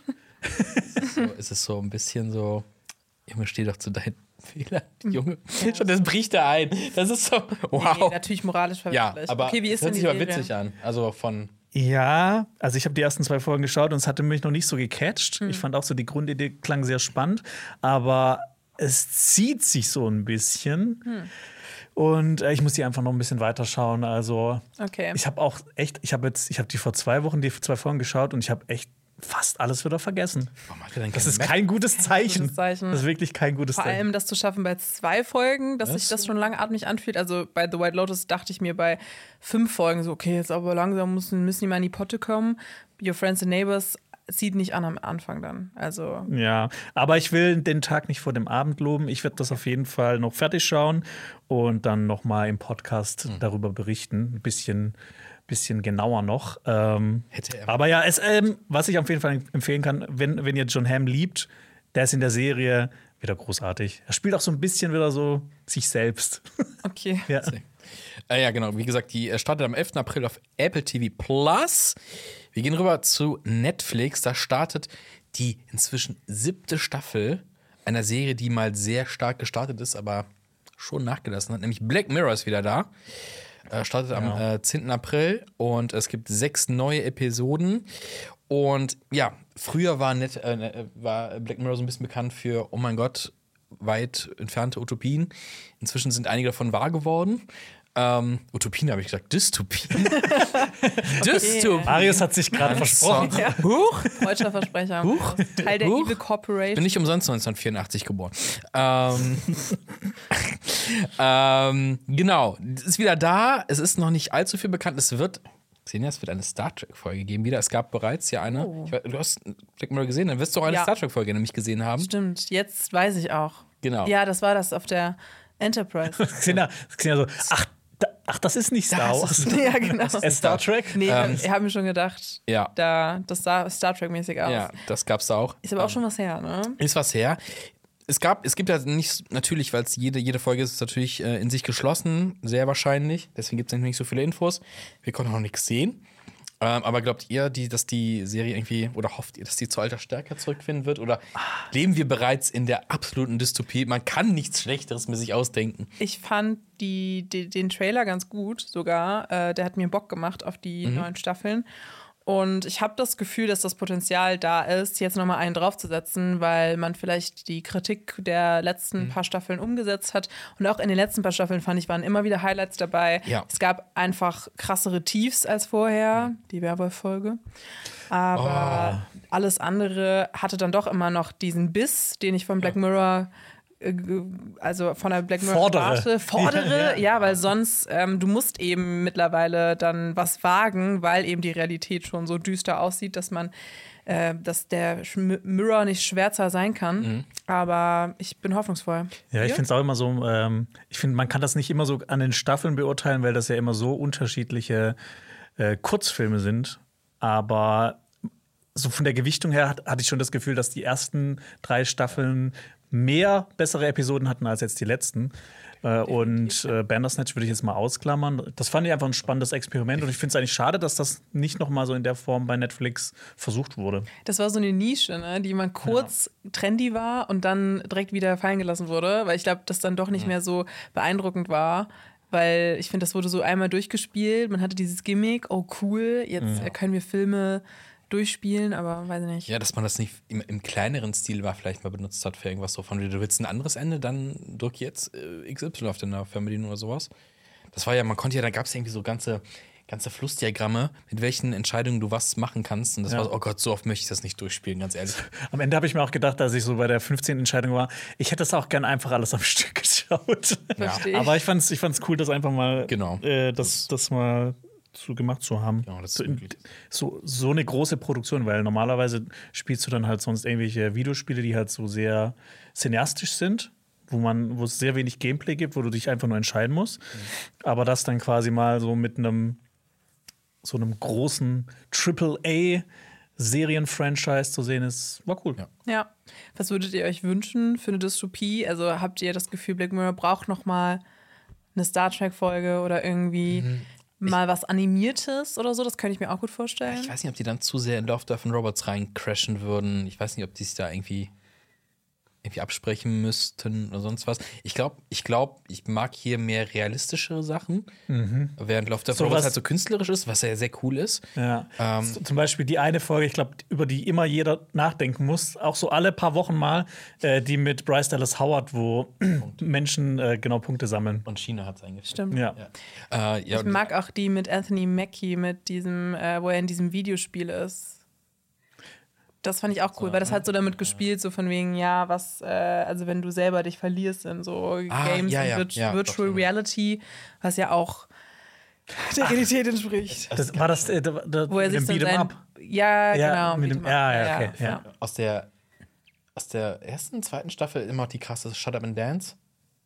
So ist es so ein bisschen so, Junge, steh doch zu deinen Fehlern, Junge. Schon, das bricht er ein. Das ist so, wow. Nee, natürlich moralisch Ja, verwerflich. aber okay, wie ist hört denn die sich aber Serie? witzig an. Also von Ja, also ich habe die ersten zwei Folgen geschaut und es hatte mich noch nicht so gecatcht. Hm. Ich fand auch so, die Grundidee klang sehr spannend, aber es zieht sich so ein bisschen. Hm. Und äh, ich muss die einfach noch ein bisschen weiterschauen. Also Okay. ich habe auch echt, ich habe jetzt, ich habe die vor zwei Wochen die zwei Folgen geschaut und ich habe echt fast alles wieder vergessen. warum hat er denn Das keine ist Mac- kein gutes Zeichen. gutes Zeichen. Das ist wirklich kein gutes Vor Zeichen. allem das zu schaffen bei zwei Folgen, dass sich das schon langatmig anfühlt. Also bei The White Lotus dachte ich mir bei fünf Folgen so, okay, jetzt aber langsam müssen, müssen die mal in die Potte kommen. Your Friends and Neighbors zieht nicht an am Anfang dann. Also Ja, aber ich will den Tag nicht vor dem Abend loben. Ich werde das auf jeden Fall noch fertig schauen und dann noch mal im Podcast darüber berichten. Ein bisschen, bisschen genauer noch. Ähm, Hätte er- aber ja, es, ähm, was ich auf jeden Fall empfehlen kann, wenn, wenn ihr John Hamm liebt, der ist in der Serie wieder großartig. Er spielt auch so ein bisschen wieder so sich selbst. okay. Ja. Äh, ja, genau. Wie gesagt, die äh, startet am elften April auf Apple T V Plus. Wir gehen rüber zu Netflix. Da startet die inzwischen siebte Staffel einer Serie, die mal sehr stark gestartet ist, aber schon nachgelassen hat. Nämlich Black Mirror ist wieder da. Äh, startet am äh, zehnten April und es gibt sechs neue Episoden. Und ja, früher war, Net, äh, war Black Mirror so ein bisschen bekannt für, oh mein Gott, weit entfernte Utopien. Inzwischen sind einige davon wahr geworden. Ähm, Utopien habe ich gesagt, Dystopien. Dystopien. Marius hat sich gerade versprochen. Ja. Huch, Deutscher Versprecher. Huch. Teil der Huch. Evil Corporation. bin nicht umsonst neunzehnhundertvierundachtzig geboren. Ähm, ähm, genau, es ist wieder da. Es ist noch nicht allzu viel bekannt. Es wird, Xenia, es wird eine Star Trek-Folge geben wieder. Es gab bereits ja eine. Oh. Ich weiß, du hast Black Mirror gesehen, dann wirst du auch eine Ja. Star Trek-Folge nämlich gesehen haben. Stimmt, jetzt weiß ich auch. Genau. Ja, das war das auf der Enterprise. Xenia, Xenia so, ach, da, ach, das ist nicht Star Wars. ja, genau. Es ist Star Trek? Nee, Ähm, ich habe mir schon gedacht, Ja. da, das sah Star Trek-mäßig aus. Ja, das gab's da auch. Ist aber auch schon was her, ne? Ist was her. Es gab, es gibt ja nicht, natürlich, weil es jede, jede Folge ist natürlich äh, in sich geschlossen, sehr wahrscheinlich. Deswegen gibt es nicht so viele Infos. Wir konnten noch nichts sehen. Ähm, aber glaubt ihr, die, dass die Serie irgendwie, oder hofft ihr, dass die zu alter Stärke zurückfinden wird? Oder leben wir bereits in der absoluten Dystopie? Man kann nichts Schlechteres mit sich ausdenken. Ich fand die, die, den Trailer ganz gut sogar. Äh, der hat mir Bock gemacht auf die Mhm. neuen Staffeln. Und ich habe das Gefühl, dass das Potenzial da ist, jetzt nochmal einen draufzusetzen, weil man vielleicht die Kritik der letzten Mhm. paar Staffeln umgesetzt hat. Und auch in den letzten paar Staffeln, fand ich, waren immer wieder Highlights dabei. Ja. Es gab einfach krassere Tiefs als vorher, die Werwolf-Folge. Aber Oh. alles andere hatte dann doch immer noch diesen Biss, den ich von Black Mirror äh, ge- also von der Black Mirror Fordere. warte, fordere, ja, weil sonst, ähm, du musst eben mittlerweile dann was wagen, weil eben die Realität schon so düster aussieht, dass man, äh, dass der Sch- Mirror nicht schwärzer sein kann. Mhm. Aber ich bin hoffnungsvoll. Ja, ich Ja? finde es auch immer so, ähm, ich finde, man kann das nicht immer so an den Staffeln beurteilen, weil das ja immer so unterschiedliche äh, Kurzfilme sind. Aber so von der Gewichtung her hat, hatte ich schon das Gefühl, dass die ersten drei Staffeln mehr bessere Episoden hatten als jetzt die letzten. Äh, und äh, Bandersnatch würde ich jetzt mal ausklammern. Das fand ich einfach ein spannendes Experiment und ich finde es eigentlich schade, dass das nicht noch mal so in der Form bei Netflix versucht wurde. Das war so eine Nische, ne, die mal kurz ja. trendy war und dann direkt wieder fallen gelassen wurde, weil ich glaube, das dann doch nicht ja. mehr so beeindruckend war. Weil ich finde, das wurde so einmal durchgespielt. Man hatte dieses Gimmick, oh cool, jetzt ja. können wir Filme durchspielen, aber weiß ich nicht. Ja, dass man das nicht im, im kleineren Stil war, vielleicht mal benutzt hat für irgendwas so von, du willst ein anderes Ende, dann drück jetzt äh, X Y auf deiner Fernbedienung oder sowas. Das war ja, man konnte ja, da gab es irgendwie so ganze, ganze Flussdiagramme, mit welchen Entscheidungen du was machen kannst. Und das ja. war so, oh Gott, so oft möchte ich das nicht durchspielen, ganz ehrlich. Am Ende habe ich mir auch gedacht, als ich so bei der fünfzehnten Entscheidung war, ich hätte das auch gern einfach alles am Stück geschaut. Ja. Aber ich fand es ich fand's cool, das einfach mal, genau. äh, das, das mal so gemacht zu haben. Genau, das ist so, in, so, so eine große Produktion, weil normalerweise spielst du dann halt sonst irgendwelche Videospiele, die halt so sehr cineastisch sind, wo man, wo es sehr wenig Gameplay gibt, wo du dich einfach nur entscheiden musst. Mhm. Aber das dann quasi mal so mit einem so einem großen Triple A Serien-Franchise zu sehen ist, war cool. Ja. ja. Was würdet ihr euch wünschen für eine Dystopie? Also habt ihr das Gefühl, Black Mirror braucht noch mal eine Star Trek-Folge oder irgendwie mhm. mal was Animiertes oder so? Das könnte ich mir auch gut vorstellen. Ich weiß nicht, ob die dann zu sehr in Love, Death and Robots reincrashen würden. Ich weiß nicht, ob die sich da irgendwie irgendwie absprechen müssten oder sonst was. Ich glaube, ich glaube, ich mag hier mehr realistischere Sachen, mhm. während Love, Death and Robots halt so künstlerisch ist, was ja sehr cool ist. Ja. Ähm, so, zum Beispiel die eine Folge, ich glaube, über die immer jeder nachdenken muss, auch so alle paar Wochen mal, äh, die mit Bryce Dallas Howard, wo Menschen äh, genau Punkte sammeln. Und China hat es eingeführt. Stimmt. Ja. Ja. Äh, ja, ich mag auch die mit Anthony Mackie, mit diesem, äh, wo er in diesem Videospiel ist. Das fand ich auch cool, so, weil das hat so damit gespielt, so von wegen, ja, was, äh, also wenn du selber dich verlierst in so ah, Games ja, und ja, Vir- ja, Virtual doch, Reality, was ja auch der Realität entspricht. Das, war das äh, da, da, wo er sich mit dem sein, Up? Ja, ja, genau. Mit dem, ja, ja, okay. Ja. Ja. Aus, der, aus der ersten, zweiten Staffel immer die krasse Shut Up and Dance.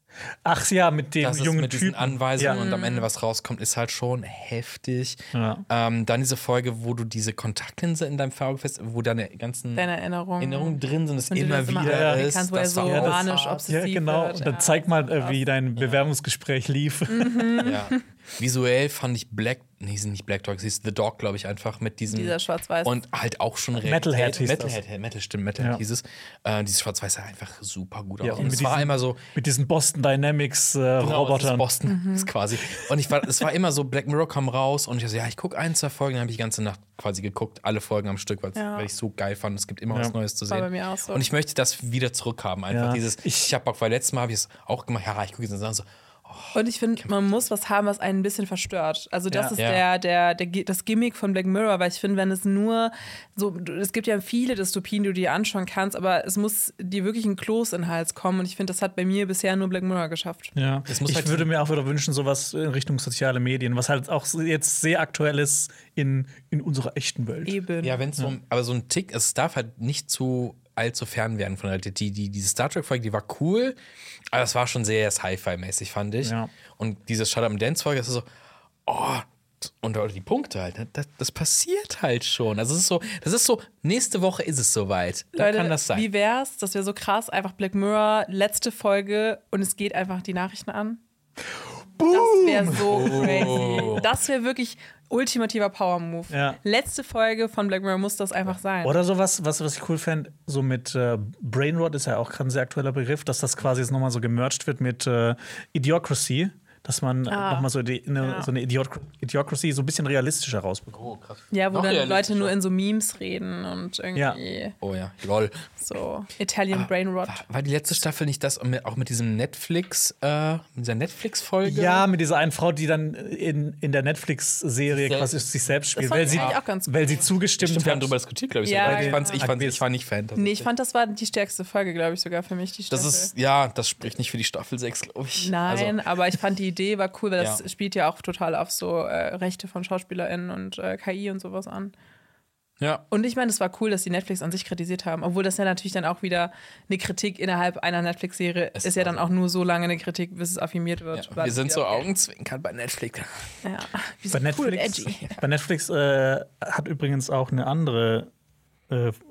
Ach ja, mit dem das jungen ist mit diesen Typen. Anweisungen Ja. und am Ende was rauskommt, ist halt schon heftig. Ja. Ähm, dann diese Folge, wo du diese Kontaktlinse in deinem Auge fest, wo deine ganzen Deine Erinnerungen Erinnerungen drin sind, es und du immer das wieder immer ist. kannst, wo er das so war manisch hart. obsessiv Ja, genau. wird. Und dann Ja. zeig mal, äh, wie dein Bewerbungsgespräch lief. Mhm. Ja. Visuell fand ich Black, nee, sie sind nicht Black Dog, sie ist The Dog, glaube ich, einfach mit diesem. Dieser Schwarz-Weiß. Und halt auch schon Metalhead hieß Metalhead, das. Metal, stimmt, Metalhead Ja. hieß es. Äh, dieses Schwarz-Weiß sah einfach super gut Ja, aus. und Und mit es war diesen- immer so. Mit diesen Boston Dynamics äh, Genau, Robotern. das ist Boston Mhm. ist quasi. Und ich war, es war immer so, Black Mirror kam raus und ich dachte, ja, ich gucke ein, zwei Folgen, dann habe ich die ganze Nacht quasi geguckt, alle Folgen am Stück, Ja. weil ich es so geil fand. Es gibt immer Ja. was Neues zu War sehen. bei mir auch so. Und ich möchte das wieder zurückhaben. Einfach Ja. dieses, ich, ich habe Bock, weil letztes Mal habe ich es auch gemacht, ja, ich gucke jetzt und sage so, Und ich finde, man muss was haben, was einen ein bisschen verstört. Also das Ja. ist Ja. der, der, der, das Gimmick von Black Mirror, weil ich finde, wenn es nur so, es gibt ja viele Dystopien, die du dir anschauen kannst, aber es muss dir wirklich ein Kloß in den Hals kommen und ich finde, das hat bei mir bisher nur Black Mirror geschafft. Ja. Es muss Ich halt- würde mir auch wieder wünschen, sowas in Richtung soziale Medien, was halt auch jetzt sehr aktuell ist in, in unserer echten Welt. Eben. ja, wenn es so, aber so ein Tick, es darf halt nicht zu allzu fern werden von der Realität. Die, die, diese Star Trek-Folge, die war cool, aber das war schon sehr Sci-Fi-mäßig, fand ich. Ja. Und diese Shut Up and Dance-Folge, das ist so, oh, und oder die Punkte halt, ne, das, das passiert halt schon. Also es ist so, das ist so, nächste Woche ist es soweit. Da Leute, kann das sein. wie wär's? Das wäre so krass, einfach Black Mirror, letzte Folge und es geht einfach die Nachrichten an. Boom. Das wäre so crazy. Das wäre wirklich ultimativer Power-Move. Ja. Letzte Folge von Black Mirror muss das einfach sein. Oder sowas, was, was ich cool fände, so mit äh, Brainrot ist ja auch gerade ein sehr aktueller Begriff, dass das quasi jetzt nochmal so gemerged wird mit äh, Idiocracy, dass man Ah. nochmal so, die, eine, Ja. so eine Idiot Idiocracy so ein bisschen realistischer rausbekommt. Oh, krass. Ja, wo Noch dann Leute realistischer. nur in so Memes reden und irgendwie Oh ja, lol. so Italian Brainrot. War, war die letzte Staffel nicht das mit, auch mit diesem Netflix, äh, mit dieser Netflix-Folge? Ja, mit dieser einen Frau, die dann in, in der Netflix-Serie Sich quasi selbst- sich selbst spielt, fand weil ich sie, eigentlich auch ganz weil cool. sie zugestimmt Stimmt, wir haben hat. darüber diskutiert, glaube ich. Ja, sogar. ich, ja. fand's, ich, fand's, ich war nicht Fan. Nee, ich fand, das war die stärkste Folge, glaube ich, sogar für mich, die das Staffel. ist, ja, das spricht nicht für die Staffel sechs, glaube ich. Nein, Also, aber ich fand die Idee war cool, weil das Ja. spielt ja auch total auf so äh, Rechte von SchauspielerInnen und äh, K I und sowas an. ja. Und ich meine, es war cool, dass die Netflix an sich kritisiert haben, obwohl das ja natürlich dann auch wieder eine Kritik innerhalb einer Netflix-Serie Es ist ja war dann so. auch nur so lange eine Kritik, bis es affirmiert wird. Ja, War wir das sind wieder so okay. Augenzwinkern bei Netflix. Ja, wir Bei sind cool und Netflix, edgy. bei Netflix äh, hat übrigens auch eine andere äh,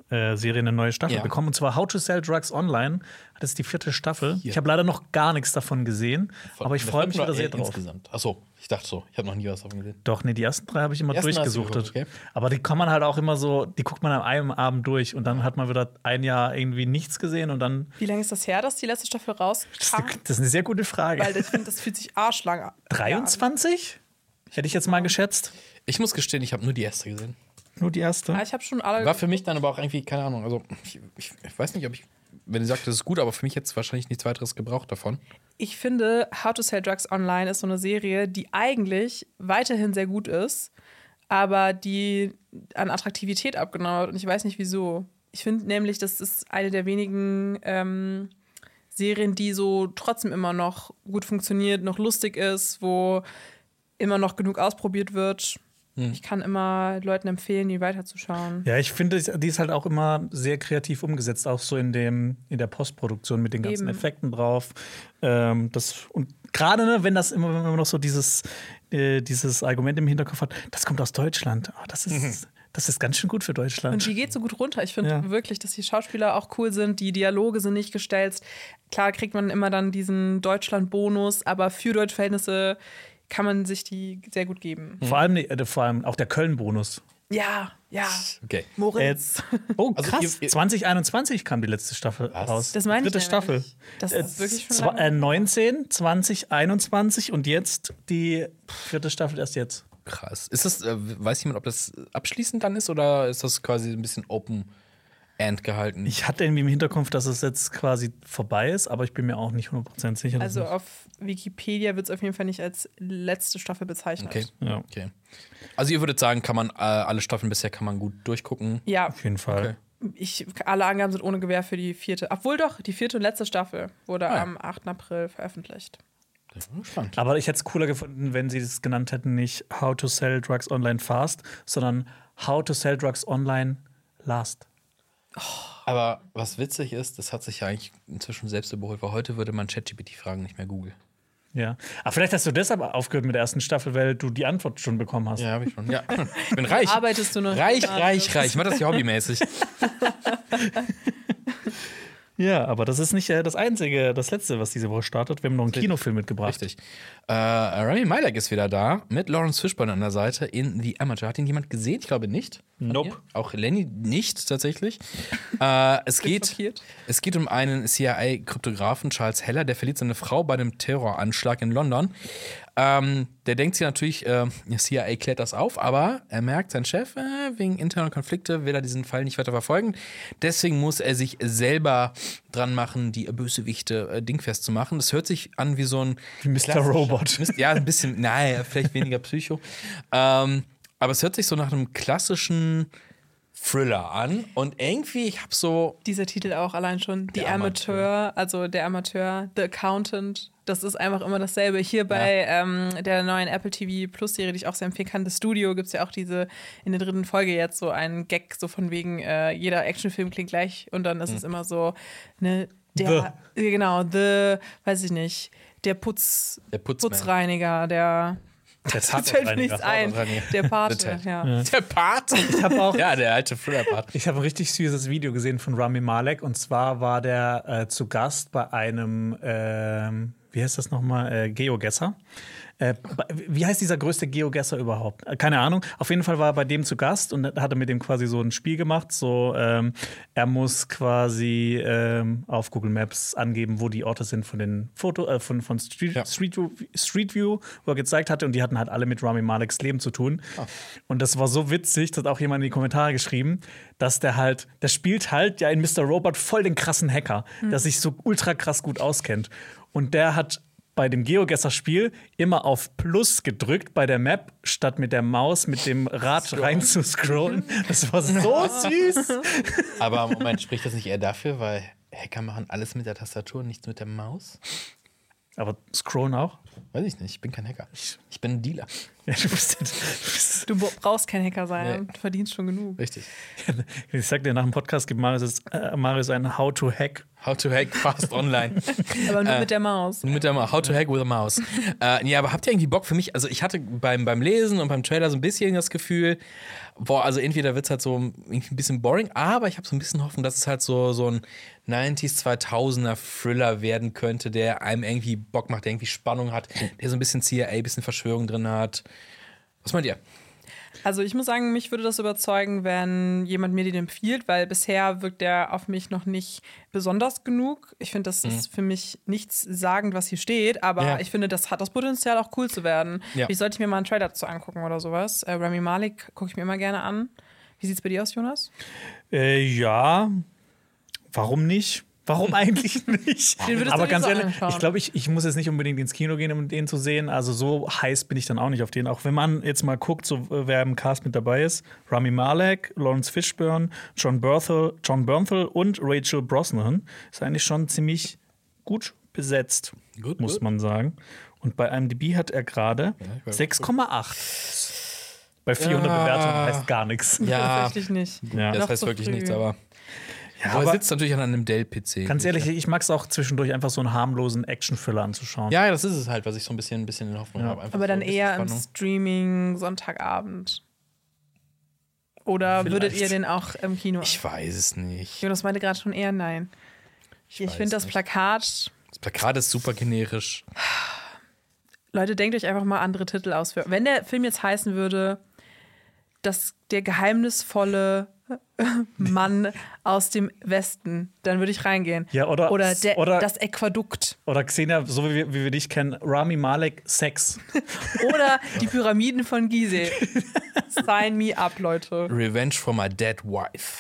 äh, Serie eine neue Staffel Ja. bekommen. Und zwar How to Sell Drugs Online. Das ist die vierte Staffel. Hier. Ich habe leider noch gar nichts davon gesehen, aber ich Von- freue mich oder wieder sehr eher drauf. Insgesamt. Achso, ich dachte so. Ich habe noch nie was davon gesehen. Doch, nee, die ersten drei habe ich immer Die ersten hast du durchgesuchtet. geguckt, okay. Aber die kann man halt auch immer so, die guckt man an einem Abend durch und dann hat man wieder ein Jahr irgendwie nichts gesehen und dann. Wie lange ist das her, dass die letzte Staffel rauskam? Das ist eine sehr gute Frage. Weil ich finde, das fühlt sich arschlang an. dreiundzwanzig? Hätte ich jetzt mal geschätzt. Ich muss gestehen, ich habe nur die erste gesehen. Nur die erste. Ja, ich habe schon alle. War für mich dann aber auch irgendwie, keine Ahnung, also ich, ich, ich weiß nicht, ob ich, wenn ihr sagt, das ist gut, aber für mich jetzt wahrscheinlich nichts weiteres gebraucht davon. Ich finde, How to Sell Drugs Online ist so eine Serie, die eigentlich weiterhin sehr gut ist, aber die an Attraktivität abgenommen hat. Und ich weiß nicht wieso. Ich finde nämlich, das ist eine der wenigen ähm, Serien, die so trotzdem immer noch gut funktioniert, noch lustig ist, wo immer noch genug ausprobiert wird. Hm. Ich kann immer Leuten empfehlen, die weiterzuschauen. Ja, ich finde, die ist halt auch immer sehr kreativ umgesetzt, auch so in, dem, in der Postproduktion mit den ganzen Eben. Effekten drauf. Ähm, das, und gerade, ne, wenn das immer, wenn man noch so dieses, äh, dieses Argument im Hinterkopf hat, das kommt aus Deutschland. Oh, das, ist, das ist ganz schön gut für Deutschland. Und die geht so gut runter. Ich finde Ja. wirklich, dass die Schauspieler auch cool sind. Die Dialoge sind nicht gestellt. Klar kriegt man immer dann diesen Deutschland-Bonus, aber für deutsche Verhältnisse kann man sich die sehr gut geben. Vor allem, äh, vor allem auch der Köln-Bonus. Ja, ja. Okay. Moritz. Oh, Also krass. ihr- ihr- zwanzig einundzwanzig kam die letzte Staffel Was? raus. Das meine ich Dritte nämlich. Staffel. Das ist wirklich schon Zwa- lange. äh, neunzehn, zwanzig, einundzwanzig und jetzt die vierte Staffel erst jetzt. Krass. Ist das, äh, weiß jemand, ob das abschließend dann ist oder ist das quasi ein bisschen Open End gehalten? Ich hatte irgendwie im Hinterkopf, dass es jetzt quasi vorbei ist, aber ich bin mir auch nicht hundert Prozent sicher. dass Also es- auf Wikipedia wird es auf jeden Fall nicht als letzte Staffel bezeichnet. Okay. ja, Okay. Also ihr würdet sagen, kann man äh, alle Staffeln bisher kann man gut durchgucken. Ja, auf jeden Fall. Okay. ich, alle Angaben sind ohne Gewähr für die vierte. Obwohl doch, die vierte und letzte Staffel wurde Ah ja. am achten April veröffentlicht. Spannend. Aber ich hätte es cooler gefunden, wenn sie es genannt hätten, nicht How to Sell Drugs Online Fast, sondern How to Sell Drugs Online Last. Aber was witzig ist, das hat sich ja eigentlich inzwischen selbst überholt, weil heute würde man ChatGPT fragen, nicht mehr Google. Ja. Aber vielleicht hast du deshalb aufgehört mit der ersten Staffel, weil du die Antwort schon bekommen hast. Ja, habe ich schon. Ja. Ich bin reich. Arbeitest du noch? Reich, reich, reich. Ich mach das ja hobbymäßig. Ja, aber das ist nicht äh, das einzige, das letzte, was diese Woche startet. Wir haben noch einen Kinofilm mitgebracht. Richtig. Äh, Rami Malek ist wieder da, mit Lawrence Fishburne an der Seite in The Amateur. Hat ihn jemand gesehen? Ich glaube nicht. Von Nope. ihr? Auch Lenny nicht, tatsächlich. äh, es, geht, schockiert. es geht um einen C I A-Kryptografen, Charles Heller, der verliert seine Frau bei einem Terroranschlag in London. Ähm, der denkt sich natürlich, äh, C I A klärt das auf, aber er merkt, sein Chef, äh, wegen interner Konflikte will er diesen Fall nicht weiter verfolgen. Deswegen muss er sich selber dran machen, die Bösewichte äh, dingfest zu machen. Das hört sich an wie so ein Wie Mister klassischer- Robot. Mis- Ja, ein bisschen, naja, vielleicht weniger Psycho. Ähm, aber es hört sich so nach einem klassischen Thriller an. Und irgendwie, ich habe so. Dieser Titel auch allein schon. Die Der Amateur, also der Amateur, The Accountant. Das ist einfach immer dasselbe. Hier bei ähm, der neuen Apple T V Plus Serie, die ich auch sehr empfehlen kann, The Studio, gibt es ja auch diese in der dritten Folge jetzt so einen Gag, so von wegen, äh, jeder Actionfilm klingt gleich und dann ist es immer so, ne, der, äh, genau, The, weiß ich nicht, der Putz, Der Putzman. Putzreiniger, der, Der das fällt mir nichts ein, der Pate, Ted. ja. Der Part? Ich habe auch Ja, der alte Thriller-Part. Ich habe ein richtig süßes Video gesehen von Rami Malek und zwar war der äh, zu Gast bei einem, ähm, wie heißt das nochmal, äh, Geogesser. Äh, wie heißt dieser größte Geogesser überhaupt? Äh, keine Ahnung. Auf jeden Fall war er bei dem zu Gast und hatte mit dem quasi so ein Spiel gemacht. So, ähm, er muss quasi ähm, auf Google Maps angeben, wo die Orte sind von den Foto, äh, von, von Street, Ja. Street, View, Street View, wo er gezeigt hatte. Und die hatten halt alle mit Rami Maleks Leben zu tun. Und das war so witzig, das hat auch jemand in die Kommentare geschrieben, dass der halt, der spielt halt ja in Mister Robot voll den krassen Hacker, der sich so ultra krass gut auskennt. Und der hat bei dem GeoGuessr-Spiel immer auf Plus gedrückt bei der Map, statt mit der Maus mit dem Rad rein zu scrollen. Das war so süß. Aber Moment, spricht das nicht eher dafür, weil Hacker machen alles mit der Tastatur und nichts mit der Maus? Aber scrollen auch? Weiß ich nicht, ich bin kein Hacker. Ich bin ein Dealer. Ja, du bist, du bist, Du brauchst kein Hacker sein, Nee. du verdienst schon genug. Richtig. ich sag dir, nach dem Podcast gibt Marius, jetzt, äh, Marius ein How to Hack How to hack fast online. Aber nur äh, mit der Maus. Mit der Maus. How to hack with a mouse. äh, nee, aber habt ihr irgendwie Bock für mich? Also ich hatte beim, beim Lesen und beim Trailer so ein bisschen das Gefühl, boah, also entweder wird es halt so ein bisschen boring, aber ich habe so ein bisschen Hoffnung, dass es halt so, so ein neunziger, zweitausender Thriller werden könnte, der einem irgendwie Bock macht, der irgendwie Spannung hat, der so ein bisschen C I A, ein bisschen Verschwörung drin hat. Was meint ihr? Also ich muss sagen, mich würde das überzeugen, wenn jemand mir den empfiehlt, weil bisher wirkt der auf mich noch nicht besonders genug. Ich finde, das mhm. ist für mich nichts sagend, was hier steht, aber ja. ich finde, das hat das Potenzial, auch cool zu werden. Ja. Ich sollte mir mal einen Trailer dazu angucken oder sowas. Äh, Rami Malek gucke ich mir immer gerne an. Wie sieht's bei dir aus, Jonas? Äh, ja, warum nicht? Warum eigentlich nicht? Aber ganz ehrlich, anschauen. ich glaube, ich, ich muss jetzt nicht unbedingt ins Kino gehen, um den zu sehen. Also so heiß bin ich dann auch nicht auf den. Auch wenn man jetzt mal guckt, so, wer im Cast mit dabei ist. Rami Malek, Lawrence Fishburne, John Bernthal, John Bernthal und Rachel Brosnahan. Ist eigentlich schon ziemlich gut besetzt, gut, muss gut. man sagen. Und bei I M D B hat er gerade ja, sechs Komma acht. Bei vierhundert ja. Bewertungen heißt gar nichts. Ja, tatsächlich nicht. Ja. Das heißt wirklich früh. nichts, aber Ja, aber er sitzt natürlich an einem Dell-P C. Ganz ehrlich, ich mag es auch zwischendurch einfach so einen harmlosen Action-Thriller anzuschauen. Ja, das ist es halt, was ich so ein bisschen, ein bisschen in Hoffnung ja. habe. Aber dann eher im Streaming Sonntagabend. Oder Vielleicht. würdet ihr den auch im Kino? Ich weiß es nicht. Jonas meinte gerade schon eher nein. Ich, ich finde das Plakat. Das Plakat ist super generisch. Leute, denkt euch einfach mal andere Titel aus. Wenn der Film jetzt heißen würde, dass der geheimnisvolle Mann aus dem Westen, dann würde ich reingehen. Ja, oder, oder, der, oder das Äquadukt. Oder Xenia, so wie wir, wie wir dich kennen, Rami Malek, Sex. Oder die Pyramiden von Gizeh. Sign me up, Leute. Revenge for my dead wife.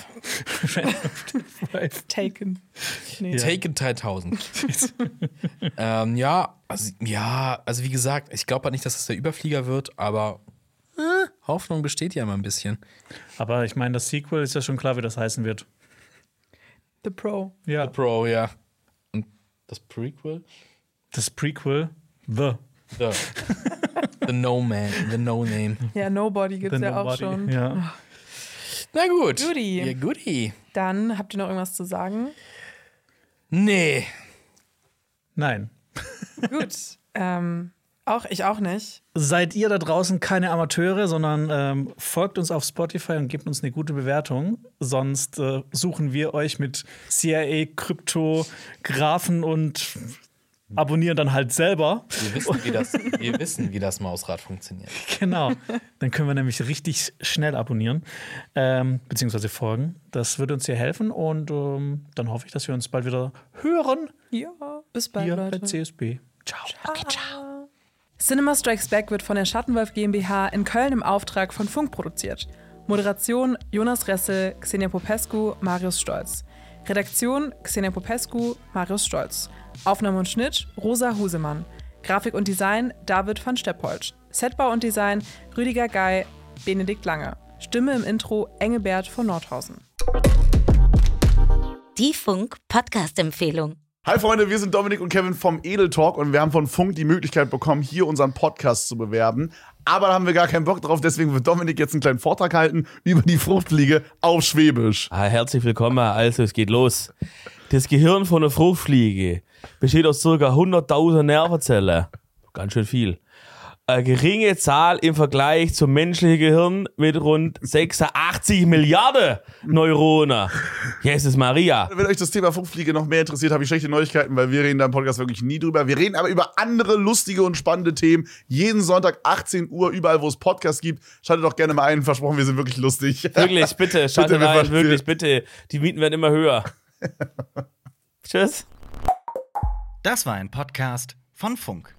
Taken. Nee. Taken dreitausend. ähm, ja, also, ja, also wie gesagt, ich glaube halt nicht, dass es der Überflieger wird, aber Äh, Hoffnung besteht ja immer ein bisschen. Aber ich meine, das Sequel ist ja schon klar, wie das heißen wird. The Pro. Ja. The Pro, ja. Und das Prequel? Das Prequel? The. The. The No Man. The No Name. Ja, Nobody gibt's The ja nobody. auch schon. Ja. Na gut. Goodie. Ja, goodie. Dann habt ihr noch irgendwas zu sagen? Nee. Nein. Gut. Ähm. Auch, ich auch nicht. Seid ihr da draußen keine Amateure, sondern ähm, folgt uns auf Spotify und gebt uns eine gute Bewertung. Sonst äh, suchen wir euch mit C I A, Krypto, Graphen und abonnieren dann halt selber. Wir wissen, wie das, wir wissen, wie das Mausrad funktioniert. Genau. Dann können wir nämlich richtig schnell abonnieren, ähm, beziehungsweise folgen. Das würde uns hier helfen und ähm, dann hoffe ich, dass wir uns bald wieder hören. Ja, bis bald, hier Leute. Bei C S B. Ciao. Ciao. Okay, ciao. Cinema Strikes Back wird von der Schattenwolf GmbH in Köln im Auftrag von Funk produziert. Moderation Jonas Ressel, Xenia Popescu, Marius Stolz. Redaktion Xenia Popescu, Marius Stolz. Aufnahme und Schnitt Rosa Husemann. Grafik und Design David van Steppold. Setbau und Design Rüdiger Gei, Benedikt Lange. Stimme im Intro Engelbert von Nordhausen. Die Funk-Podcast-Empfehlung. Hi Freunde, wir sind Dominik und Kevin vom Edel Talk und wir haben von Funk die Möglichkeit bekommen, hier unseren Podcast zu bewerben. Aber da haben wir gar keinen Bock drauf, deswegen wird Dominik jetzt einen kleinen Vortrag halten über die Fruchtfliege auf Schwäbisch. Ah, herzlich willkommen, also es geht los. Das Gehirn von einer Fruchtfliege besteht aus ca. hunderttausend Nervenzellen. Ganz schön viel. Eine geringe Zahl im Vergleich zum menschlichen Gehirn mit rund sechsundachtzig Milliarden Neuronen. Jesus Maria. Wenn euch das Thema Fruchtfliege noch mehr interessiert, habe ich schlechte Neuigkeiten, weil wir reden da im Podcast wirklich nie drüber. Wir reden aber über andere lustige und spannende Themen. Jeden Sonntag achtzehn Uhr, überall wo es Podcasts gibt. Schaltet doch gerne mal ein. Versprochen, wir sind wirklich lustig. Wirklich, bitte, schaltet bitte, rein, wirklich, bitte. Die Mieten werden immer höher. Tschüss. Das war ein Podcast von Funk.